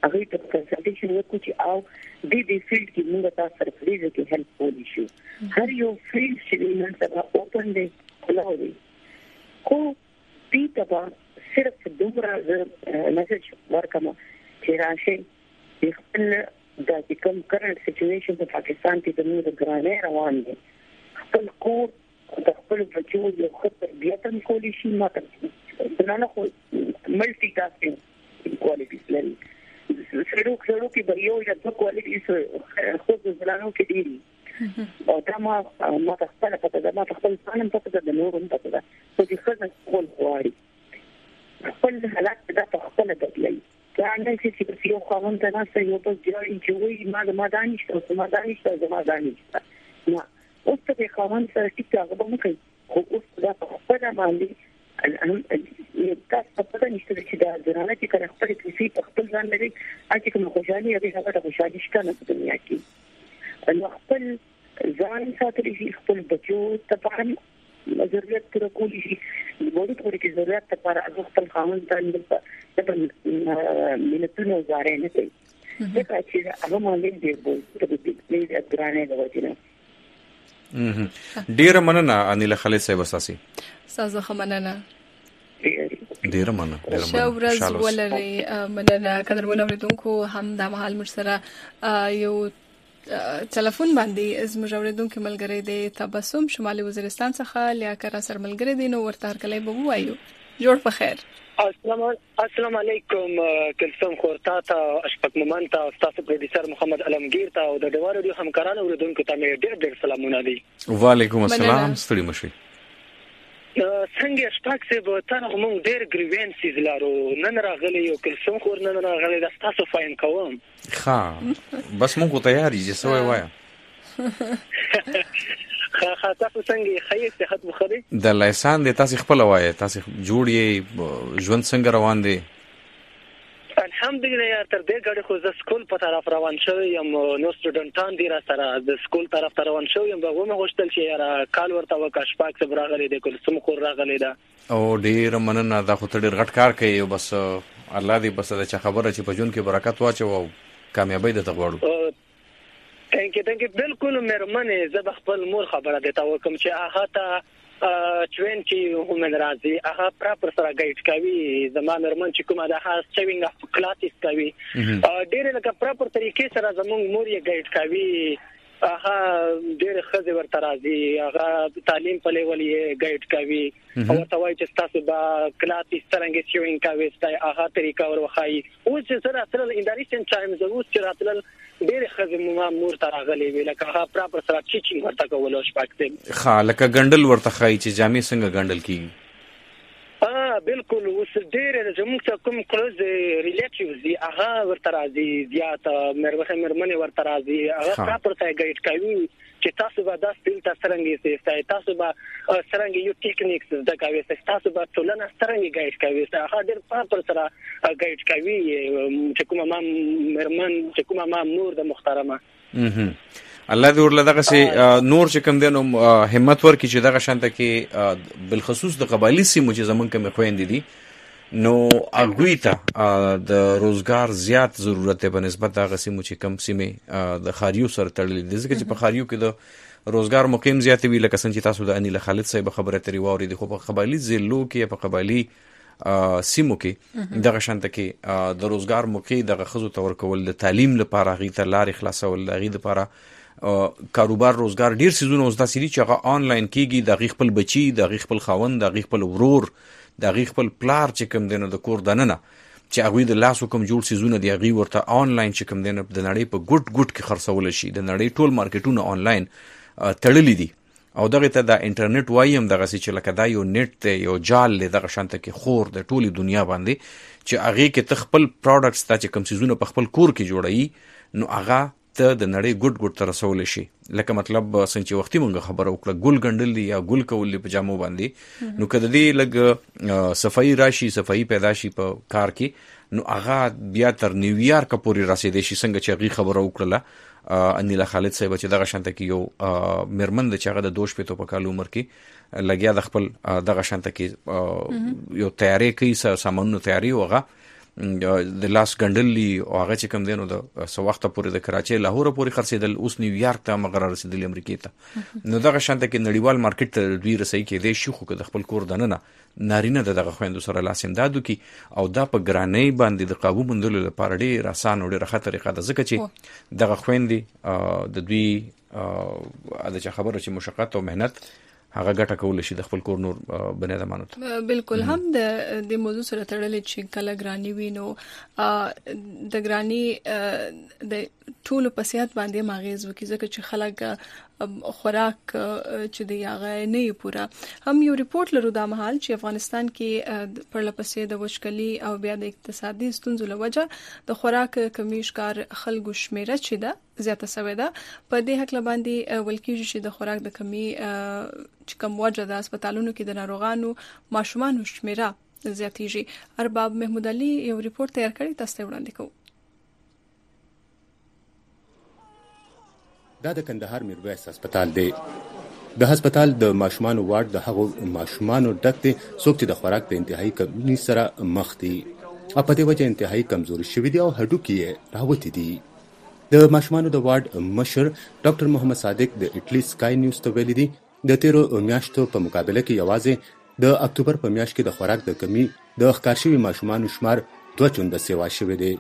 هغه ته کنسلټیشن وکړو چې او د دې فیلډ کې موږ تاسو سره پلیز کې هیلپ کولی شو. هر یو فیلډ چې نن سبا اوپن دی کلاو دی خو دې ته صرف دومره میسج ورکړم چې راشي خپل د کوم کرنٹ سچويشن په پاکستان کې د موږ ګرانې روان دي خپل کور د خپل بچو یو خطر بیا تم کولی شي ماته نه خو ملټي ټاسکینګ کوالټیز لري سړو سړو کې به یو یا دوه کوالټیز خو د زلانو کې دي او دا ما ما خپل پته ده ما خپل ځانم پته ده نور هم پته ده خو دې څنګه کول غواړي خپل حالات دا په خپل بدلوي دا نه چې یو خاوند ته نه یو په ځای چې وایي ما د مداني شته ما داني شته د مداني شته نه اوس ته خاوند سره ټیک هغه به کوي خو اوس دا په خپل باندې الهم تاسو په دې نشته چې دا درانه چې کړه خپل کیسې په خپل ځان لري چې کوم خوشالي هغه هغه د خوشالي شته نه په دنیا کې نو خپل ځان ساتلی شي خپل بچو ته پام ضرورت پر کولی شي د وړو پورې کې ضرورت لپاره هغه خپل خاوند ته د مینتونو زاره نه کوي دا چې هغه مالک دی په دې کې د درانه د وجنه ډیر مننه انیل خالد صاحب اساسي سازه خمننه ډیر مننه ډیر مننه شاورز ولري مننه قدر ولوریدونکو هم د محل مرسره یو ټلیفون باندې از مجوردونکو ملګری دی تبسم شمالي وزیرستان څخه لیاقت سر ملګری دی نو ورته کله به وایو جوړ په خیر. السلام السلام علیکم کلثوم خورتا ته اشفق مومن ته استاد پروډوسر محمد علمگیر ته او د ډیوالو د همکارانو ورودونکو ته مې ډېر ډېر سلامونه دي. وعلیکم السلام ستړي مشي. څنګه شپږ څه به تر موږ ډېر گریوینسز لرو نن راغلی یو کلثوم خور نن راغلی د تاسو فاین کوم. ښه بس موږ تیار یو څه وای وای. خا تاسو څنګه خیر صحت مخري د لایسان د تاسو خپل وای تاسو جوړ یې ژوند څنګه روان دي؟ الحمدلله تر دې غړي خو د سکول په طرف روان شوی یم نو سټوډنټان دي را سره د سکول طرف ته روان شوی یم به مو غوښتل چې را کال ورته وکاش پاک صبر راغلي د کلثوم خور راغلي دا او ډیر مننه دا خو ډیر غټ کار کوي بس الله دې بس دا خبره چې په جون کې برکت واچو او کامیابی د تغوړو. ثانک یو ثانک یو بالکل مېرمنه زه خپل مور خبره دیتا وکم چې هغه ته twenty women راځي هغه پراپر سره گایډ کوي زموږ مېرمن چې کومه ده هغه سیوینګ اف کلاسز کوي ډېر لکه پراپر طریقې سره زموږ مور یې گایډ کوي هغه ډېر خزه ورته راځي هغه تعلیم په لیول یې گایډ کوي او ته وایي چې تاسو به کلاسز څنګه سیوینګ کوي ستای هغه طریقه ورخایي او چې سره تل ان ریسنت ټایم زموږ چې راتلل ډېر خزه مور ته راغلي وی لکه هغه پراپر سره ټیچینګ ورته کول او شپږ ښه لکه ګندل ورته خای چې جامې څنګه ګندل کیږي. اه بالکل اوس ډېر زموږ څخه کوم کلوز ریلیټیوز دي هغه ورته راځي زیات مېرمنه مېرمنه ورته راځي هغه پراپر ته گایډ کوي چې تاسو به د سپیل تاسو څنګه یې تاسو به څنګه یو ټیکنیکس د کوي تاسو به ټولنه څنګه گایډ کوي هغه ډېر پراپر سره گایډ کوي چې کومه ما مېرمن چې کومه ما مور د محترمه الله دې ورله دغه سي نور چې کوم دینو همت ورکړي چې دغه شانته کې بل خصوص د قبایلی سیمو چې زمونږ کوم خويندې دي نو اغوی ته د روزګار زیات ضرورت په نسبت دغه سیمو چې کم سیمه د خاریو سره تړلې دي ځکه چې په خاریو کې د روزګار مقیم زیات وی لکه څنګه چې تاسو د انیل خالد صاحب خبره تری ووري دي خو په قبایلی ضلعو کې په قبایلی سیمو کې دغه شانته کې د روزګار موقع دغه خزو تور کول د تعلیم لپاره غي ته لارې خلاصول غي لپاره کاروبار روزګار ډیر سيزونه اوس داسې دي چې هغه آنلاین کیږي د غي خپل بچي د غي خپل خاوند د غي خپل ورور د غي خپل پلار چې کوم دینه د کور دننه چې هغه د لاسو کوم جوړ سيزونه دی غي ورته آنلاین چې کوم دینه د نړۍ په ګډ ګډ کې خرڅول شي د نړۍ ټول مارکیټونه آنلاین تړلې دي او دغه ته د انټرنیټ وایم دغه چې لکه دا یو نت ته یو جال له دغه شانته کې خور د ټولي دنیا باندې چې هغه کې تخپل پروډکټس ته چې کوم سيزونه په خپل کور کې جوړایي نو هغه ته د نړۍ ګډ ګډ تر رسول شي لکه مطلب څنګه وختي مونږ خبره وکړه ګل ګندل یا ګل کول په جامو باندې نو کله دې لګ صفائی راشي صفائی پیدا شي په کار کې نو هغه بیا تر نیویارک پورې رسیدي شي څنګه چې هغه خبره وکړه انیل خالد صاحب چې دغه شانته کې یو مرمن د چاغه د دوش په تو په کال عمر کې لګیا د خپل دغه شانته کې یو تیاری کوي سامانونو تیاری وغه د لاس ګندلي او هغه چې کم دینو د سو وخت پورې د کراچي لاهور پورې خرڅېدل اوس نیویارک ته مقرر رسیدل امریکا ته نو دغه شانته کې نړیوال مارکیټ ته دوی رسېږي کې د شيخو کې د خپل کور دننه نارینه دغه خويندو سره لاس امدادو کې او دا په ګرانۍ باندې د قابو مندلو لپاره ډېر آسان او ډېر ښه طریقه ده ځکه چې دغه خويندې د دوی د چا خبره چې مشقت او مهنت هغه ګټه کول شي د خپل کور نور بنی ادمانو ته بالکل هم د د موضوع سره تړلې چې کله ګرانی وینو د ګرانی د ټول په صحت باندې ماغیز وکي ځکه چې خلک خوراک چې دی هغه نه پورا هم یو ریپورت لرو د مهال چې افغانستان کې پرلپسې د وشکلي او بیا د اقتصادي ستونزو لوجه د خوراک کمی ښکار خلکو شمیره چې ده زیاته شوې ده په دې حق باندې ولکې چې د خوراک د کمی چې کوم وجه د هسپتالونو کې د ناروغانو ماشومان شمیره زیاتېږي ارباب محمود علي یو ریپورت تیار کړی تاسو ته وړاندې کوم دا د کندهار میرویس هسپتال دی د هسپتال د ماشومان وارد د هغو ماشومان ډک دی څوک چې د خوراک د انتهایی کمی سره مخ دي په دې وجه انتهایی کمزوري شوی دي او هډوکي یې راوتی دي د ماشومان د وارد مشر ډاکټر محمد صادق د اټلی سکای نیوز ته ویلي دي د تیرو میاشتو په مقابله کې یوازې د اکتوبر په میاشت کې د خوراک د کمی د ښکار شوي ماشومان شمار دوه چنده سیوا شوی دی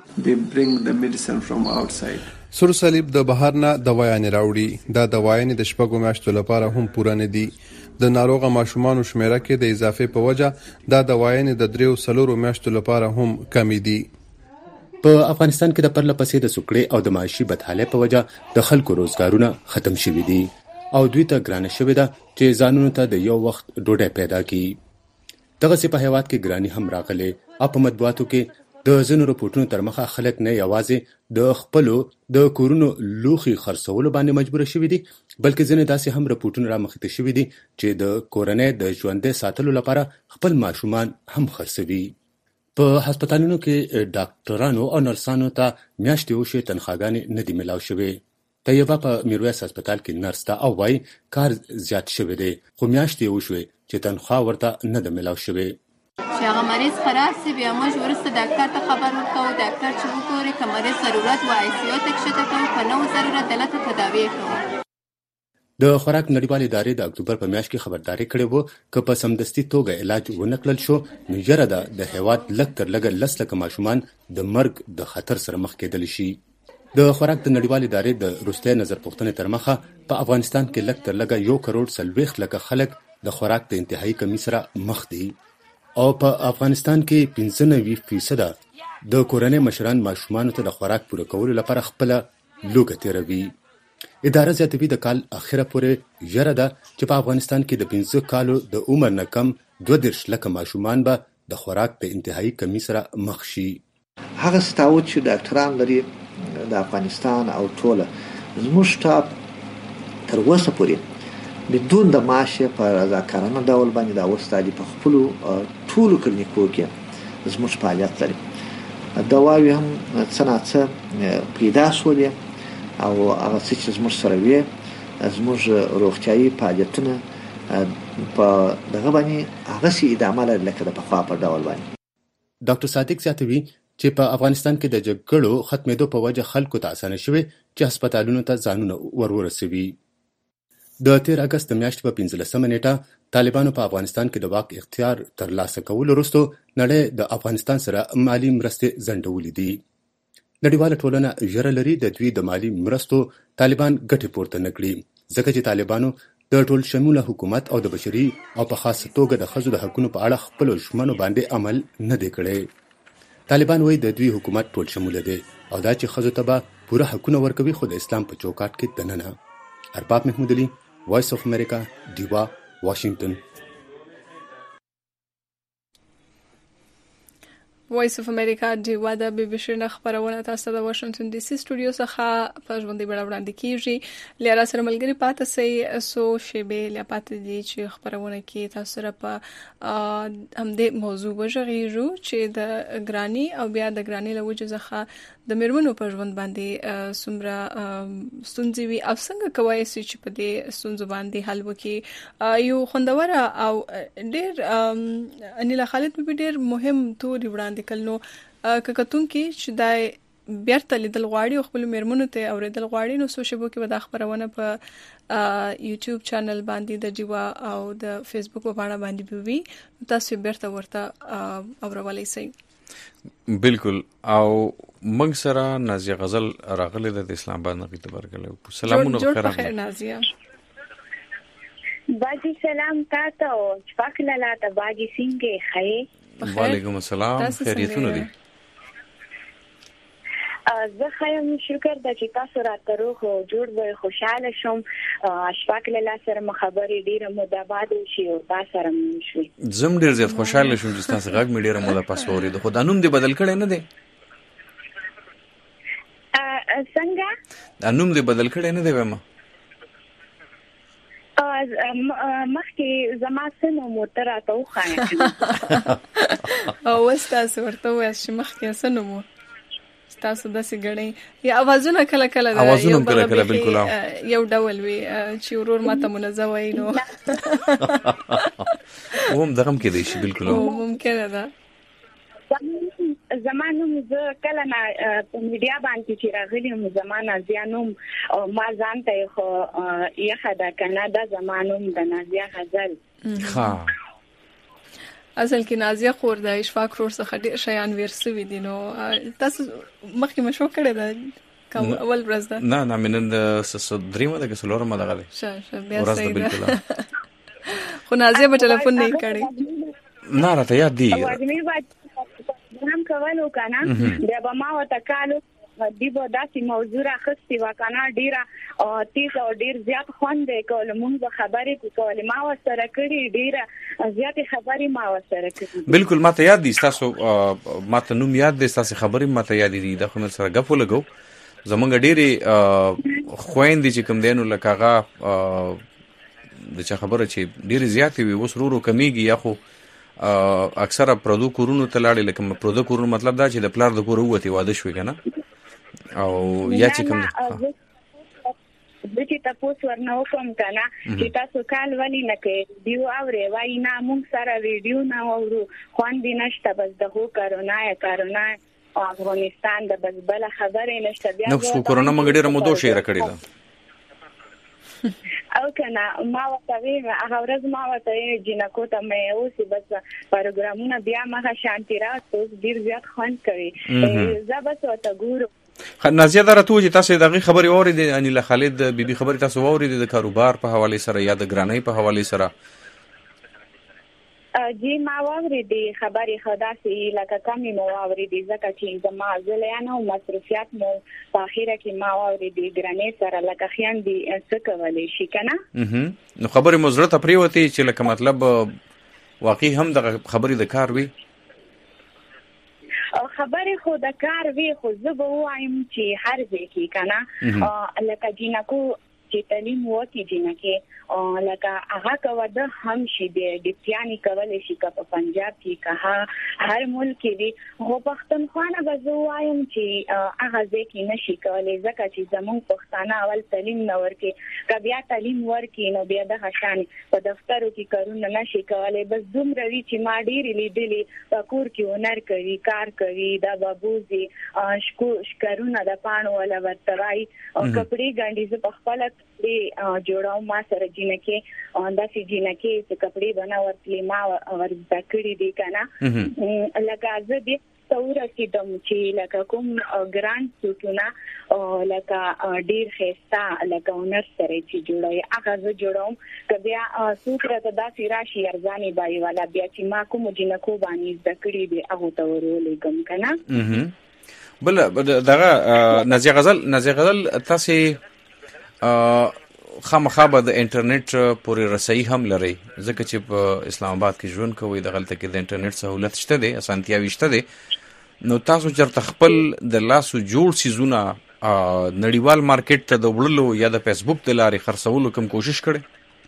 سور صلیب د بهر نه دوايانې راوړي دا دوايانې د شپږو میاشتو لپاره هم پوره نه دي د ناروغه ماشومان شمیره کې د اضافه په وجه دا دوايانې د دریو سلورو میاشتو لپاره هم کمی دي په افغانستان کې د پرلپسې د سوکړې او د معاشي بدحالۍ په وجه د خلکو روزګارونه ختم شوي دي او دوی ته ګرانه شوې ده چې ځانونو ته د یو وخت ډوډۍ پیدا کړي دغسې په هیواد کې ګراني هم راغلې او په مطبوعاتو کې د ځینو رپورټونو تر مخه خلک نه یوازې د خپلو د کورونو لوښي خرڅولو باندې مجبور شوي دي بلکې ځینې داسې هم رپورټونه رامخته شوي دي چې د کورنۍ د ژوندۍ ساتلو لپاره خپل ماشومان هم خرڅوي په هسپتالونو کې ډاکټرانو او نرسانو ته میاشتې وشوې تنخواګانې نه دي ملاو شوې طیبه په میرویس هسپتال کې نرس ته او وايي کار زیات شوی دی خو میاشتې وشوې چې تنخوا ورته نه ده ملاو شوې چې هغه مریض خراب سي بیا موږ ورسته ډاکټر ته خبر ورکوو ډاکټر چې وګوري که مریض ضرورت و آی سی یو ته کښته کوو که نه و ضرورت دلته تداوی کوو د خوراک نړیوال ادارې د اکتوبر په میاشت کې خبرداري کړې وه که په سمدستي توګه علاج ونه کړل شو نو یره ده د هیواد لږ تر لږه لس لکه ماشومان د مرګ د خطر سره مخ کېدلی شي د خوراک د نړیوال ادارې د وروستۍ نظر پوښتنې تر مخه په افغانستان کې لږ تر لږه یو کروڑ څلوېښت لکه خلک د خوراک د انتهایی کمی سره مخ دي او په افغانستان کې پنځه نوي فیصده د کورنۍ مشران ماشومانو ته د خوراک پوره کولو لپاره خپله لوږه تېروي اداره زیاتوي د کال اخره پورې یره ده چې په افغانستان کې د پنځه کالو د عمر نه کم دوه دېرش لکه ماشومان به د خوراک د انتهایی کمی سره مخ شي هغه ستاوت چې ډاکټران لري د افغانستان او ټوله زموږ شټاب تر اوسه پورې بدون د معاشه په رضاکارانه ډول باندې دا وستادي په خپل ټولو کلینیکو کې زموږ فعالیت لري دواوی هم څه نه څه پیدا شولې او هغه څه چې زموږ سره وي زموږ روغتیایي فعالیتونه په دغه باندې هغسې ادامه لري لکه د پخوا په ډول باندې ډاکټر صادق زیاتوي چې په افغانستان کې د جګړو ختمېدو په وجه خلکو ته اسانه شوې چې هسپتالونو ته ځانونه ور ورسوي د تیر اگست د میاشتې په پنځلسمه نیټه طالبانو په افغانستان کې د واک اختیار ترلاسه کولو وروسته نړۍ د افغانستان سره مالي مرستې ځنډولې دي نړیواله ټولنه ژره لري د دوی د مالي مرستو طالبان ګټې پورته نه کړي ځکه چې طالبانو د ټول شموله حکومت او د بشري او په خاصه توګه د ښځو د حقونو په اړه خپلو ژمنو باندې عمل نه دی کړی طالبان وایي د دوی حکومت ټول شموله دی او دا چې ښځو ته به پوره حقونه ورکوي خو د اسلام په چوکاټ کې دننه ارباب محمود علي Voice of America, Diva, Washington. وایس اف امریکا دیوا د بي بي سي نه خبرونه تاسو د واشنگټن ډي سي سټوډیو څخه په ژوندۍ بڼه وړاندې کیږي لاره سره ملګری پاتې سي سو شیبه لا پاتې دي چې خبرونه کې تاسو سره په هم د موضوع وژغیږو چې د ګرانی او بیا د ګرانی له وجه څخه د میرمنو په ژوند باندې سمره ستونزې وي او څنګه کوي چې په دې ستونزو باندې حل وکړي یو خوندور او ډېر انیلا خالد به ډېر مهم توري وړاندې کړنو ککتون کې چې دای بیرته لیدل غواړي او خپل میرمنو ته اوریدل غواړي نو سوشل شبکې به د خبرونه په یوټیوب چینل باندې د جیوا او د فیسبوک په باندې باندې وي تاسو بیرته ورته اورولای شئ. بالکل. او موږ سره نازیه غزل راغله د اسلام آباد نه په برګلو. سلامونه جوړ په خیر نازیه. باجی سلام تاسو شپږ لاله ته باجی څنګه خې؟ وعلیکم السلام خیریتونه دي. زه خیم شکر د چې تاسو راته روغ او جوړ وای خوشاله شم. اشفاق لاله سره مخابرې ډیره موده بعد شي او تاسو سره مې شوي. زم ډیر زیات خوشاله شم چې تاسو غږ مې ډیره موده پس اورید. خو د انوم دی بدل کړي نه دی؟ څنګه؟ انوم دی بدل کړي نه دی ومه؟ مخکې زما سنو موتر راته وخایه. او تاسو ورته وایي چې مخکې سنو مو تاسو داسې غړي یا اوازونه کله کله دا اوازونه کله کله بالکل یو ډول وي چې ورور ماته منځه وای نو هم دغه کې دی شي بالکل ممکن ده. زمانو زه کله نه په میډیا باندې چې راغلم زمانه زیانوم ما ځان ته خو یخه دا کنه دا زمانوم د نازیه غزل. ها اصل کې نازیه خور د اشفاق رور څخه ډیر شیان ورسوي دي نو تاسو مخکې مشو کړی دا کوم اول ورځ ده؟ نه نه من د درېمه د کسلورمه دغه دی. شه شه بیا صحیح ده. خو نازیه په ټلیفون نه کړی. نه راته یاد دی. هم کولو کنه بیا به ما وته کالو دیبو داسې موضوع راخستې وکنه ډیره تیز او ډیر زیات خوند کول مونږ خبرې کول ما وسره کړی ډیره زیات خبرې ما وسره کړی. بالکل ماته یاد دي تاسو ماته نوم یاد دي تاسو خبرې ماته یاد دي د خو سره غفو لګو زمونږ ډیره خويندې چې کوم دینو لکهغه د چا خبره چې ډیره زیات وي وس ورو کمیږي یا خو اکثره پردو کورونو ته لاړې لکه پردو کورونو مطلب دا چې د پلار د کور وته واده شوی کنه او یا چې کوم د چې تاسو ورنه وکم کنه چې تاسو کال ولې نه کې دیو اوري وای نه مونږ سره ویډیو نه اورو خوان دي نشته بس دغه کرونا یا کرونا افغانستان د بس بل خبرې نشته بیا نو کرونا موږ ډیره مودو شیر کړی دا او کنه ما وتاوی هغه ورځ ما وته جنکو ته مې اوسې بس پروګرامونه بیا ما شانتی راځو ډیر زیات خوان کوي زه بس وته ګورو. نازیه درته چې تاسو دغه خبري اوریدل انیل خالد بیبي خبري تاسو اوریدل د کاروبار په حواله سره یا د ګرانۍ په حواله سره؟ جی ما اوریدل خبري خدا سي لکه کمی مو اوریدل ځکه چې زما ځلیانو مصرفيات مو په اخیره کې ما اوریدل ګرانۍ سره لکه خیان دي څه کولای شي کنه. نو خبري مزرته پریوتی چې لکه مطلب واقعي هم د خبري د کار وي خبرې خو د کار وی خو زه به وایم چې هر ځای کې کنه لکه جنکو چې تعلیم وکړي جنکه لکه هغه کوه د هم شي د ډیپټیانی کولای شي په پنجاب کې که هر ملک کې دي خو پښتونخوا به زه وایم چې هغه ځای کې نشي کولای ځکه چې زموږ پښتانه اول تعلیم نه ورکړي که بیا تعلیم ورکړي نو بیا دغه شان په دفترو کې کارونه نشي کولای بس دومره وي چې ما ډېرې لیدلې په کور کې هنر کوي کار کوي دا بابوزي شکرونه د پاڼو ولا ورترای او کپړې ګاندې زه په خپل جوړاو ما سره جنکه انداسې جنکه چې کپړې بناورتلې ما ورزده کړې دي کنه لکه زه دې تور کېدم چې لکه کوم ګرانډ سوټونه لکه ډیر خستا لکه اونر سره چې جوړای هغه زه جوړوم که بیا سوټ راته داسې راشي ارزاني بای والا بیا چې ما کوم جنکو باندې زده کړې دي هغه ته ورولېږم کنه. بل دغه نازیه غزل نازیه غزل تاسو خامخا به د انټرنیټ پورې رسایي هم لري ځکه چې په اسلام آباد کې ژوند کوي د غلطه کې د انټرنیټ سہولت شته دي اسانتیاوي شته دي نو تاسو چرته خپل د لاسو جوړ سيزونه نړیوال مارکیټ ته د وړلو یا د فیسبوک د لارې خرڅولو کوم کوشش کړي؟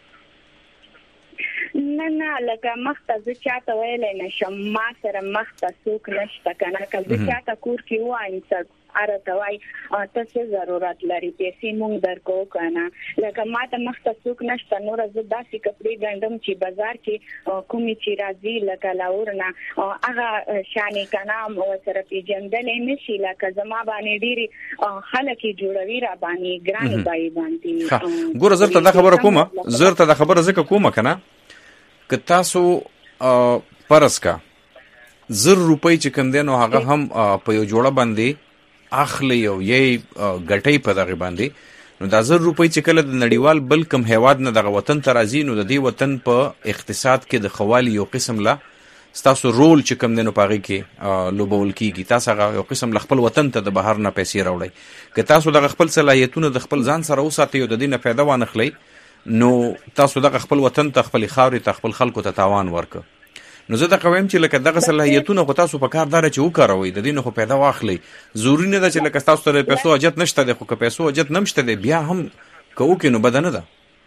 نه نه لکه مخته زه چاته ویلی نشم ما سره مخته څوک نشته کنه که زه چاته کور کې وایم ارته وای تاسو ضرورت لري پیسې مونږ درکو کنه لکه ماته مخته څوک نشته نور زه داسې کپړې ګندم چې بازار کې کومي چې راځي لکه لاورنا هغه شانې کنه او سره پیجندلې نشي لکه زما باندې ډيري خلک جوړوي را باندې ګران بای باندې ګوره زرته دا خبره کومه زرته دا خبره زکه کومه کنه که تاسو پرس کا زر روپۍ چې کم دینو هغه هم په یو جوړه باندې اخلي او یې غټي په دغه باندې نو دا زر روپۍ چې کله د نړیوال بل کم هیواد نه دغه وطن ته راځي نو د دې وطن په اقتصاد کې د خوالي یو قسم لا ستاسو رول چې کم دینو پاغي کې لوبول کیږي تاسو هغه یو قسم خپل وطن ته د بهر نه پیسې راوړي که تاسو دغه خپل صلاحیتونه د خپل ځان سره وساتئ او د دې نه فایده وانخلئ نو تاسو دغه خپل وطن ته خپل خاوري ته خپل خلکو ته تاوان ورک نو زه دا کوم چې لکه دغه صلاحیتونه خو تاسو په کار دار چې وکاروي د دې نه خو پیدا واخلي ضروري نه ده چې لکه تاسو ته پیسو اجت نشته ده خو که پیسو اجت نمشته ده بیا هم کوو کې نو بدنه ده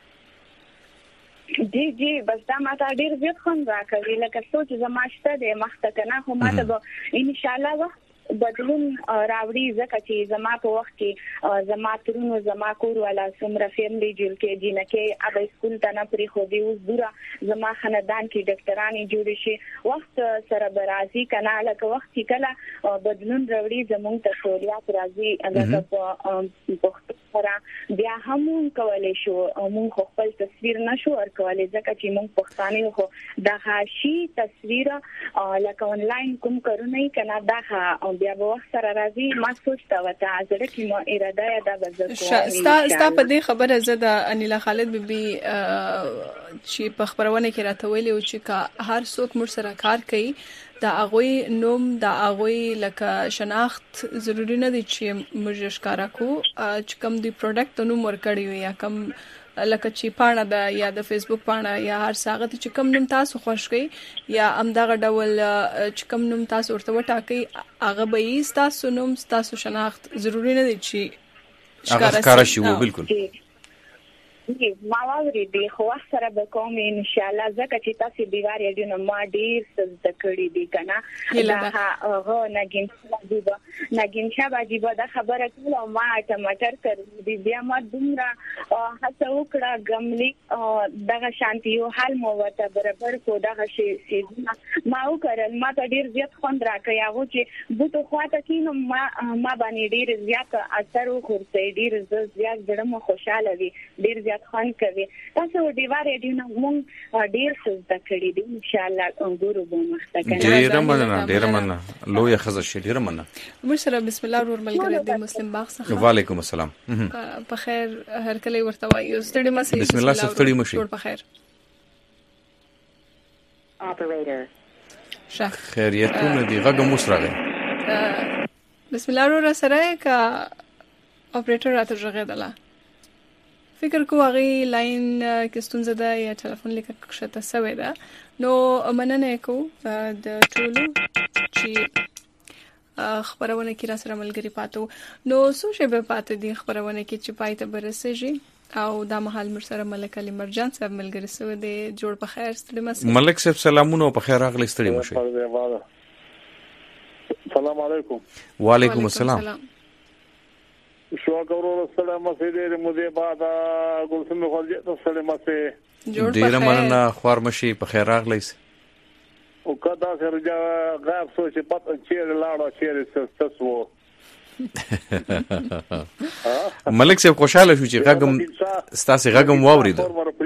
جی جی بس دا ماته ډیر زیات خوند راکوي لکه سوچ زماشته ده مخته کنه خو ماته به ان شاء الله بدلون راوړي ځکه چې زما په وخت کې زما ترونو زما کور ولا سمره فیملی جوړ کې جنکه ابا سکول ته نه پری خو دی اوس دورا زما خاندان کې ډاکټرانی جوړ شي وخت سره برازي کنه لکه وخت کې کله بدلون راوړي زمونږ ته سہولیات راځي هغه په سره بیا هم کولای شو مونږ خپل تصویر نشو ورکولای ځکه چې مونږ پښتانه خو د هاشي تصویر لکه انلاین کوم کارونه کنه دا بیا به وخت سره راځي ما سوچ تا وته ازره کې مو اراده ده بزر کوم ستا ستا په دې خبره زه د انیلا خالد بیبي چې په خبرونه کې راته ویلي او چې کا هر څوک مر سره کار کوي دا اغوی نوم دا اغوی لکه شناخت ضروری نه دي چې موږ ښکارا کو چې کوم دی پروډکټ نوم ورکړی یا کوم لکه چې پاڼه ده یا د فیسبوک پاڼه یا هر څاغه چې کوم نوم تاسو خوښ کړئ یا امداغه ډول چې کوم نوم تاسو ورته وټاکئ هغه به تاسو نوم تاسو شناخت ضروری نه دي چې ښکارا شي بالکل جی ما وری دی خو سره به کوم ان شاء الله زکه چې تاسو دیوار یې نو ما ډیر څه کړی دی کنه دا هغه نګین واجب نګین شاه واجب دا خبره کوله ما ټماټر کړی دی بیا ما دومره هڅه وکړه غملی دغه شانتیو حل مو وته برابر کو دغه شی سیزونه ما وکړل ما ته ډیر زیات خوند راکړی هغه چې بوته خواته کینو ما ما باندې ډیر زیات اثر وکړ ډیر زیات ډېر خوشاله وي ډیر زیات خان کوي تاسو دیوار یې نو مونږ ډیر څه کړی دی ان شاء الله ګورو به مخته کنه ډیر مننه ډیر مننه لوی خزه شي ډیر مننه مشره بسم الله الرحمن الرحیم د مسلم باغ څخه وعلیکم السلام په خیر هر کله ورته وایو ستړي مسئله بسم الله ستړي مشي ټول په خیر اپریټر شه خیریتونه دی غږ مسره بسم الله الرحمن سره کا اپریټر راته ژغېدله فکر کو هغه لاین کې ستونزه ده یا ټلیفون لیک کښته سوی ده نو مننه کو د ټولو چې خبرونه کې را سره ملګری پاتو نو څو شی به پاتې دي خبرونه کې چې پای ته برسېږي او دا مهال مر سره ملک علي مرجان صاحب ملګری سو دی جوړ په خیر ستړي مسه ملک صاحب سلامونه په خیر راغلی ستړي مشه السلام علیکم وعلیکم السلام شو غورو سلام سره مودې بعد ګلسم خلجه ته سلام سره ډیر مننه خور مشي په خیر راغلی او کدا سره غاب سوچ پات چیر لاړو چیر تاسو ملک صاحب خوشاله شو چې غږم ستاسو غږم واورید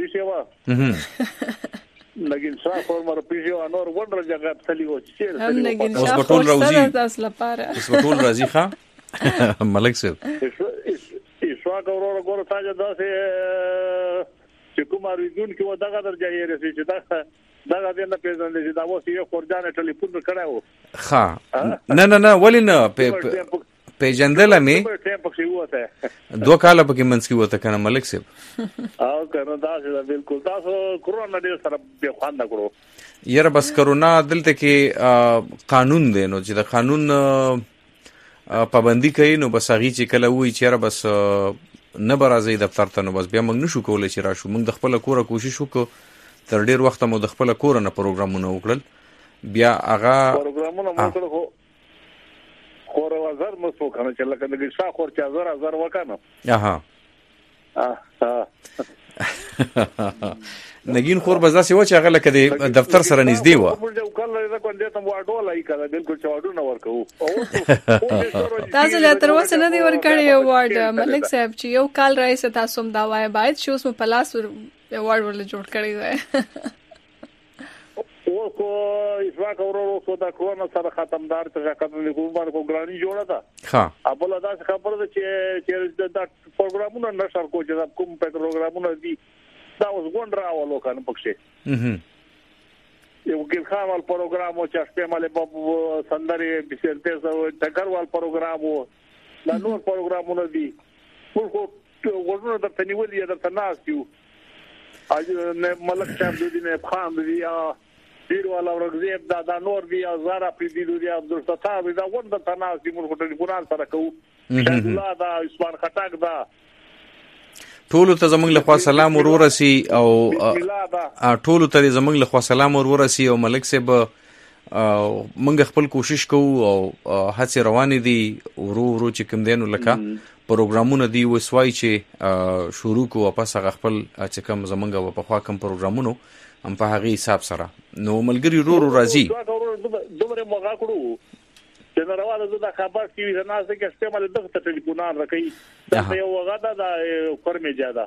نګین شاه فورمر پیژو انور وندر جګه تلی و چیر اوس بټول راوځي تاسو لپاره اوس بټول راځي ښا ملک صاحب ایشوا غورو غورو تاجه داسې چې کوماري جون کې و دغه درځي رسې چې دا دغه دې نه پیژندل چې دا وسی یو خورجانه ټلیفون کړو ښا نه نه نه ولې نه پیژندل مې دوه کاله پکې منځ کې وته کنه ملک صاحب او کنه دا چې بالکل تاسو کرونا ډیر سره به خوان کړو یاره بس کرونا دلته کې قانون دی نو چې د قانون پابندي کوي نو بس هغه چې کله وای چې را بس نه برازي دفتر ته نو بس بیا موږ نشو کولای چې راشو موږ د خپل کوره کوشش وکړو تر ډیر وخت مو د خپل کور نه پروګرامونه وکړل بیا هغه پروګرامونه مو کړو خور وزر مسو کنه چې لکه د شا خور چې زر زر وکنه اها اه نګین خور بزدا سی و چې هغه لکه د دفتر سره نږدې و موږ یو کله دا کوم دې ته واډو لای کړه بالکل چې واډو نه ورکو تاسو له تر اوسه نه دی ورکړی یو وارډ ملک صاحب چې یو کال راځي تاسو هم دا وای باید چې اوس په لاس یو وارډ ول جوړ کړی وای او کو اسوا کورو سو دا کرونا سره ختمدار ته ختم نه کوم باندې ګرانی جوړه ده ها ابل دا خبره ده چې چې دا پروګرامونه نشر کو چې کوم پروګرامونه دي دا اوس ګوند راولو کنه پکښه یو کې خامل پروګرامو چې شپه مله په سندري بسرته زو ټکروال پروګرامو دا نور پروګرامونه دي ټول ورونه د تنیولې د تناسیو اج ملک صاحب د دې نه خان دی ډیر والا ورغزیب دا دا نور دی زارا پری دی دی عبدالستار دا ورته تناسي موږ ټلیفونان سره کوو الله دا عثمان خټک دا ټول ته زمنګ له خوا سلام ورورسي او ټول ته زمنګ له خوا سلام ورورسي او ملک صاحب منګ خپل کوشش کوو او هڅه روانې دي ورو ورو چې کوم دینو لکه پروګرامونه دی وسوای چې شروع کو واپس هغه خپل چې کوم زمنګ په خوا کوم پروګرامونو هم په هغه حساب سره نو ملګری ورو راځي دومره موږ کړو چې نو راوړل دا خبر چې نه ځکه چې استعمال دغه ټلیفونان راکې دا یو غدا دا کورمه جاده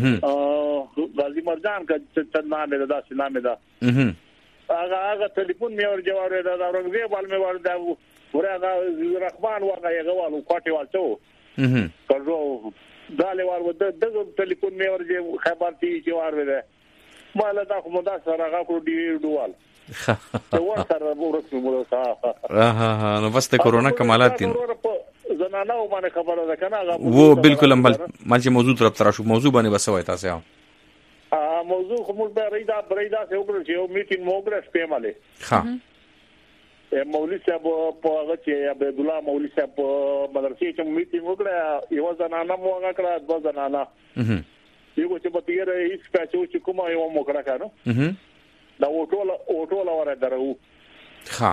اه غازی مرجان کا چې نامه دا چې نامه دا هغه هغه ټلیفون مې ور جواب دا دا ورغه بال مې ور دا ورغه رحمان ورغه یو والو کوټه والچو اه کړو دا له ور ود دغه ټلیفون مې ور خبر تي چې ور وره مالا دا خو مدا سره غاکو دی ډوال ته ور سره ورته موږ ها ها ها نو بس د کورونا کمالات دي زنانه و باندې خبره ده کنه وو بالکل هم مالچ موضوع طرف تر شو موضوع باندې بسوي تاسو ها موضوع خو موږ به ریدا بریدا څه وکړو چې یو میټینګ موږ سپې مالې ها مولوی صاحب په هغه چې عبد الله مولوی صاحب مدرسې چې میټینګ وکړه یو زنانه مو هغه کړه د زنانه یو چې په تیرې هیڅ پاتو چې کومه یو موکړه کړو دا وټول وټول وره درو ها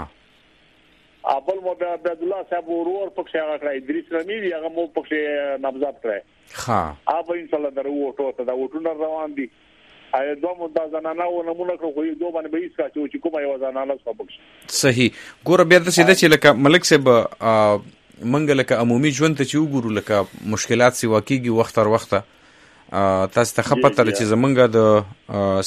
ابل مو د عبد الله صاحب ورور پکې هغه کړی ادریس رمی هغه مو پکې نامزد کړی ها اب ان شاء الله درو وټو ته دا وټونه روان دي اې دوه مو د زنانه و نمونه کړو یو دوه باندې به هیڅ چې کومه یو زنانه سبق صحیح ګور بیا د سیده چې لکه ملک صاحب منګ لکه عمومي ژوند ته چې وګورو لکه مشکلات سی واقعي وخت تر وخته تاسو ته خپتر چې زمونږ د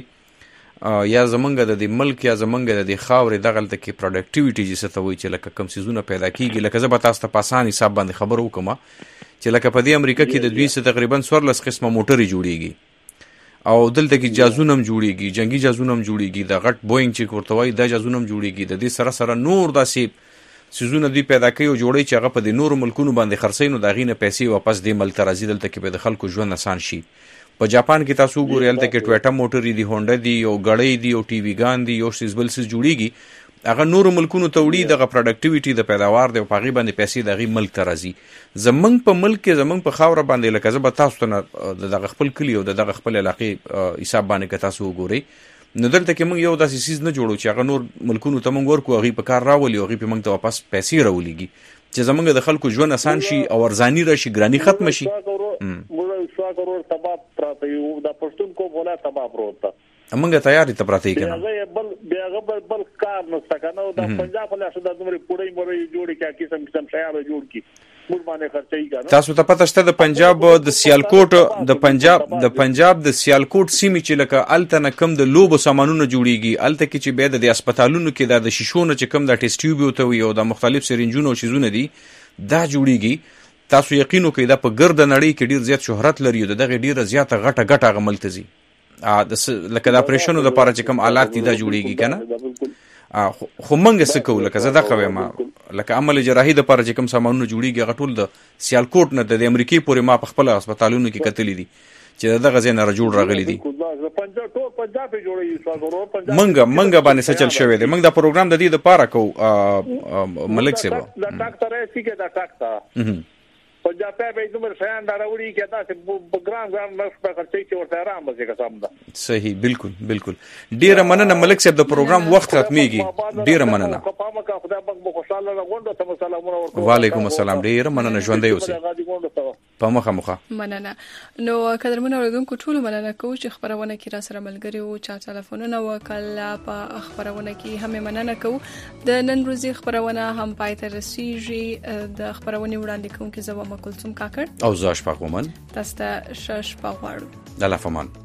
سیمه یا زمونږ د ملک یا زمونږ د خاورې دغه لته کې پروډکټیویټي چې څه وایي چې لکه کم سيزونه پیدا کیږي لکه زه به تاسو ته په اسان حساب باندې خبر وکم چې لکه په دې امریکا کې د دوی څخه تقریبا څوارلس قسمه موټرې جوړیږي او دلته کې جازونه هم جوړیږي جنگي جازونه هم جوړیږي د غټ بوینګ چې کوته وایي د جازونه هم جوړیږي د دې سره سره نور داسې سيزونه دوی پیدا کوي او جوړي چې هغه په د نورو ملکونو باندې خرڅي نو دا غینه پیسې واپس د ملک ترازی دلته کې به د خلکو ژوند آسان شي په جاپان کې تاسو ګورئ دلته کې ټویټا موټر دی هونډا دی او غړې دی او ټي وی ګان دی او سیزبل سیز جوړیږي هغه نورو ملکونو ته وړي د پروډکټیویټي د پیداوار د پاغي باندې پیسې د غي ملک ترازی زمنګ په ملک کې زمنګ په خاور باندې لکه زه به تاسو ته د خپل کلی او د خپل علاقې حساب باندې که تاسو وګورئ نو دلته کې موږ یو داسې سیز نه جوړو چې هغه نور ملکونو ته موږ ورکو هغه په کار راولي او هغه په موږ ته واپس پیسې راوليږي چې زمونږ د خلکو ژوند آسان شي او ارزاني راشي ګرانی ختم شي موږ څو کروڑ تباب پراته یو د پښتون کو بولا تباب پروت موږ تیاری ته پراته کېنه بیا بل بیا بل بل کار نو څنګه نو د پنجاب له شته د مری پوری مری جوړی کې قسم قسم شیار جوړ کی موږ باندې خرچي کنه تاسو ته پته شته د پنجاب د سیالکوټ د پنجاب د پنجاب د سیالکوټ سیمه چې لکه الته کم د لوبو سامانونو جوړیږي الته کې چې به د هسپتالونو کې د شیشونو چې کم د ټیسټ ټیوب او ته یو د مختلف سرنجونو شیزونه دي دا جوړیږي تاسو یقینو کې دا په ګرد نړۍ کې ډیر زیات شهرت لري او دغه ډیره زیاته غټه غټه غملتزي ا د لکه د اپریشنو د لپاره چې کوم آلات دي دا جوړیږي کنه خو منګه څه کوو لکه زه دا کوم لکه عمل جراحي د لپاره چې کوم سامانونه جوړیږي غټول د سیالکوټ نه د امریکای پورې ما په خپل هسپتالونو کې کتلې دي چې دغه ځای نه جوړ راغلي دي منګه منګه باندې څه چل شوی دی منګه دا پروګرام د دې د لپاره کو ملک صاحب دا ډاکټر یې چې دا ډاکټر په جاپه به دومره شیان راوړي کې تاسو ګران ګران نرخ په خرچې کې ورته آرام به قسم ده. صحیح بالکل بالکل. ډیره مننه ملک صاحب د پروګرام وخت ختميږي. ډیره مننه. وعلیکم السلام. ډیره مننه ژوندۍ اوسئ. په مخه مخه. مننه. نو قدرمن اوریدونکو ټول مننه کوم چې خبرونه کې را سره ملګری او چا ټلیفونونه وکړه په خبرونه کې هم مننه کوم. د نن ورځې خبرونه هم پای ته رسیږي. د خبرونه وړاندې کوونکې زما کلثوم کاکړ او زاش پاکومن تاسو ته شش پاغواړو. د الله فمان.